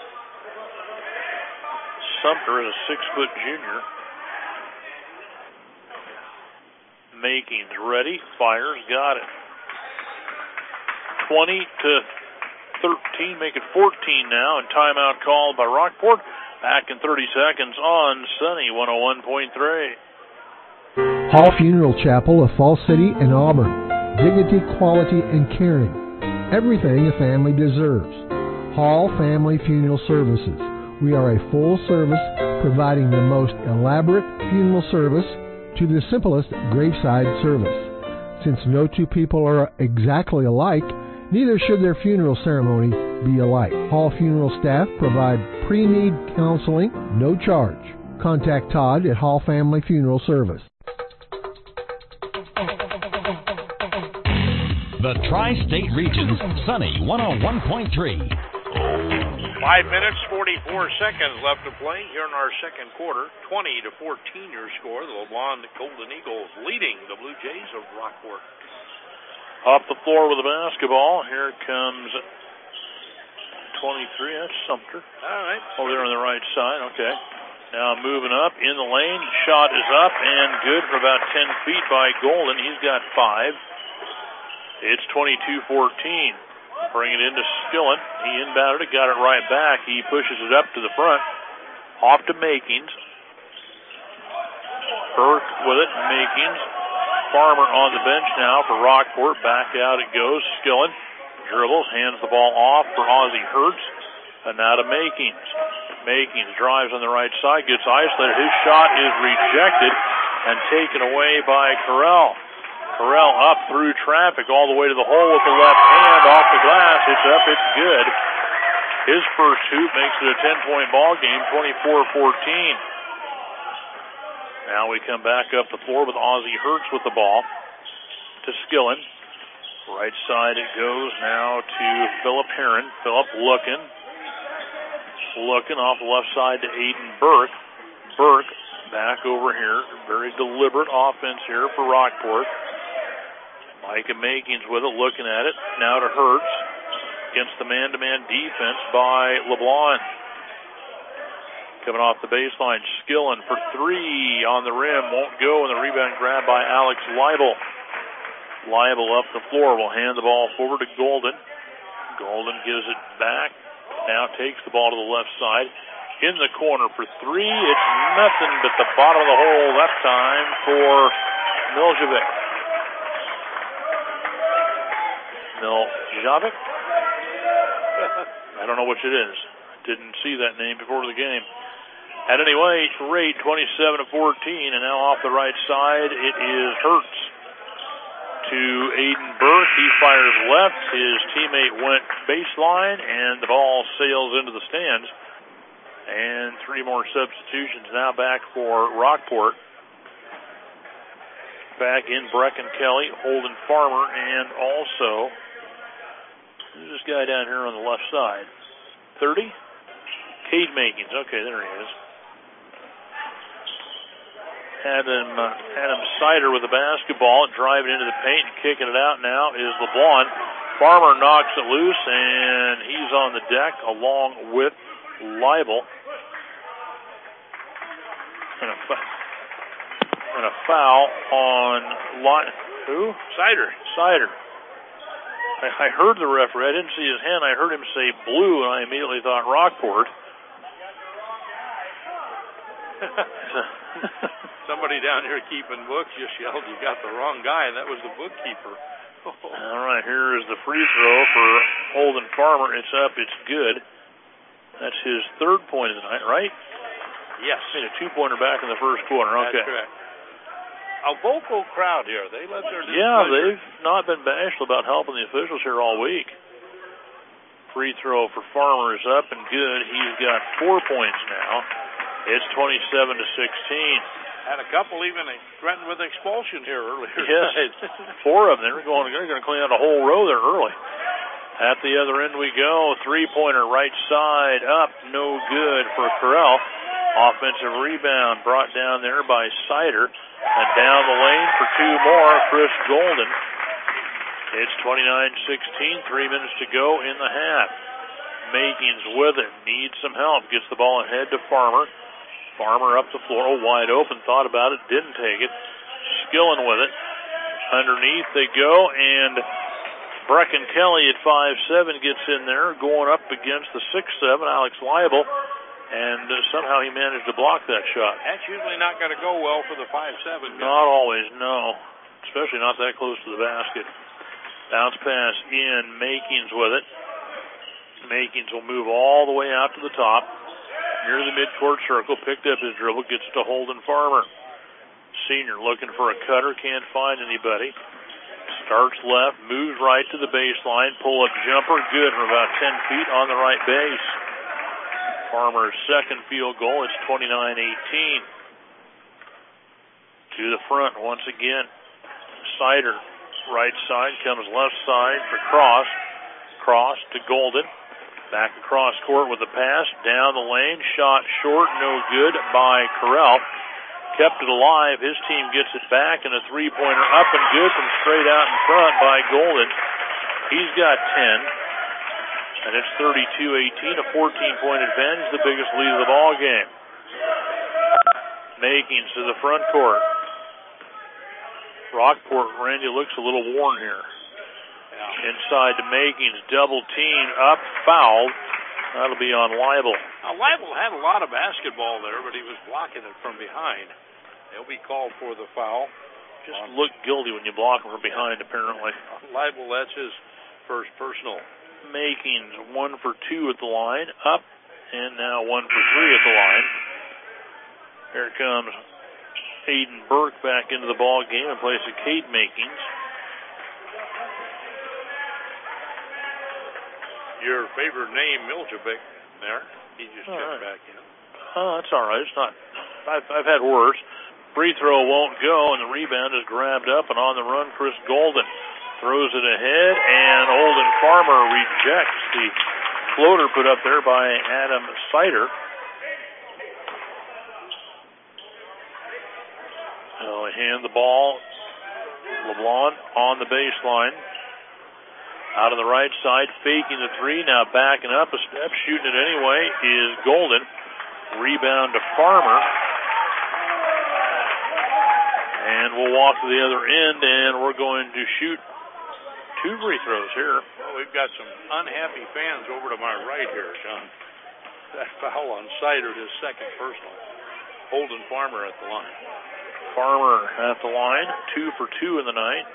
Sumter is a 6-foot junior. Makings ready, fires, got it. 20-13, make it 14 now, and timeout called by Rockport. Back in 30 seconds on Sunny 101.3. Hall Funeral Chapel of Falls City and Auburn. Dignity, quality, and caring. Everything a family deserves. Hall Family Funeral Services. We are a full service providing the most elaborate funeral service to the simplest graveside service. Since no two people are exactly alike, Neither should their funeral ceremony be alike. Hall funeral staff provide pre-need counseling, no charge. Contact Todd at Hall Family Funeral Service. The Tri-State Region's Sunny 101.3. 5 minutes, 44 seconds left to play here in our second quarter. 20-14 your score. The LeBlond Golden Eagles leading the Blue Jays of Rockport. Off the floor with the basketball. Here comes 23. That's Sumter. All right. Over there on the right side. Okay. Now moving up in the lane. Shot is up and good for about 10 feet by Golden. He's got 5. It's 22-14. Bring it into Skillen. He inbounded it, got it right back. He pushes it up to the front. Off to Makings. Burke with it. Makings. Farmer on the bench now for Rockport. Back out it goes. Skillen dribbles, hands the ball off for Ozzie Hertz. And now to Makings. Makings drives on the right side, gets isolated. His shot is rejected and taken away by Corral. Corral up through traffic all the way to the hole with the left hand off the glass. It's up, it's good. His first hoop makes it a 10-point ball game, 24-14. Now we come back up the floor with Ozzie Hertz with the ball to Skillen. Right side it goes now to Philip Heron. Philip looking off the left side to Aiden Burke. Burke back over here. Very deliberate offense here for Rockport. Micah Makings with it, looking at it. Now to Hertz against the man-to-man defense by LeBlond. Coming off the baseline, Skillen for 3 on the rim. Won't go, and the rebound grabbed by Alex Leibel. Leibel up the floor will hand the ball forward to Golden. Golden gives it back. Now takes the ball to the left side. In the corner for 3. It's nothing but the bottom of the hole that time for Miljevic. Miljevic? I don't know which it is. Didn't see that name before the game. At any rate, 27-14, and now off the right side, it is Hertz to Aiden Burke. He fires left. His teammate went baseline, and the ball sails into the stands. And 3 more substitutions now back for Rockport. Back in Brecken Kelly, Holden Farmer, and also who's this guy down here on the left side? 30? Cade Makings. Okay, there he is. Adam Sider with the basketball, driving into the paint and kicking it out now is LeBlond. Farmer knocks it loose, and he's on the deck along with Leibel. And a foul on who? Sider. I heard the referee. I didn't see his hand. I heard him say blue, and I immediately thought Rockport. Somebody down here keeping books just yelled, "You got the wrong guy," and that was the bookkeeper. All right, here is the free throw for Holden Farmer. It's up. It's good. That's his 3rd point of the night, right? Yes. Made a 2-pointer back in the first quarter. Okay. That's correct. A vocal crowd here. They let their they've not been bashful about helping the officials here all week. Free throw for Farmer is up and good. He's got 4 points now. It's 27-16. Had a couple even threatened with expulsion here earlier. Yes, 4 of them. They're going to clean out a whole row there early. At the other end we go. 3-pointer right side up. No good for Corral. Offensive rebound brought down there by Sider. And down the lane for 2 more, Chris Golden. It's 29-16. 3 minutes to go in the half. Makings with it. Needs some help. Gets the ball ahead to Farmer. Farmer up the floor, wide open, thought about it, didn't take it. Skillen with it. Underneath they go, and Brecken Kelly at 5'7" gets in there, going up against the 6'7", Alex Leibel, and somehow he managed to block that shot. That's usually not going to go well for the 5'7". Not always, no. Especially not that close to the basket. Bounce pass in, Makings with it. Makings will move all the way out to the top. Near the midcourt circle, picked up his dribble, gets to Holden Farmer. Senior looking for a cutter, can't find anybody. Starts left, moves right to the baseline, pull-up jumper, good from about 10 feet on the right base. Farmer's second field goal, it's 29-18. To the front once again. Sider, right side, comes left side for Cross. Cross to Golden. Back across court with the pass, down the lane, shot short, no good by Corral. Kept it alive. His team gets it back, and a three-pointer up and good from straight out in front by Golden. He's got 10, and it's 32-18, a 14-point advantage, the biggest lead of the ball game. Makings to the front court. Rockport, Randy, looks a little worn here. Inside to Makings, double team, up, fouled. That'll be on Leibel. Now, Leibel had a lot of basketball there, but he was blocking it from behind. He'll be called for the foul. Just look guilty when you block him from behind, apparently. Leibel, that's his first personal. Makings, 1 for 2 at the line, up, and now 1 for 3 at the line. Here comes Aiden Burke back into the ball game in place of Cade Makings. Your favorite name, Miljevic, there. He just checked back in. Oh, that's all right. It's not. I've had worse. Free throw won't go, and the rebound is grabbed up, and on the run, Chris Golden throws it ahead, and Olden Farmer rejects the floater put up there by Adam Sider. So they hand the ball. LeBlanc on the baseline. Out on the right side, faking the three, now backing up a step, shooting it anyway, is Golden. Rebound to Farmer. And we'll walk to the other end, and we're going to shoot 2 free throws here. Well, we've got some unhappy fans over to my right here, Sean. That foul on Sider, his second personal. Holden Farmer at the line. Farmer at the line, 2 for 2 in the night.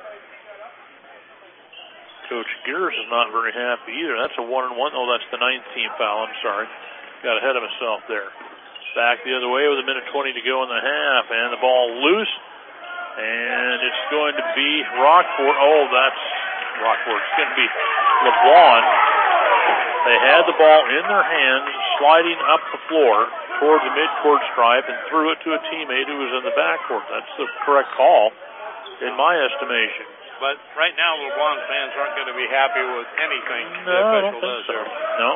Coach Gears is not very happy either. That's a 1-and-1. Oh, that's the 9th team foul. I'm sorry. Got ahead of myself there. Back the other way with 1:20 to go in the half. And the ball loose. And it's going to be Rockport. Oh, that's Rockport. It's going to be LeBlanc. They had the ball in their hands, sliding up the floor toward the midcourt stripe and threw it to a teammate who was in the backcourt. That's the correct call, in my estimation. But right now, LeBlanc fans aren't going to be happy with anything the I official don't think does so. there. No.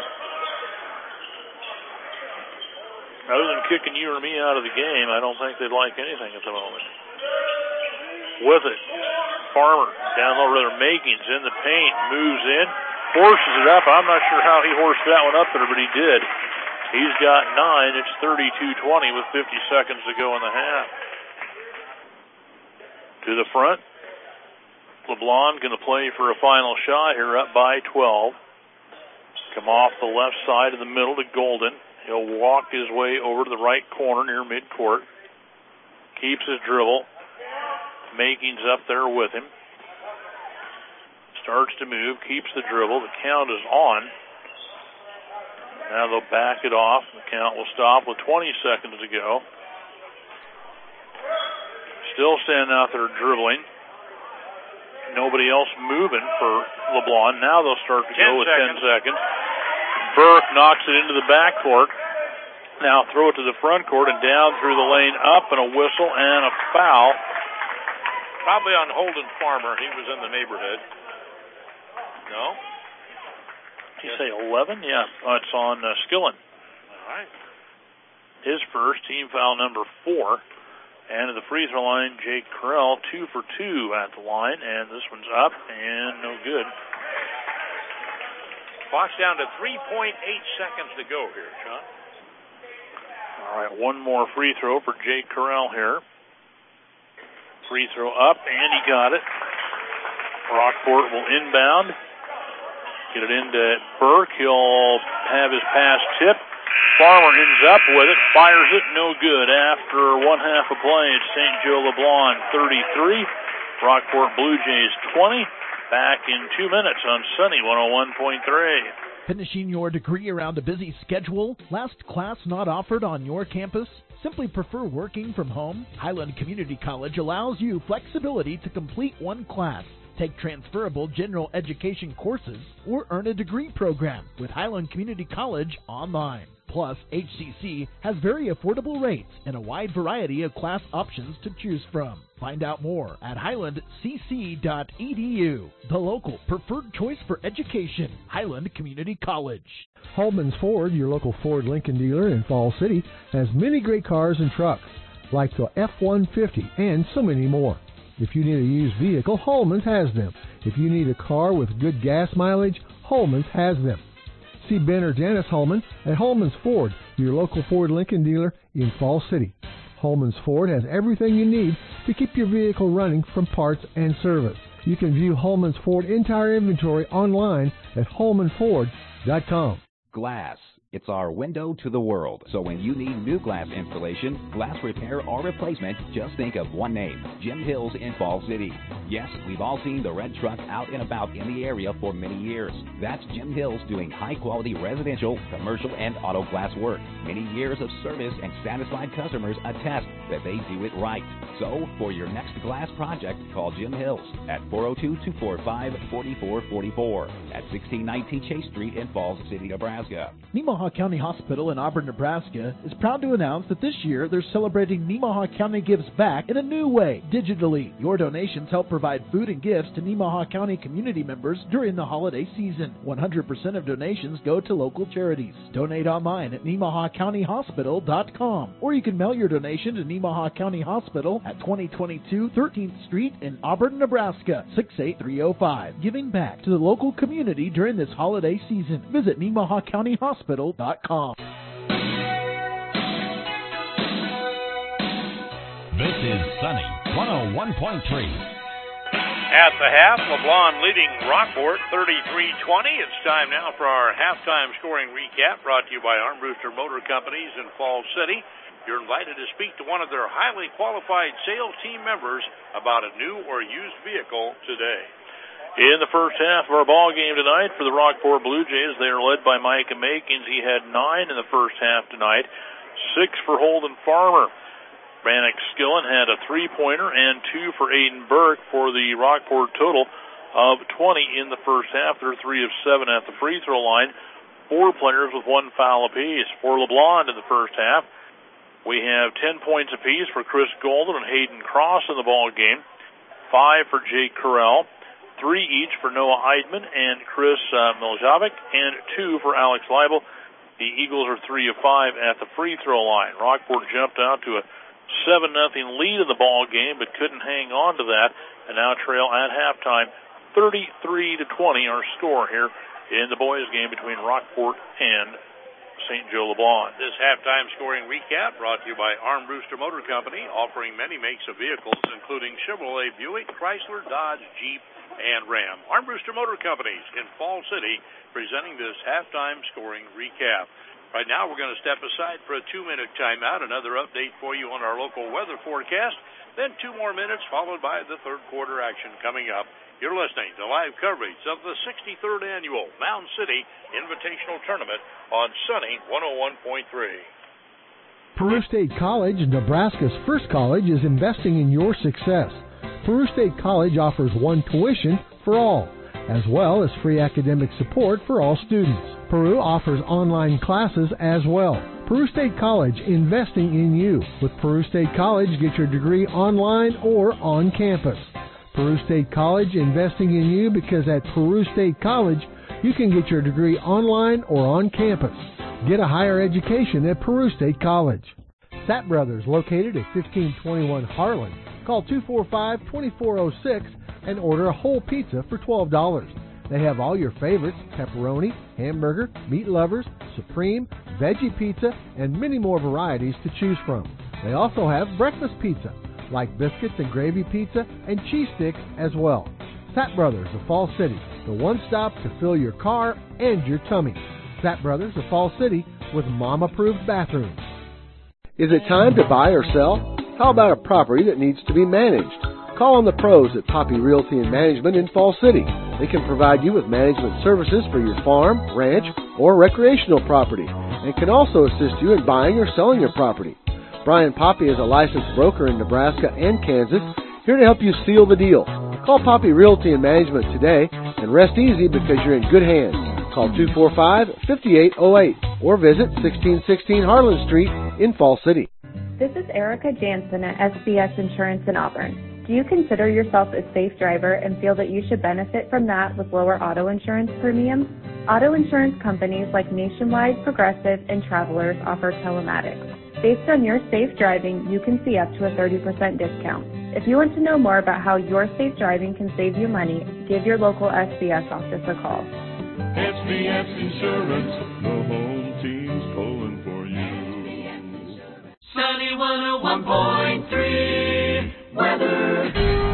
Other than kicking you or me out of the game, I don't think they'd like anything at the moment. With it, Farmer down low, rather Makings in the paint, moves in, forces it up. I'm not sure how he horsed that one up there, but he did. He's got 9. It's 32-20 with 50 seconds to go in the half. To the front. LeBlanc going to play for a final shot here, up by 12. Come off the left side of the middle to Golden. He'll walk his way over to the right corner near midcourt. Keeps his dribble. Makings up there with him. Starts to move, keeps the dribble. The count is on. Now they'll back it off. The count will stop with 20 seconds to go. Still standing out there dribbling. Nobody else moving for LeBlanc. Now they'll start to go with 10 seconds. Burke knocks it into the backcourt. Now throw it to the front court and down through the lane, up, and a whistle and a foul. Probably on Holden Farmer. He was in the neighborhood. No? Did you say 11? Yeah, it's on Skillen. All right. His first, team foul number 4. And at the free throw line, Jake Corral, 2 for 2 at the line, and this one's up and no good. Clock's down to 3.8 seconds to go here, Sean. All right, one more free throw for Jake Corral here. Free throw up, and he got it. Rockport will inbound. Get it into Burke. He'll have his pass tipped. Farmer ends up with it, fires it, no good. After one half of play, it's St. Joe LeBlanc 33, Rockport Blue Jays 20. Back in 2 minutes on Sunny 101.3. Finishing your degree around a busy schedule? Last class not offered on your campus? Simply prefer working from home? Highland Community College allows you flexibility to complete one class. Take transferable general education courses or earn a degree program with Highland Community College online. Plus, HCC has very affordable rates and a wide variety of class options to choose from. Find out more at highlandcc.edu, the local preferred choice for education, Highland Community College. Holman's Ford, your local Ford Lincoln dealer in Falls City, has many great cars and trucks, like the F-150 and so many more. If you need a used vehicle, Holman's has them. If you need a car with good gas mileage, Holman's has them. See Ben or Janice Holman at Holman's Ford, your local Ford Lincoln dealer in Falls City. Holman's Ford has everything you need to keep your vehicle running from parts and service. You can view Holman's Ford entire inventory online at holmanford.com. Glass. It's our window to the world. So when you need new glass installation, glass repair, or replacement, just think of one name, Jim Hills in Falls City. Yes, we've all seen the red truck out and about in the area for many years. That's Jim Hills doing high-quality residential, commercial, and auto glass work. Many years of service and satisfied customers attest that they do it right. So for your next glass project, call Jim Hills at 402-245-4444 at 1619 Chase Street in Falls City, Nebraska. Nemaha County Hospital in Auburn, Nebraska is proud to announce that this year they're celebrating Nemaha County Gives Back in a new way, digitally. Your donations help provide food and gifts to Nemaha County community members during the holiday season. 100% of donations go to local charities. Donate online at NemahaCountyHospital.com, or you can mail your donation to Nemaha County Hospital at 2022 13th Street in Auburn, Nebraska, 68305. Giving back to the local community during this holiday season. Visit NemahaCountyHospital.com. This is Sunny 101.3. At the half, LeBlond leading Rockport 33-20. It's time now for our halftime scoring recap, brought to you by Armbruster Motor Companies in Falls City. You're invited to speak to one of their highly qualified sales team members about a new or used vehicle today. In the first half of our ball game tonight for the Rockport Blue Jays, they are led by Micah Makins. He had 9 in the first half tonight, 6 for Holden Farmer. Bannock Skillen had a 3-pointer and 2 for Aiden Burke for the Rockport total of 20 in the first half. They're 3 of 7 at the free throw line. 4 players with 1 foul apiece. For LeBlond in the first half, we have 10 points apiece for Chris Golden and Hayden Cross in the ball game. 5 for Jake Correll. 3 each for Noah Eidman and Chris Miljovic, and 2 for Alex Leibel. The Eagles are 3 of 5 at the free throw line. Rockport jumped out to a 7-0 lead in the ball game, but couldn't hang on to that, and now trail at halftime 33-20, our score here in the boys' game between Rockport and St. Joe LeBlond. This halftime scoring recap brought to you by Armbruster Motor Company, offering many makes of vehicles, including Chevrolet, Buick, Chrysler, Dodge, Jeep, and Ram. Armbruster Motor Companies in Falls City presenting this halftime scoring recap. Right now we're going to step aside for a 2-minute timeout. Another update for you on our local weather forecast. Then 2 more minutes followed by the third quarter action coming up. You're listening to live coverage of the 63rd Annual Mound City Invitational Tournament on Sunny 101.3. Peru State College, Nebraska's first college, is investing in your success. Peru State College offers one tuition for all, as well as free academic support for all students. Peru offers online classes as well. Peru State College, investing in you. With Peru State College, get your degree online or on campus. Peru State College, investing in you, because at Peru State College, you can get your degree online or on campus. Get a higher education at Peru State College. Satt Brothers, located at 1521 Harlan. Call 245-2406 and order a whole pizza for $12. They have all your favorites: pepperoni, hamburger, meat lovers, supreme, veggie pizza, and many more varieties to choose from. They also have breakfast pizza, like biscuits and gravy pizza and cheese sticks as well. Satt Brothers of Falls City, the one stop to fill your car and your tummy. Satt Brothers of Falls City with mom-approved bathrooms. Is it time to buy or sell? How about a property that needs to be managed? Call on the pros at Poppy Realty and Management in Falls City. They can provide you with management services for your farm, ranch, or recreational property, and can also assist you in buying or selling your property. Brian Poppy is a licensed broker in Nebraska and Kansas, here to help you seal the deal. Call Poppy Realty and Management today and rest easy because you're in good hands. Call 245-5808 or visit 1616 Harlan Street in Fall City. This is Erica Jansen at SBS Insurance in Auburn. Do you consider yourself a safe driver and feel that you should benefit from that with lower auto insurance premiums? Auto insurance companies like Nationwide, Progressive, and Travelers offer telematics. Based on your safe driving, you can see up to a 30% discount. If you want to know more about how your safe driving can save you money, give your local SBS office a call. SBS Insurance, the home team's pulling for you. Sunny 101.3 weather.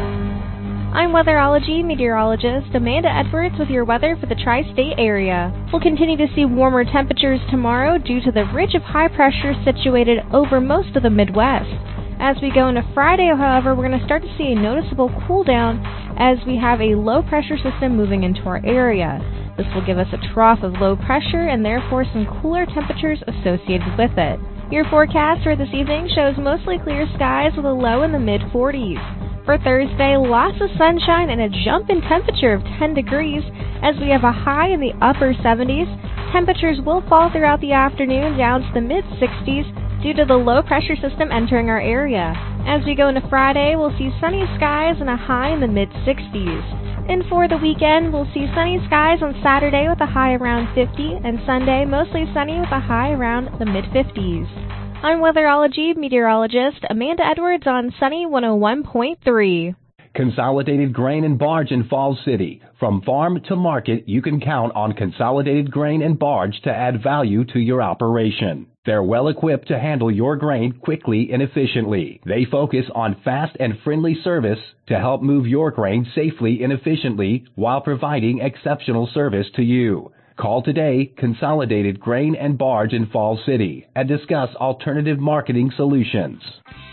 I'm weatherology meteorologist Amanda Edwards with your weather for the tri-state area. We'll continue to see warmer temperatures tomorrow due to the ridge of high pressure situated over most of the Midwest. As we go into Friday, however, we're going to start to see a noticeable cool down as we have a low pressure system moving into our area. This will give us a trough of low pressure and therefore some cooler temperatures associated with it. Your forecast for this evening shows mostly clear skies with a low in the mid-40s. For Thursday, lots of sunshine and a jump in temperature of 10 degrees as we have a high in the upper 70s. Temperatures will fall throughout the afternoon down to the mid-60s due to the low pressure system entering our area. As we go into Friday, we'll see sunny skies and a high in the mid-60s. And for the weekend, we'll see sunny skies on Saturday with a high around 50 and Sunday mostly sunny with a high around the mid-50s. I'm weatherology meteorologist Amanda Edwards on Sunny 101.3. Consolidated Grain and Barge in Falls City. From farm to market, you can count on Consolidated Grain and Barge to add value to your operation. They're well equipped to handle your grain quickly and efficiently. They focus on fast and friendly service to help move your grain safely and efficiently while providing exceptional service to you. Call today, Consolidated Grain and Barge in Falls City, and discuss alternative marketing solutions.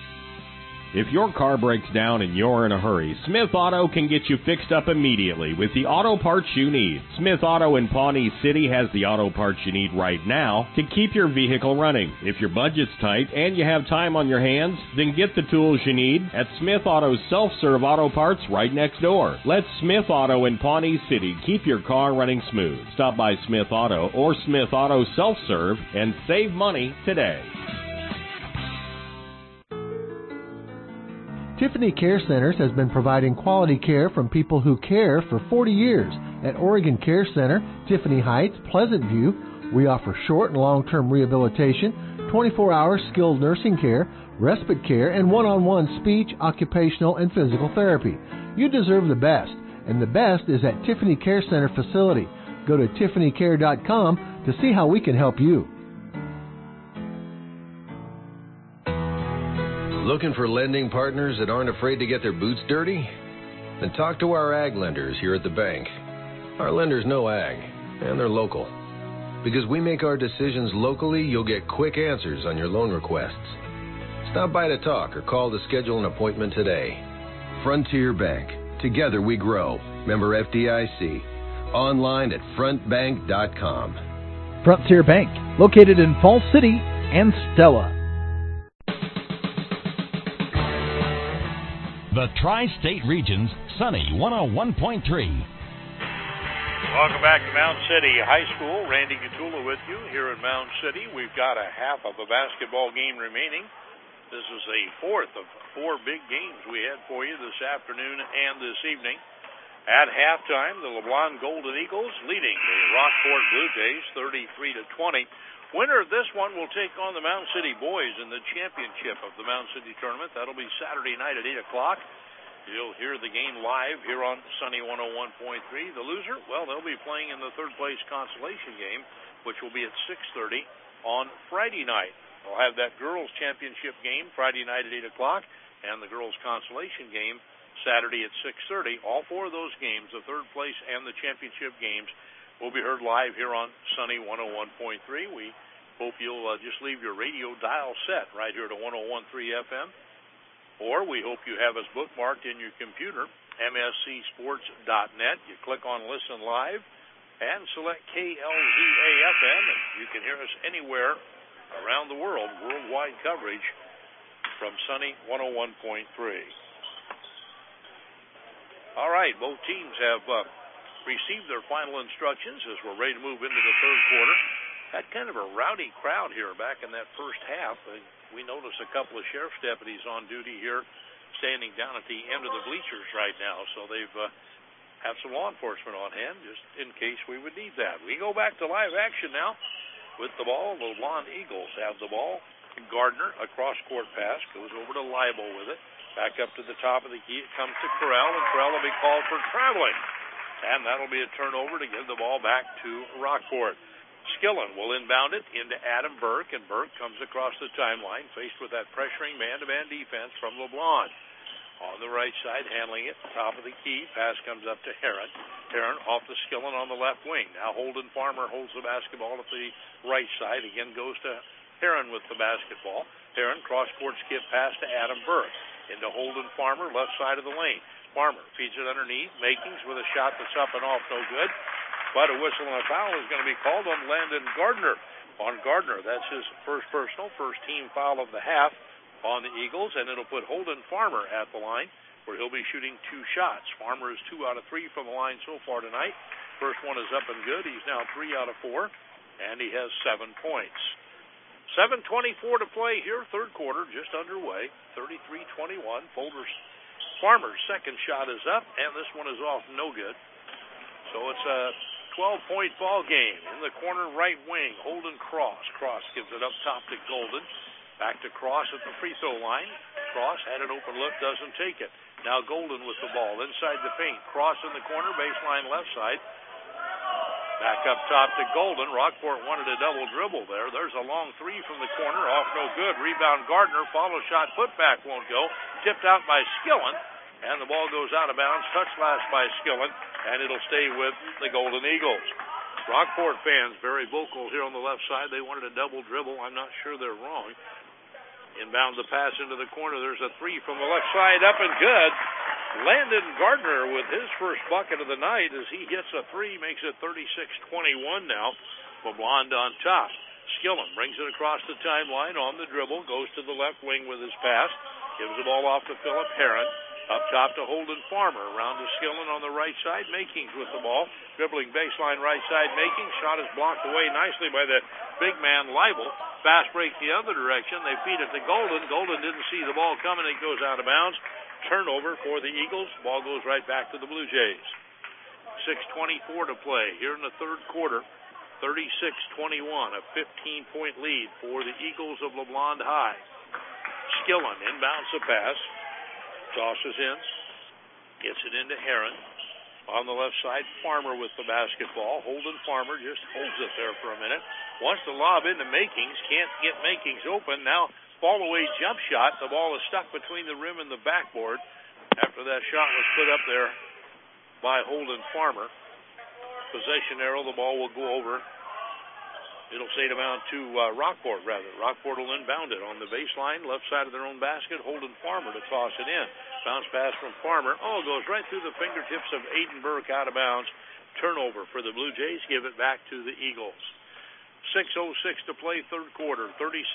If your car breaks down and you're in a hurry, Smith Auto can get you fixed up immediately with the auto parts you need. Smith Auto in Pawnee City has the auto parts you need right now to keep your vehicle running. If your budget's tight and you have time on your hands, then get the tools you need at Smith Auto's self-serve auto parts right next door. Let Smith Auto in Pawnee City keep your car running smooth. Stop by Smith Auto or Smith Auto Self-Serve and save money today. Tiffany Care Centers has been providing quality care from people who care for 40 years. At Oregon Care Center, Tiffany Heights, Pleasant View, we offer short and long-term rehabilitation, 24-hour skilled nursing care, respite care, and one-on-one speech, occupational, and physical therapy. You deserve the best, and the best is at Tiffany Care Center facility. Go to tiffanycare.com to see how we can help you. Looking for lending partners that aren't afraid to get their boots dirty? Then talk to our ag lenders here at the bank. Our lenders know ag, and they're local. Because we make our decisions locally, you'll get quick answers on your loan requests. Stop by to talk or call to schedule an appointment today. Frontier Bank. Together we grow. Member FDIC. Online at frontbank.com. Frontier Bank, located in Falls City and Stella. The Tri-State Region's Sunny 101.3. Welcome back to Mound City High School. Randy Gatula with you here in Mound City. We've got a half of a basketball game remaining. This is the fourth of four big games we had for you this afternoon and this evening. At halftime, the LeBlond Golden Eagles leading the Rockport Blue Jays 33-20. Winner of this one will take on the Mound City Boys in the championship of the Mound City Tournament. That'll be Saturday night at 8 o'clock. You'll hear the game live here on Sunny 101.3. The loser, well, they'll be playing in the third-place consolation game, which will be at 6:30 on Friday night. We'll have that girls' championship game Friday night at 8 o'clock and the girls' consolation game Saturday at 6:30. All four of those games, the third place and the championship games, will be heard live here on Sunny 101.3. We hope you'll just leave your radio dial set right here to 101.3 FM. Or we hope you have us bookmarked in your computer, mscsports.net. You click on Listen Live and select KLZA-FM. And you can hear us anywhere around the world, worldwide coverage from Sunny 101.3. All right, both teams have received their final instructions as we're ready to move into the third quarter. Had kind of a rowdy crowd here back in that first half. We noticed a couple of sheriff's deputies on duty here standing down at the end of the bleachers right now, so they've have some law enforcement on hand just in case we would need that. We go back to live action now with the ball. The LeBlond Eagles have the ball. Gardner, a cross-court pass, goes over to Leibel with it. Back up to the top of the key. It comes to Corral, and Corral will be called for traveling. And that'll be a turnover to give the ball back to Rockport. Skillen will inbound it into Adam Burke, and Burke comes across the timeline, faced with that pressuring man-to-man defense from LeBlond. On the right side, handling it, top of the key. Pass comes up to Heron. Heron off to Skillen on the left wing. Now Holden Farmer holds the basketball at the right side. Again goes to Heron with the basketball. Heron cross-court skip pass to Adam Burke. Into Holden Farmer, left side of the lane. Farmer feeds it underneath. Makings with a shot that's up and off, no good. But a whistle and a foul is going to be called on Landon Gardner. On Gardner, that's his first personal, first team foul of the half on the Eagles, and it'll put Holden Farmer at the line where he'll be shooting 2 shots. Farmer is 2 out of 3 from the line so far tonight. First one is up and good. He's now 3 out of 4, and he has 7 points. 7:24 to play here, third quarter just underway. 33-21. Farmer's second shot is up, and this one is off, no good. So it's a 12-point ball game. In the corner right wing, Holden Cross. Cross gives it up top to Golden. Back to Cross at the free throw line. Cross had an open look, doesn't take it. Now Golden with the ball inside the paint. Cross in the corner, baseline left side. Back up top to Golden. Rockport wanted a double dribble there. There's a long three from the corner, off no good. Rebound Gardner, follow shot, putback won't go. Tipped out by Skillen, and the ball goes out of bounds. Touch last by Skillen, and it'll stay with the Golden Eagles. Rockport fans very vocal here on the left side. They wanted a double dribble. I'm not sure they're wrong. Inbound the pass into the corner. There's a three from the left side, up and good. Landon Gardner with his first bucket of the night as he hits a three, makes it 36-21 now. LeBlond on top. Skillen brings it across the timeline on the dribble, goes to the left wing with his pass, gives the ball off to Philip Heron. Up top to Holden Farmer. Around to Skillen on the right side. Makings with the ball. Dribbling baseline right side. Makings. Shot is blocked away nicely by the big man Leibel. Fast break the other direction. They feed it to Golden. Golden didn't see the ball coming. It goes out of bounds. Turnover for the Eagles. Ball goes right back to the Blue Jays. 6:24 to play here in the third quarter. 36-21. A 15-point lead for the Eagles of LeBlond High. Skillen inbounds the pass. Tosses in, gets it into Heron. On the left side, Farmer with the basketball. Holden Farmer just holds it there for a minute. Wants to lob into Makings. Can't get Makings open. Now, fall away jump shot. The ball is stuck between the rim and the backboard after that shot was put up there by Holden Farmer. Possession arrow, the ball will go over. It'll say to bound to Rockport, rather. Rockport will inbound it on the baseline, left side of their own basket. Holden Farmer to toss it in. Bounce pass from Farmer. Oh, goes right through the fingertips of Aiden Burke out of bounds. Turnover for the Blue Jays. Give it back to the Eagles. 6:06 to play, third quarter.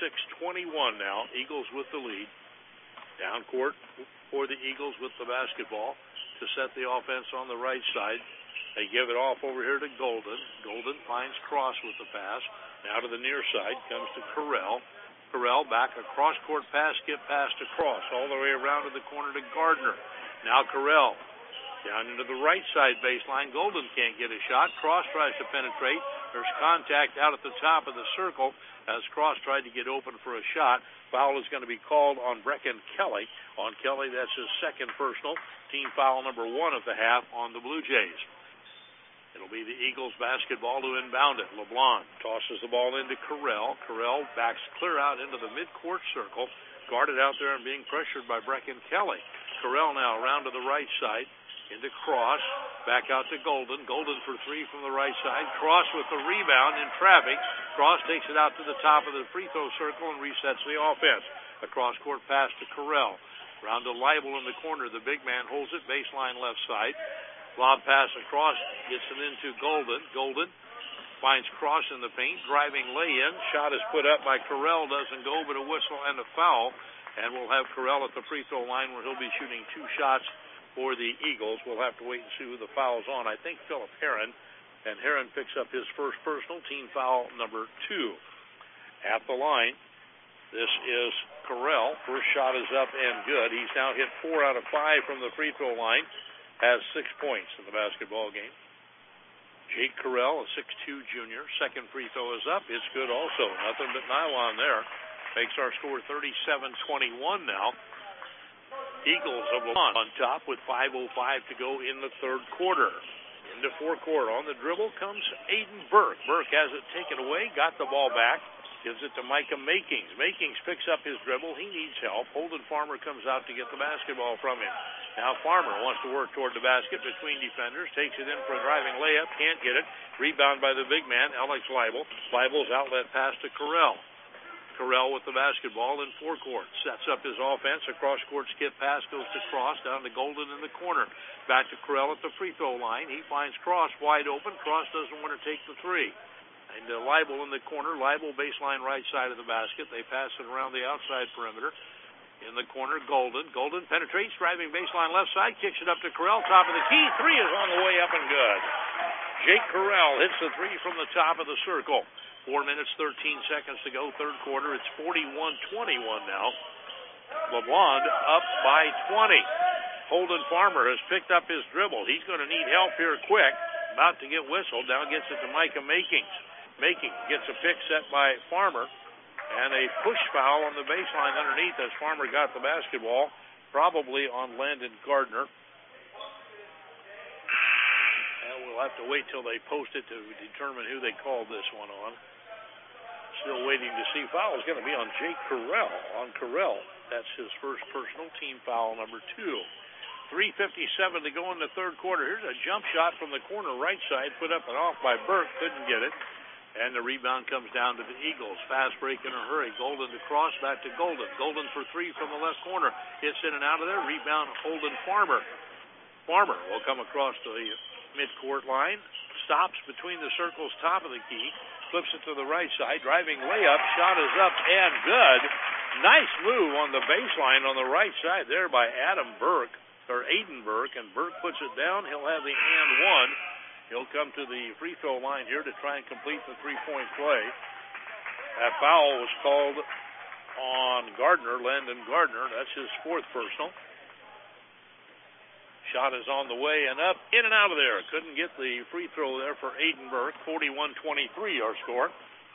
36-21 now. Eagles with the lead. Down court for the Eagles with the basketball to set the offense on the right side. They give it off over here to Golden. Golden finds Cross with the pass. Now to the near side comes to Corral. Corral back, a cross-court pass, skip pass to Cross. All the way around to the corner to Gardner. Now Corral down into the right side baseline. Golden can't get a shot. Cross tries to penetrate. There's contact out at the top of the circle as Cross tried to get open for a shot. Foul is going to be called on Brecken Kelly. On Kelly, that's his second personal. Team foul number 1 of the half on the Blue Jays. It'll be the Eagles basketball to inbound it. LeBlond tosses the ball into Corral. Corral backs clear out into the midcourt circle. Guarded out there and being pressured by Brecken Kelly. Corral now around to the right side. Into Cross. Back out to Golden. Golden for 3 from the right side. Cross with the rebound in traffic. Cross takes it out to the top of the free throw circle and resets the offense. A cross-court pass to Corral. Round to Leibel in the corner. The big man holds it. Baseline left side. Lob pass across, gets it into Golden. Golden finds Cross in the paint, driving lay-in. Shot is put up by Corral, doesn't go, but a whistle and a foul. And we'll have Corral at the free throw line where he'll be shooting 2 shots for the Eagles. We'll have to wait and see who the foul's on. I think Philip Heron, and Heron picks up his first personal, team foul number 2. At the line, this is Correll. First shot is up and good. He's now hit 4 out of 5 from the free throw line. Has 6 points in the basketball game. Jake Correll, a 6'2 junior. Second free throw is up. It's good also. Nothing but nylon there. Makes our score 37-21 now. Eagles of Lamont on top with 5:05 to go in the third quarter. Into forecourt. On the dribble comes Aiden Burke. Burke has it taken away. Got the ball back. Gives it to Micah Makings. Makings picks up his dribble. He needs help. Holden Farmer comes out to get the basketball from him. Now Farmer wants to work toward the basket between defenders. Takes it in for a driving layup. Can't get it. Rebound by the big man, Alex Leibel. Leibel's outlet pass to Correll. Correll with the basketball in forecourt. Sets up his offense. A cross-court skip pass goes to Cross. Down to Golden in the corner. Back to Correll at the free throw line. He finds Cross wide open. Cross doesn't want to take the three. And Leibel in the corner. Leibel baseline right side of the basket. They pass it around the outside perimeter. In the corner, Golden. Golden penetrates, driving baseline left side. Kicks it up to Correll. Top of the key. Three is on the way up and good. Jake Correll hits the three from the top of the circle. 4 minutes, 13 seconds to go. Third quarter. It's 41-21 now. LeBlond up by 20. Holden Farmer has picked up his dribble. He's going to need help here quick. About to get whistled. Now gets it to Micah Makings. Makings gets a pick set by Farmer. And a push foul on the baseline underneath as Farmer got the basketball. Probably on Landon Gardner. And we'll have to wait till they post it to determine who they called this one on. Still waiting to see. Foul is going to be on Jake Correll. On Correll. That's his first personal, team foul number 2. 3:57 to go in the third quarter. Here's a jump shot from the corner right side, put up and off by Burke. Couldn't get it. And the rebound comes down to the Eagles. Fast break in a hurry. Golden to Cross, back to Golden. Golden for 3 from the left corner. Hits in and out of there. Rebound Holden Farmer. Farmer will come across to the midcourt line. Stops between the circles, top of the key. Flips it to the right side. Driving layup. Shot is up and good. Nice move on the baseline on the right side there by Aiden Burke. And Burke puts it down. He'll have the and one. He'll come to the free throw line here to try and complete the three-point play. That foul was called on Gardner, Landon Gardner. That's his fourth personal. Shot is on the way and up, in and out of there. Couldn't get the free throw there for Aiden Burke. 41-23 our score.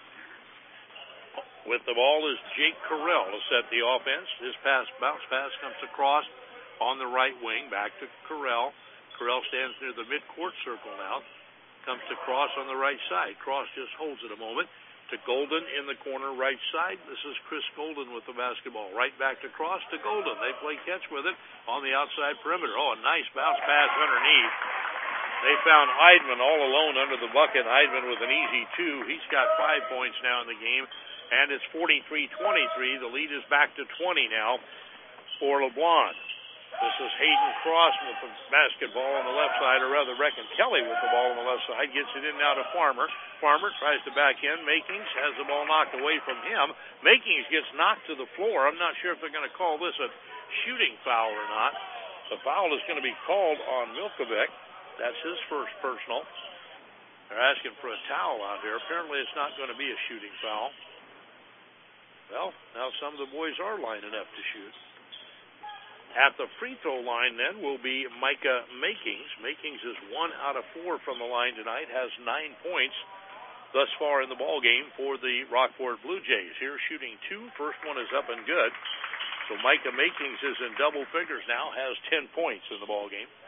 With the ball is Jake Correll to set the offense. His bounce pass comes across on the right wing, back to Correll. Correll stands near the midcourt circle now. Comes to Cross on the right side. Cross just holds it a moment. To Golden in the corner right side. This is Chris Golden with the basketball. Right back to Cross to Golden. They play catch with it on the outside perimeter. Oh, a nice bounce pass underneath. They found Eidman all alone under the bucket. Eidman with an easy 2. He's got 5 points now in the game. And it's 43-23. The lead is back to 20 now for LeBlond. This is Hayden Cross with the basketball on the left side, or rather Reckon Kelly with the ball on the left side. Gets it in now to Farmer. Farmer tries to back in. Makings has the ball knocked away from him. Makings gets knocked to the floor. I'm not sure if they're going to call this a shooting foul or not. The foul is going to be called on Milkovic. That's his first personal. They're asking for a towel out here. Apparently it's not going to be a shooting foul. Well, now some of the boys are lining up to shoot. At the free throw line, then, will be Micah Makings. Makings is 1 out of 4 from the line tonight, has 9 points thus far in the ball game for the Rockport Blue Jays. Here shooting 2. First one is up and good. So Micah Makings is in double figures now, has 10 points in the ball game.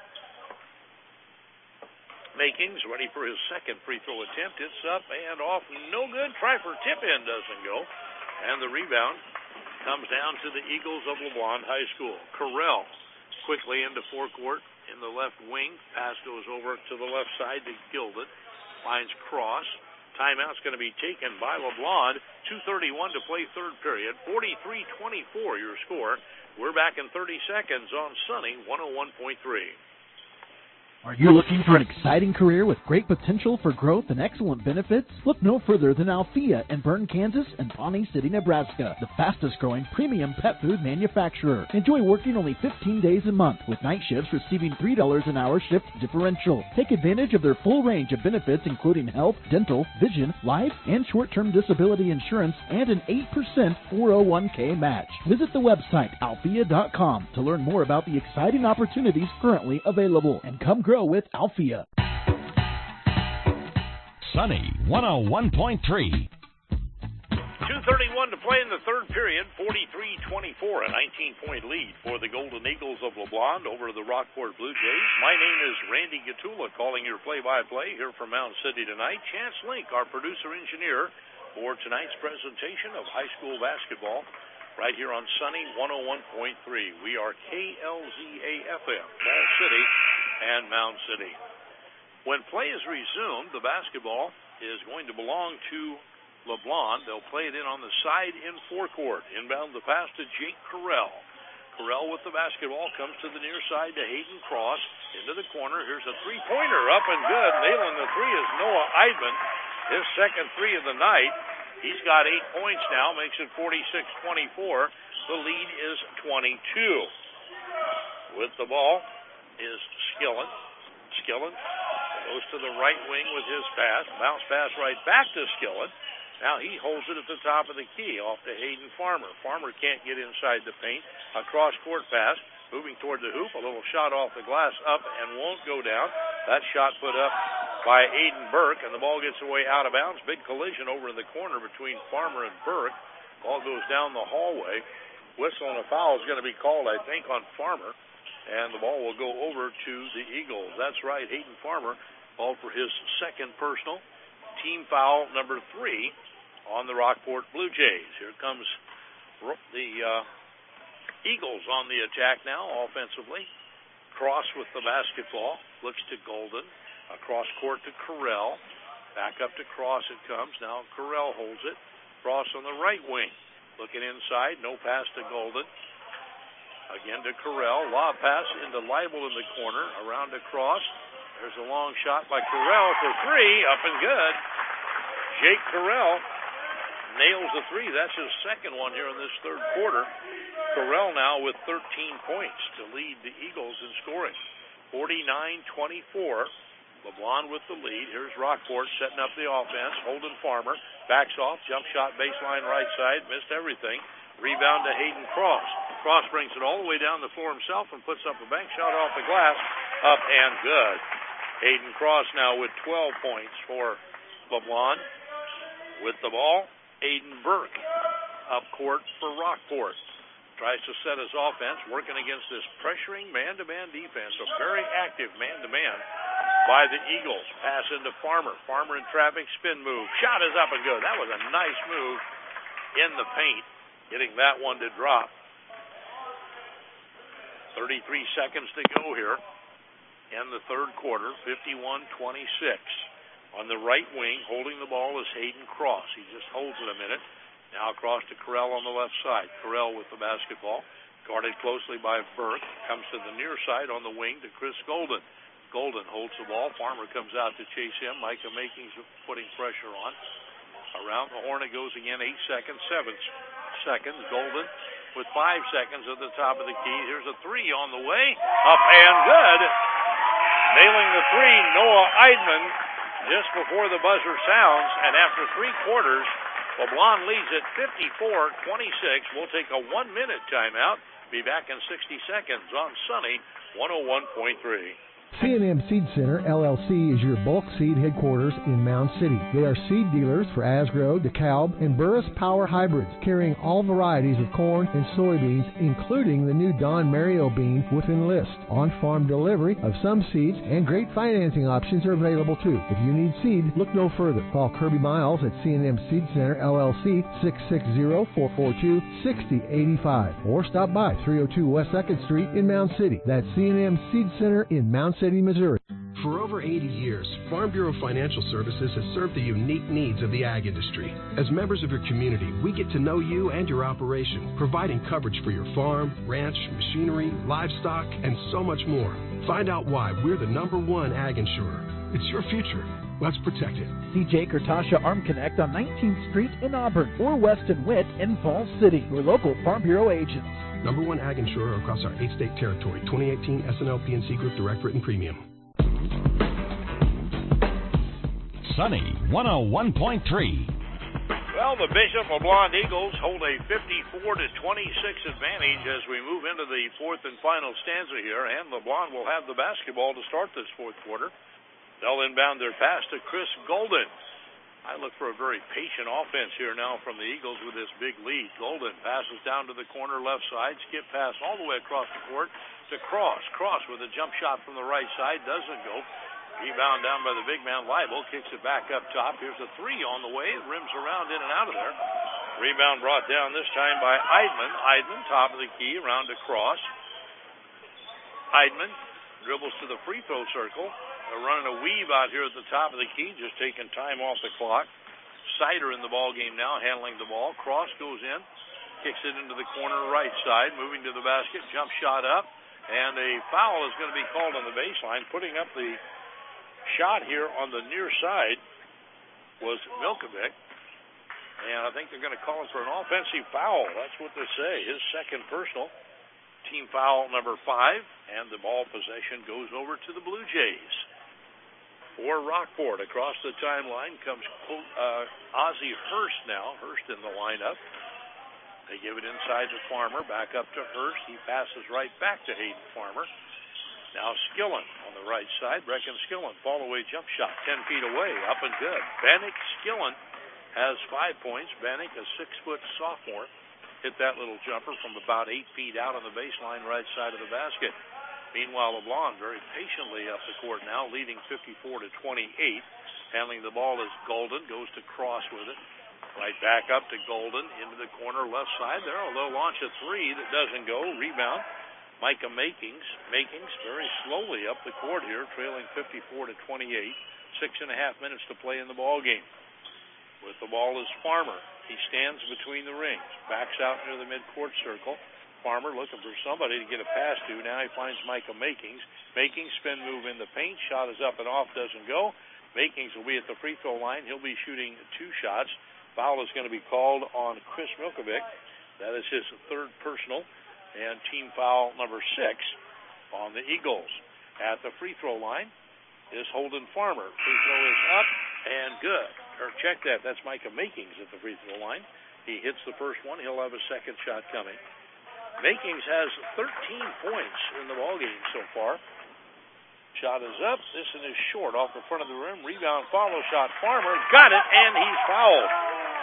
Makings ready for his second free throw attempt. It's up and off. No good. Try for tip in, doesn't go. And the rebound comes down to the Eagles of LeBlond High School. Correll quickly into forecourt in the left wing. Pass goes over to the left side to Gilden. Finds Cross. Timeout's going to be taken by LeBlond. 2:31 to play third period. 43-24 your score. We're back in 30 seconds on Sunny 101.3. Are you looking for an exciting career with great potential for growth and excellent benefits? Look no further than Althea in Bern, Kansas and Pawnee City, Nebraska, the fastest growing premium pet food manufacturer. Enjoy working only 15 days a month with night shifts receiving $3 an hour shift differential. Take advantage of their full range of benefits including health, dental, vision, life, and short-term disability insurance and an 8% 401k match. Visit the website althea.com to learn more about the exciting opportunities currently available and come grow with Althea. Sunny 101.3. 2:31 to play in the third period, 43-24, a 19-point lead for the Golden Eagles of LeBlond over the Rockport Blue Jays. My name is Randy Gatula, calling your play-by-play here from Mound City tonight. Chance Link, our producer-engineer, for tonight's presentation of high school basketball right here on Sunny 101.3. We are KLZA-FM, Mound City and Mound City. When play is resumed, the basketball is going to belong to LeBlond. They'll play it in on the side in forecourt. Inbound the pass to Jake Carell. Carell with the basketball comes to the near side to Hayden Cross. Into the corner. Here's a three-pointer up and good. Nailing the three is Noah Eidman. His second three of the night. He's got 8 points now. Makes it 46-24. The lead is 22. With the ball is Skillen. Skillen goes to the right wing with his pass. Bounce pass right back to Skillen. Now he holds it at the top of the key, off to Hayden Farmer. Farmer can't get inside the paint. A cross-court pass, moving toward the hoop. A little shot off the glass, up and won't go down. That shot put up by Aiden Burke, and the ball gets away out of bounds. Big collision over in the corner between Farmer and Burke. Ball goes down the hallway. Whistle and a foul is going to be called, I think, on Farmer, and the ball will go over to the Eagles. That's right, Hayden Farmer called for his second personal. Team foul number 3 on the Rockport Blue Jays. Here comes the Eagles on the attack now offensively. Cross with the basketball. Looks to Golden. Across court to Carell. Back up to Cross it comes. Now Carell holds it. Cross on the right wing. Looking inside. No pass to Golden. Again to Carell. Lob pass into Leibel in the corner. Around to Cross. There's a long shot by Carell for 3. Up and good. Jake Carell nails the 3. That's his second one here in this third quarter. Carell now with 13 points to lead the Eagles in scoring. 49-24. LeBlond with the lead. Here's Rockport setting up the offense. Holden Farmer backs off. Jump shot baseline right side. Missed everything. Rebound to Hayden Cross. Cross brings it all the way down the floor himself and puts up a bank shot off the glass. Up and good. Hayden Cross now with 12 points for LeBlond. With the ball, Aiden Burke up court for Rockport. Tries to set his offense, working against this pressuring man-to-man defense. A very active man-to-man by the Eagles. Pass into Farmer. Farmer in traffic, spin move. Shot is up and good. That was a nice move in the paint, getting that one to drop. 33 seconds to go here in the third quarter, 51-26. On the right wing, holding the ball is Hayden Cross. He just holds it a minute. Now across to Carell on the left side. Carell with the basketball, guarded closely by Burke. Comes to the near side on the wing to Chris Golden. Golden holds the ball. Farmer comes out to chase him. Micah Makings putting pressure on. Around the horn it goes again. 8 seconds, 7 seconds. Golden with 5 seconds at the top of the key. Here's a 3 on the way. Up and good. Nailing the 3, Noah Eidman, just before the buzzer sounds. And after 3 quarters, LeBlond leads at 54-26. We'll take a 1-minute timeout. Be back in 60 seconds on Sunny 101.3. C&M Seed Center, LLC is your bulk seed headquarters in Mound City. They are seed dealers for Asgrow, DeKalb, and Burris Power hybrids, carrying all varieties of corn and soybeans, including the new Don Mario bean with Enlist. On-farm delivery of some seeds and great financing options are available too. If you need seed, look no further. Call Kirby Miles at C&M Seed Center, LLC, 660-442-6085, or stop by 302 West 2nd Street in Mound City. That's C&M Seed Center in Mound City, Missouri. For over 80 years, Farm Bureau Financial Services has served the unique needs of the ag industry. As members of your community, we get to know you and your operation, providing coverage for your farm, ranch, machinery, livestock, and so much more. Find out why we're the #1 ag insurer. It's your future. Let's protect it. See Jake or Tasha Arm Connect on 19th Street in Auburn or Weston Witt in Falls City, your local Farm Bureau agents. #1 ag insurer across our 8-state territory. 2018 SNL PNC Group Direct Written Premium. Sunny 101.3. Well, the Bishop LeBlond Eagles hold a 54-26 advantage as we move into the fourth and final stanza here, and LeBlond will have the basketball to start this fourth quarter. They'll inbound their pass to Chris Golden. I look for a very patient offense here now from the Eagles with this big lead. Golden passes down to the corner left side, skip pass all the way across the court to Cross. Cross with a jump shot from the right side, doesn't go. Rebound down by the big man, Leibel, kicks it back up top. Here's a three on the way, rims around in and out of there. Rebound brought down this time by Eidman. Eidman, top of the key, around to Cross. Eidman dribbles to the free throw circle. They're running a weave out here at the top of the key, just taking time off the clock. Sider in the ball game now, handling the ball. Cross goes in, kicks it into the corner right side, moving to the basket, jump shot up, and a foul is going to be called on the baseline. Putting up the shot here on the near side was Milkovic, and I think they're going to call it for an offensive foul. That's what they say. His second personal. Team foul number 5, and the ball possession goes over to the Blue Jays. For Rockport, across the timeline comes Ozzie Hurst now. Hurst in the lineup. They give it inside to Farmer, back up to Hurst. He passes right back to Hayden Farmer. Now Skillen on the right side. Brecken Skillen, fall-away jump shot, 10 feet away, up and good. Bannock Skillen has 5 points. Bannock, a 6-foot sophomore, hit that little jumper from about 8 feet out on the baseline right side of the basket. Meanwhile, LeBlond very patiently up the court now, leading 54-28. Handling the ball is Golden, goes to Cross with it. Right back up to Golden, into the corner left side there. They'll launch a three that doesn't go. Rebound, Micah Makings. Makings very slowly up the court here, trailing 54-28. 6.5 minutes to play in the ball game. With the ball is Farmer. He stands between the rings, backs out near the midcourt circle. Farmer looking for somebody to get a pass to. Now he finds Micah Makings. Makings spin move in the paint. Shot is up and off, doesn't go. Makings will be at the free throw line. He'll be shooting 2 shots. Foul is going to be called on Chris Milkovic. That is his third personal, and team foul number 6 on the Eagles. At the free throw line is Holden Farmer. Free throw is up and good. Or check that. That's Micah Makings at the free throw line. He hits the first one. He'll have a second shot coming. Makings has 13 points in the ballgame so far. Shot is up. This one is short off the front of the rim. Rebound, follow shot. Farmer got it, and he's fouled.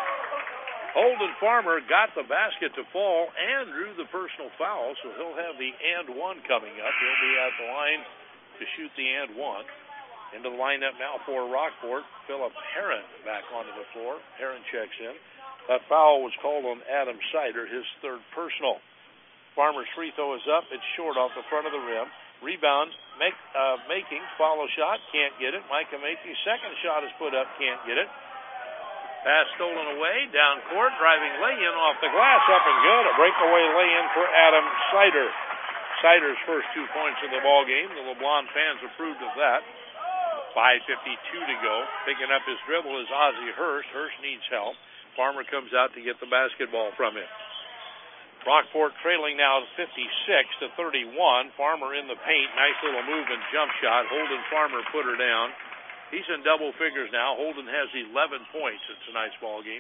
Holden Farmer got the basket to fall and drew the personal foul, so he'll have the and one coming up. He'll be at the line to shoot the and one. Into the lineup now for Rockport. Philip Heron back onto the floor. Heron checks in. That foul was called on Adam Sider, his third personal. Farmer's free throw is up. It's short off the front of the rim. Rebound, Makings, follow shot, can't get it. Micah Makings' second shot is put up, can't get it. Pass stolen away, down court, driving lay-in off the glass, up and good. A breakaway lay-in for Adam Sider. Sider's first 2 points in the ball game. The LeBlond fans approved of that. 5:52 to go. Picking up his dribble is Ozzie Hurst. Hurst needs help. Farmer comes out to get the basketball from him. Rockport trailing now 56-31. Farmer in the paint. Nice little move and jump shot. Holden Farmer put her down. He's in double figures now. Holden has 11 points in tonight's ball game.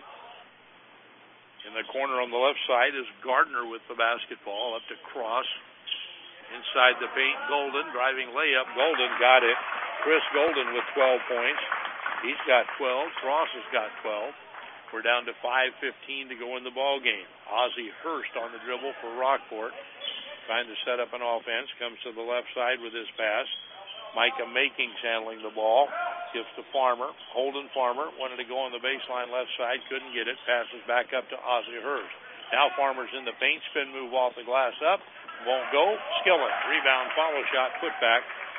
In the corner on the left side is Gardner with the basketball. Up to Cross. Inside the paint, Golden driving layup. Golden got it. Chris Golden with 12 points. He's got 12. Cross has got 12. We're down to 5:15 to go in the ball game. Ozzie Hurst on the dribble for Rockport. Trying to set up an offense. Comes to the left side with his pass. Micah Makings handling the ball. Gives to Farmer. Holden Farmer wanted to go on the baseline left side. Couldn't get it. Passes back up to Ozzie Hurst. Now Farmer's in the paint. Spin move off the glass up. Won't go. Skillen. Rebound, follow shot, put back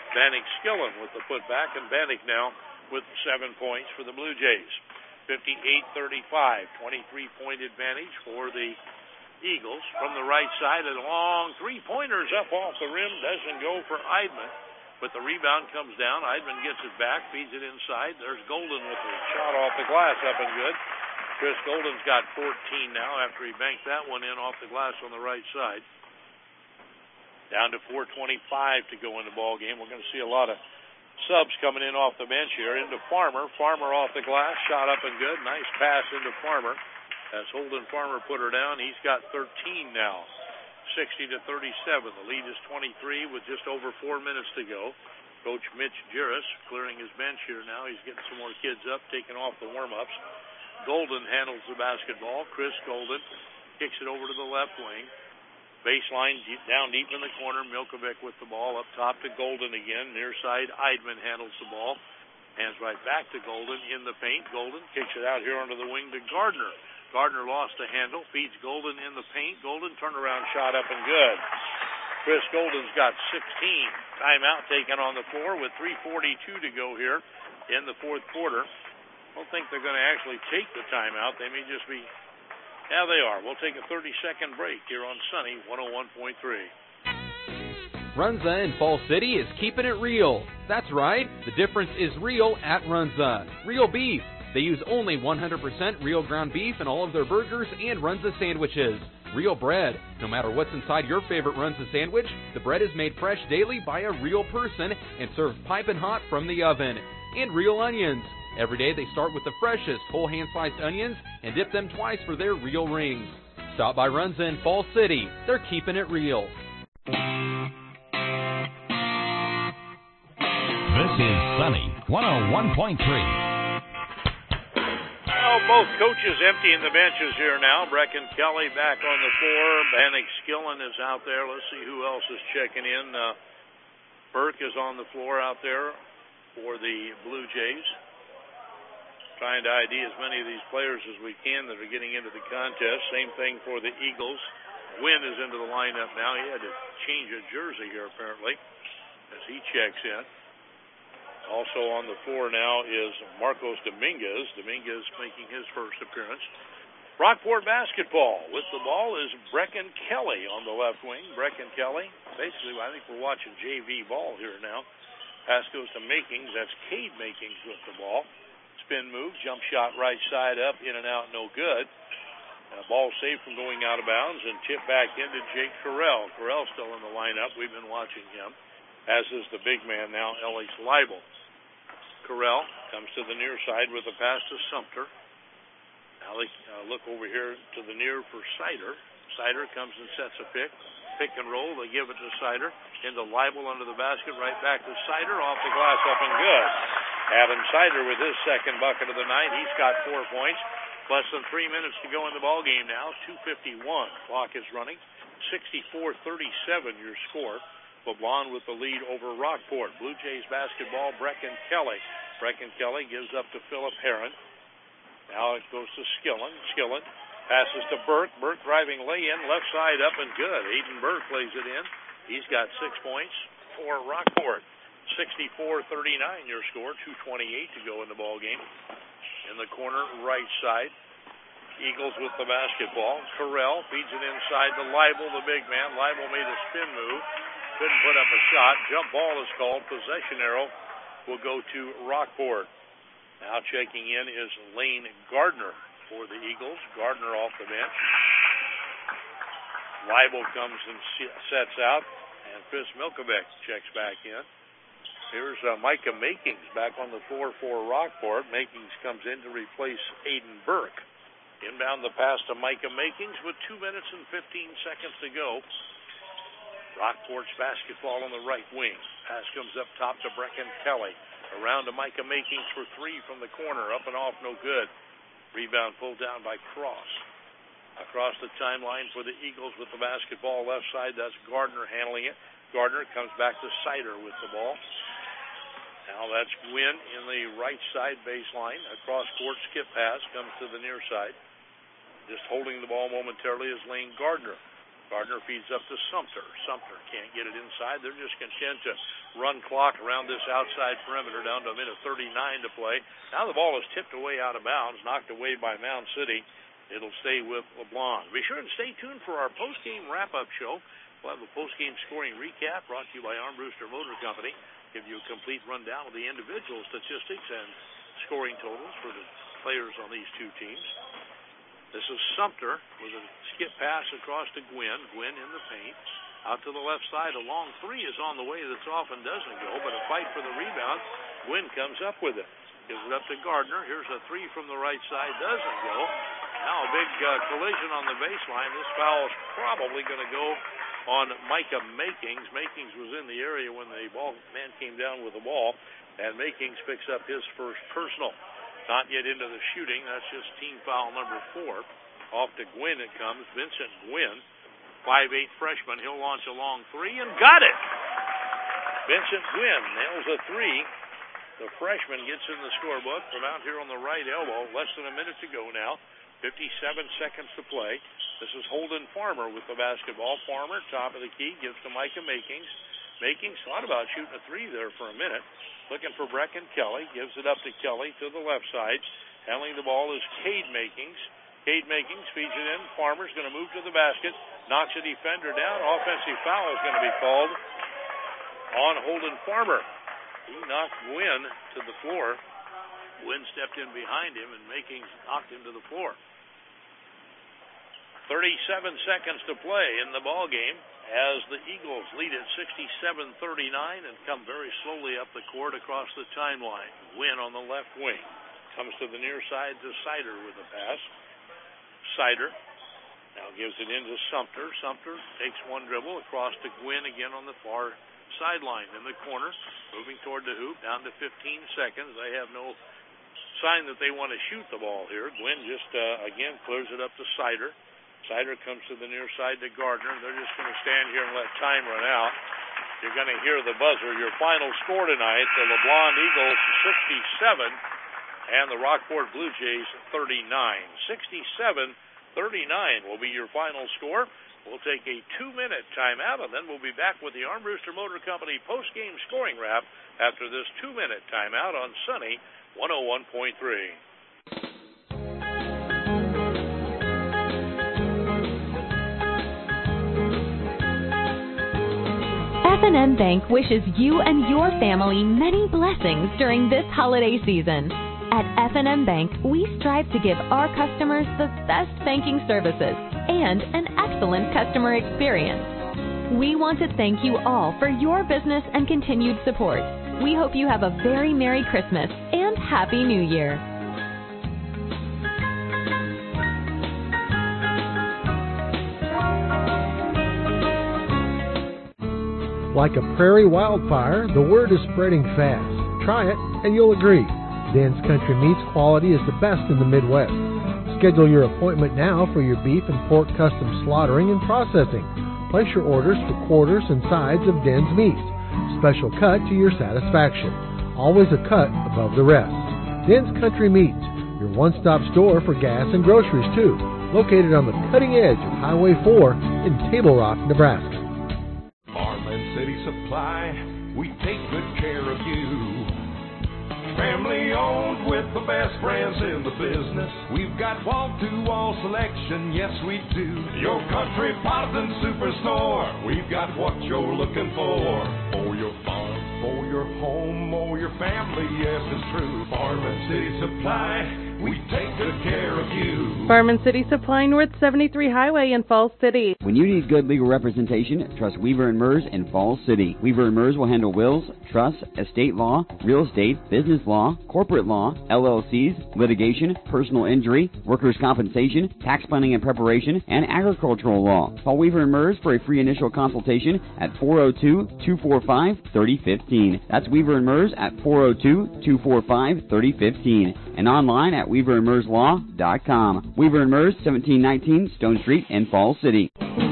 Bannock Skillen with the putback, and Bannock now with 7 points for the Blue Jays. 58-35, 23-point advantage for the Eagles. From the right side, a long three-pointers up off the rim, doesn't go for Eidman, but the rebound comes down. Eidman gets it back, feeds it inside. There's Golden with the shot off the glass, up and good. Chris Golden's got 14 now after he banked that one in off the glass on the right side. Down to 4:25 to go in the ball game. We're going to see a lot of subs coming in off the bench here. Into Farmer. Farmer off the glass, shot up and good. Nice pass into Farmer. As Holden Farmer put her down, he's got 13 now. 60-37. The lead is 23 with just over 4 minutes to go. Coach Mitch Juris clearing his bench here now. He's getting some more kids up, taking off the warm-ups. Golden handles the basketball. Chris Golden kicks it over to the left wing. Baseline down deep in the corner. Milkovic with the ball up top to Golden again. Near side, Eidman handles the ball. Hands right back to Golden in the paint. Golden kicks it out here under the wing to Gardner. Gardner lost the handle. Feeds Golden in the paint. Golden turnaround shot up and good. Chris Golden's got 16. Timeout taken on the floor with 3:42 to go here in the fourth quarter. I don't think they're going to actually take the timeout. They may just be... Yeah, they are. We'll take a 30-second break here on Sunny 101.3. Runza in Fall City is keeping it real. That's right. The difference is real at Runza. Real beef. They use only 100% real ground beef in all of their burgers and Runza sandwiches. Real bread. No matter what's inside your favorite Runza sandwich, the bread is made fresh daily by a real person and served piping hot from the oven. And real onions. Every day they start with the freshest whole hand-sliced onions and dip them twice for their real rings. Stop by Runza in Fall City. They're keeping it real. This is Sunny 101.3. Well, both coaches emptying the benches here now. Brecken Kelly back on the floor. Bannock Skillen is out there. Let's see who else is checking in. Burke is on the floor out there for the Blue Jays. Trying to ID as many of these players as we can that are getting into the contest. Same thing for the Eagles. Wynn is into the lineup now. He had to change a jersey here apparently as he checks in. Also on the floor now is Marcos Dominguez. Dominguez making his first appearance. Rockport basketball with the ball is Brecken Kelly on the left wing. Brecken Kelly, basically I think we're watching JV ball here now. Pass goes to Makings. That's Cade Makings with the ball. Spin move, jump shot right side up, in and out, no good. Ball saved from going out of bounds and tipped back into Jake Carell. Carell still in the lineup. We've been watching him, as is the big man now, Ellis Leibel. Carell comes to the near side with a pass to Sumter. Now they look over here to the near for Sider. Sider comes and sets a pick and roll. They give it to Sider. Into Leibel under the basket, right back to Sider. Off the glass, up and good. Adam Sider with his second bucket of the night. He's got 4 points. Less than 3 minutes to go in the ball game now. 2:51. Clock is running. 64-37 your score. LeBlond with the lead over Rockport. Blue Jays basketball, Brecken Kelly. Brecken Kelly gives up to Philip Heron. Now it goes to Skillen. Skillen passes to Burke. Burke driving lay-in. Left side up and good. Aiden Burke lays it in. He's got 6 points for Rockport. 64-39 your score. 2:28 to go in the ball game. In the corner right side, Eagles with the basketball. Carell feeds it inside to Leibel, the big man. Leibel made a spin move. Couldn't put up a shot. Jump ball is called. Possession arrow will go to Rockport. Now checking in is Lane Gardner for the Eagles. Gardner off the bench. Leibel comes and sets out, and Chris Milkovic checks back in. Here's Micah Makings back on the floor for Rockport. Makings comes in to replace Aiden Burke. Inbound the pass to Micah Makings with 2 minutes and 15 seconds to go. Rockport's basketball on the right wing. Pass comes up top to Brecken Kelly. Around to Micah Makings for three from the corner. Up and off, no good. Rebound pulled down by Cross. Across the timeline for the Eagles with the basketball left side. That's Gardner handling it. Gardner comes back to Sider with the ball. Now that's Gwynn in the right side baseline. Across court, skip pass, comes to the near side. Just holding the ball momentarily is Lane Gardner. Gardner feeds up to Sumter. Sumter can't get it inside. They're just content to run clock around this outside perimeter down to a minute 39 to play. Now the ball is tipped away out of bounds, knocked away by Mound City. It'll stay with LeBlanc. Be sure and stay tuned for our post-game wrap-up show. We'll have a post-game scoring recap brought to you by Armbruster Motor Company. Give you a complete rundown of the individual statistics and scoring totals for the players on these two teams. This is Sumter with a skip pass across to Gwynn. Gwynn in the paint. Out to the left side, a long three is on the way that's off and doesn't go, but a fight for the rebound. Gwynn comes up with it. Gives it up to Gardner. Here's a three from the right side, doesn't go. Now a big collision on the baseline. This foul is probably going to go on Micah Makings. Makings was in the area when the man came down with the ball, and Makings picks up his first personal. Not yet into the shooting. That's just team foul number 4. Off to Gwynn it comes. Vincent Gwynn. 5'8" freshman. He'll launch a long three and got it. Vincent Gwynn nails a three. The freshman gets in the scorebook from out here on the right elbow. Less than a minute to go now. 57 seconds to play. This is Holden Farmer with the basketball. Farmer, top of the key, gives to Micah Makings. Makings thought about shooting a three there for a minute. Looking for Brecken Kelly. Gives it up to Kelly to the left side. Handling the ball is Cade Makings. Cade Makings feeds it in. Farmer's going to move to the basket. Knocks a defender down. Offensive foul is going to be called on Holden Farmer. He knocked Gwynn to the floor. Gwynn stepped in behind him, and Makings knocked him to the floor. 37 seconds to play in the ball game as the Eagles lead at 67-39 and come very slowly up the court across the timeline. Gwynn on the left wing. Comes to the near side to Sider with the pass. Sider now gives it into Sumter. Sumter takes one dribble across to Gwynn again on the far sideline in the corner. Moving toward the hoop, down to 15 seconds. They have no sign that they want to shoot the ball here. Gwynn just, again, clears it up to Sider. Sider comes to the near side to Gardner. They're just going to stand here and let time run out. You're going to hear the buzzer. Your final score tonight, the LeBlanc Eagles 67 and the Rockport Blue Jays 39. 67-39 will be your final score. We'll take a 2-minute timeout, and then we'll be back with the Armbruster Motor Company post-game scoring wrap after this 2-minute timeout on Sunny 101.3. F&M Bank wishes you and your family many blessings during this holiday season. At F&M Bank, we strive to give our customers the best banking services and an excellent customer experience. We want to thank you all for your business and continued support. We hope you have a very Merry Christmas and Happy New Year. Like a prairie wildfire, the word is spreading fast. Try it and you'll agree. Den's Country Meats quality is the best in the Midwest. Schedule your appointment now for your beef and pork custom slaughtering and processing. Place your orders for quarters and sides of Den's meats. Special cut to your satisfaction. Always a cut above the rest. Den's Country Meats, your one-stop store for gas and groceries too. Located on the cutting edge of Highway 4 in Table Rock, Nebraska. Farmland City Supply, we take good care of you. Family owned with the best brands in the business. We've got wall-to-wall selection, yes we do. Your country Potsdam Superstore. We've got what you're looking for your farm, for your home, or your family, yes it's true. Farm and City Supply, we take good care of you. Farm and City Supply, North 73 Highway in Falls City. When you need good legal representation, trust Weaver & Mers in Falls City. Weaver & Mers will handle wills, trusts, estate law, real estate, business law, corporate law, LLCs, litigation, personal injury, workers' compensation, tax planning and preparation, and agricultural law. Call Weaver & Mers for a free initial consultation at 402-245-3015. That's Weaver & Mers at 402-245-3015 and online at weaverandmerslaw.com. Weaver & Mers, 1719 Stone Street in Falls City.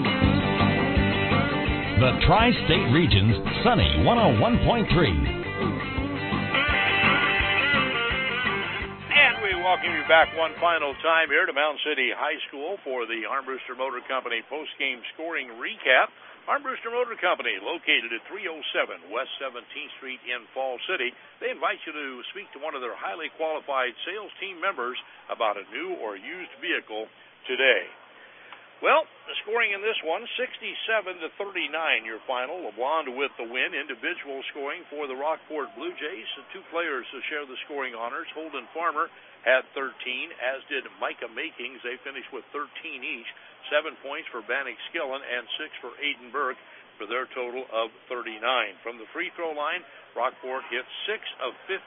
The Tri-State Region's Sunny 101.3. welcome you back one final time here to Mound City High School for the Armbruster Motor Company post-game scoring recap. Armbruster Motor Company, located at 307 West 17th Street in Falls City. They invite you to speak to one of their highly qualified sales team members about a new or used vehicle today. Well, the scoring in this one, 67-39, your final. LeBlond with the win. Individual scoring for the Rockport Blue Jays. The two players to share the scoring honors. Holden Farmer had 13, as did Micah Makings. They finished with 13 each. 7 points for Bannock Skillen and 6 for Aiden Burke for their total of 39. From the free throw line, Rockport hit 6 of 15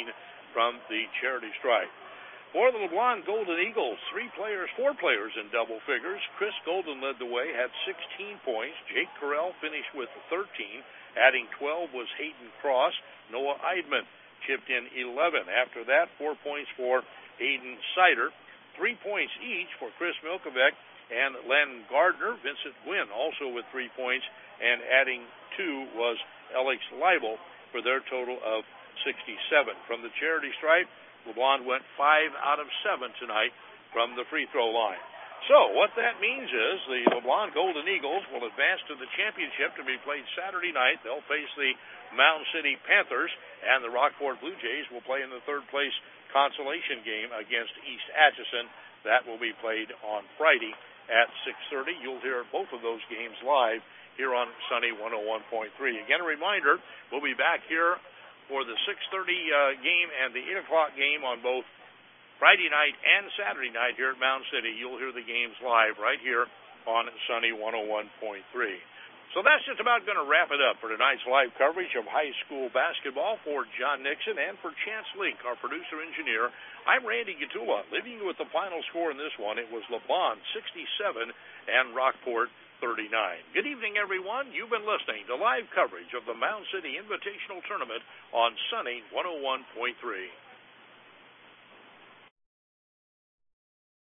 from the charity stripe. For the LeBlond Golden Eagles, 4 players in double figures. Chris Golden led the way, had 16 points. Jake Carell finished with 13. Adding 12 was Hayden Cross. Noah Eidman chipped in 11. After that, 4 points for Aiden Sider. 3 points each for Chris Milkovic and Len Gardner. Vincent Gwynn also with 3 points, and adding 2 was Alex Leibel for their total of 67. From the charity stripe, LeBlond went 5 out of 7 tonight from the free throw line. So what that means is the LeBlond Golden Eagles will advance to the championship to be played Saturday night. They'll face the Mound City Panthers, and the Rockport Blue Jays will play in the third place consolation game against East Atchison. That will be played on Friday at 6:30. You'll hear both of those games live here on Sunny 101.3. Again, a reminder, we'll be back here for the 6:30 game and the 8 o'clock game on both Friday night and Saturday night here at Mound City. You'll hear the games live right here on Sunny 101.3. So that's just about going to wrap it up for tonight's live coverage of high school basketball. For John Nixon and for Chance Link, our producer-engineer, I'm Randy Gatula, leaving you with the final score in this one. It was LeBlond 67 and Rockport 39. Good evening, everyone. You've been listening to live coverage of the Mound City Invitational Tournament on Sunny 101.3.